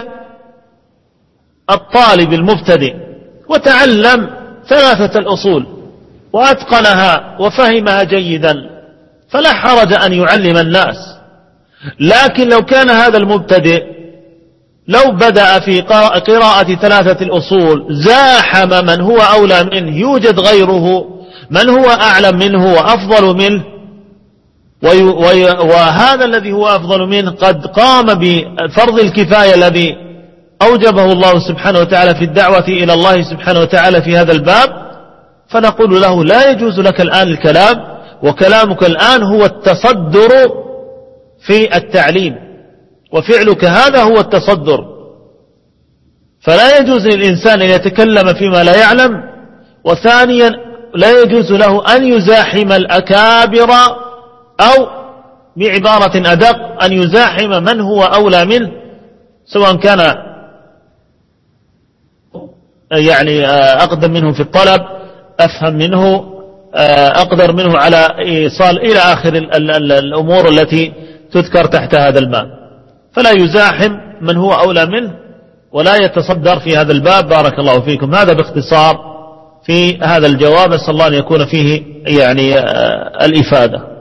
الطالب المبتدئ وتعلم ثلاثة الأصول وأتقنها وفهمها جيدا، فلا حرج أن يعلم الناس. لكن لو كان هذا المبتدئ لو بدأ في قراءة ثلاثة الأصول زاحم من هو أولى منه، يوجد غيره من هو أعلم منه وأفضل منه، وهذا الذي هو أفضل منه قد قام بفرض الكفاية الذي أوجبه الله سبحانه وتعالى في الدعوة إلى الله سبحانه وتعالى في هذا الباب، فنقول له لا يجوز لك الآن الكلام، وكلامك الآن هو التصدر في التعليم، وفعلك هذا هو التصدر. فلا يجوز للإنسان أن يتكلم فيما لا يعلم، وثانيا لا يجوز له أن يزاحم الأكابر، أو بعبارة أدق أن يزاحم من هو أولى منه، سواء كان يعني أقدم منه في الطلب، أفهم منه، أقدر منه على إيصال إلى آخر الأمور التي تذكر تحت هذا الباب. فلا يزاحم من هو أولى منه ولا يتصدر في هذا الباب. بارك الله فيكم. هذا باختصار في هذا الجواب، أسأل الله أن يكون فيه يعني الإفادة.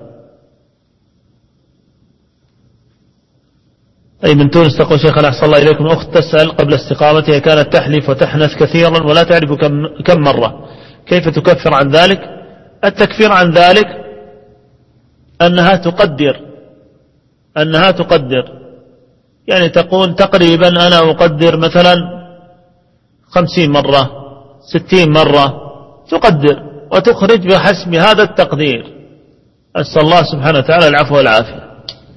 أي من تونس تقول: شيخنا أحسن الله إليكم، أخت تسأل قبل استقامتها كانت تحلف وتحنث كثيرا ولا تعرف كم, كم مرة، كيف تكفر عن ذلك؟ التكفير عن ذلك أنها تقدر أنها تقدر يعني تقول تقريبا أنا أقدر مثلا خمسين مرة، ستين مرة، تقدر وتخرج بحسب هذا التقدير. أسأل الله سبحانه وتعالى العفو والعافية.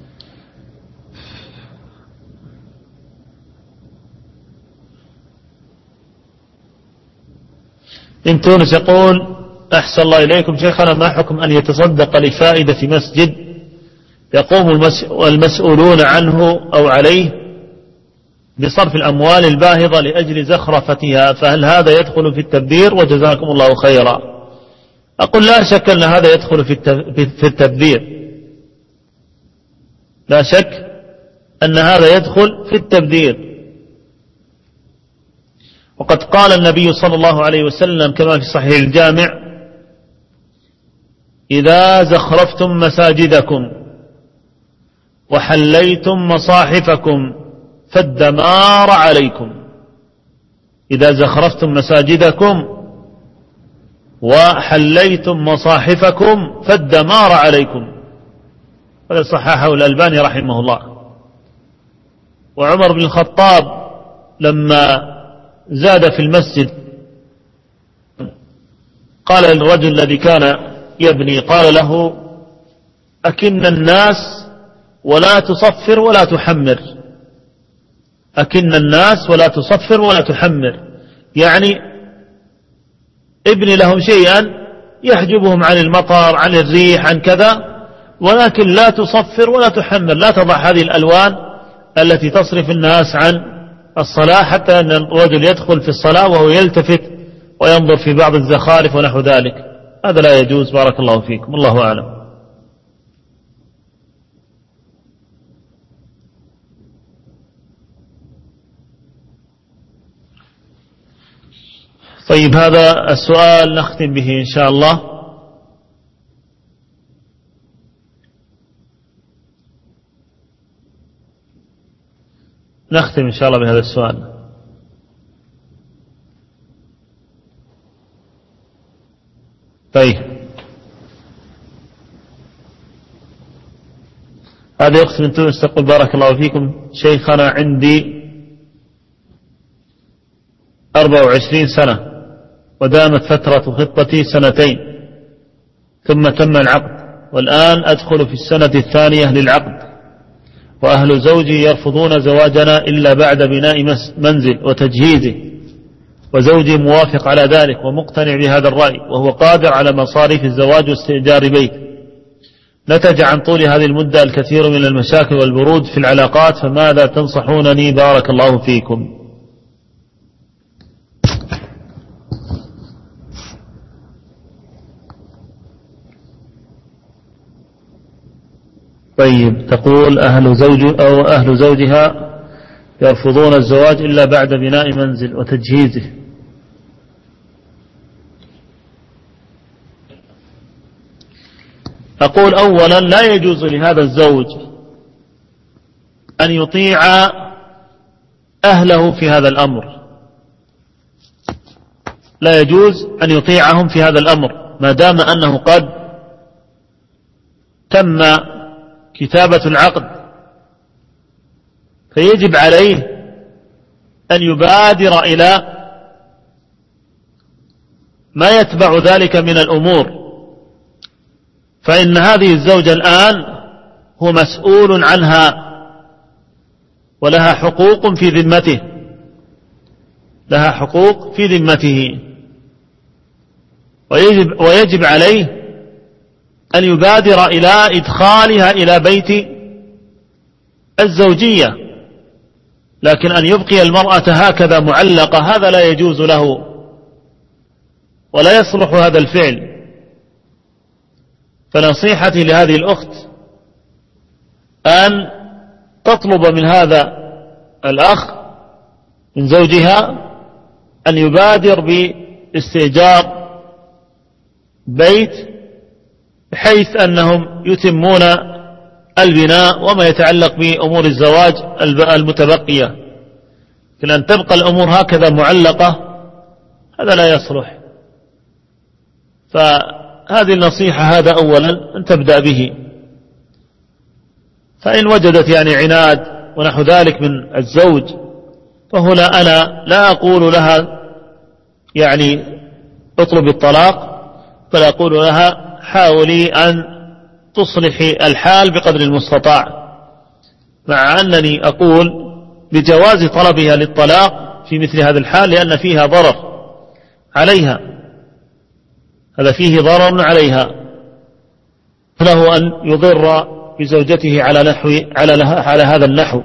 من تونس يقول: أحسن الله إليكم شيخنا، ما حكم أن يتصدق لفائدة مسجد يقوم المسؤولون عنه أو عليه بصرف الأموال الباهظة لأجل زخرفتها، فهل هذا يدخل في التبذير؟ وجزاكم الله خيرا. أقول لا شك أن هذا يدخل في التبذير، لا شك أن هذا يدخل في التبذير. وقد قال النبي صلى الله عليه وسلم كما في صحيح الجامع: إذا زخرفتم مساجدكم وحليتم مصاحفكم فالدمار عليكم. إذا زخرفتم مساجدكم وحليتم مصاحفكم فالدمار عليكم. هذا صححه الألباني رحمه الله. وعمر بن الخطاب لما زاد في المسجد قال للرجل الذي كان يبني، قال له: أكن الناس ولا تصفر ولا تحمر، أكن الناس ولا تصفر ولا تحمر، يعني ابني لهم شيئا يحجبهم عن المطر، عن الريح، عن كذا، ولكن لا تصفر ولا تحمر، لا تضع هذه الألوان التي تصرف الناس عن الصلاة، حتى أن الرجل يدخل في الصلاة وهو يلتفت وينظر في بعض الزخارف ونحو ذلك. هذا لا يجوز. بارك الله فيكم. الله أعلم. طيب، هذا السؤال نختم به إن شاء الله. نختم إن شاء الله بهذا السؤال. طيب هذا أخت من تونس تقول بارك الله فيكم شيخنا عندي أربع وعشرين سنة ودامت فترة خطبتي سنتين ثم تم العقد والآن أدخل في السنة الثانية للعقد وأهل زوجي يرفضون زواجنا إلا بعد بناء منزل وتجهيزه وزوجي موافق على ذلك ومقتنع بهذا الرأي وهو قادر على مصاريف الزواج واستئجار بيت. نتج عن طول هذه المدة الكثير من المشاكل والبرود في العلاقات فماذا تنصحونني بارك الله فيكم؟ طيب تقول أهل زوج أو أهل زوجها يرفضون الزواج إلا بعد بناء منزل وتجهيزه. أقول أولا لا يجوز لهذا الزوج أن يطيع أهله في هذا الأمر، لا يجوز أن يطيعهم في هذا الأمر ما دام أنه قد تم كتابة العقد، فيجب عليه أن يبادر إلى ما يتبع ذلك من الأمور، فإن هذه الزوجة الآن هو مسؤول عنها ولها حقوق في ذمته، لها حقوق في ذمته، ويجب, ويجب عليه أن يبادر إلى إدخالها إلى بيت الزوجية، لكن أن يبقي المرأة هكذا معلقة هذا لا يجوز له ولا يصلح هذا الفعل. فنصيحتي لهذه الأخت أن تطلب من هذا الأخ من زوجها أن يبادر باستئجار بيت بحيث أنهم يتمون البناء وما يتعلق بأمور الزواج المتبقية، لكن أن تبقى الأمور هكذا معلقة هذا لا يصلح. فهذه النصيحة هذا أولا أن تبدأ به، فإن وجدت يعني عناد ونحو ذلك من الزوج فهنا أنا لا أقول لها يعني اطلب الطلاق، بل أقول لها حاولي أن تصلحي الحال بقدر المستطاع، مع أنني أقول بجواز طلبها للطلاق في مثل هذا الحال لأن فيها ضرر عليها، هذا فيه ضرر عليها، فله أن يضر بزوجته على نحو على, على هذا النحو.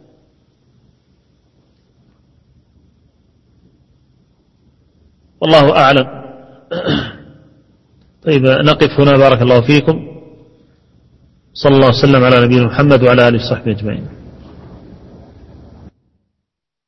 والله أعلم. طيب نقف هنا بارك الله فيكم، صلى الله وسلم على نبينا محمد وعلى آله وصحبه أجمعين.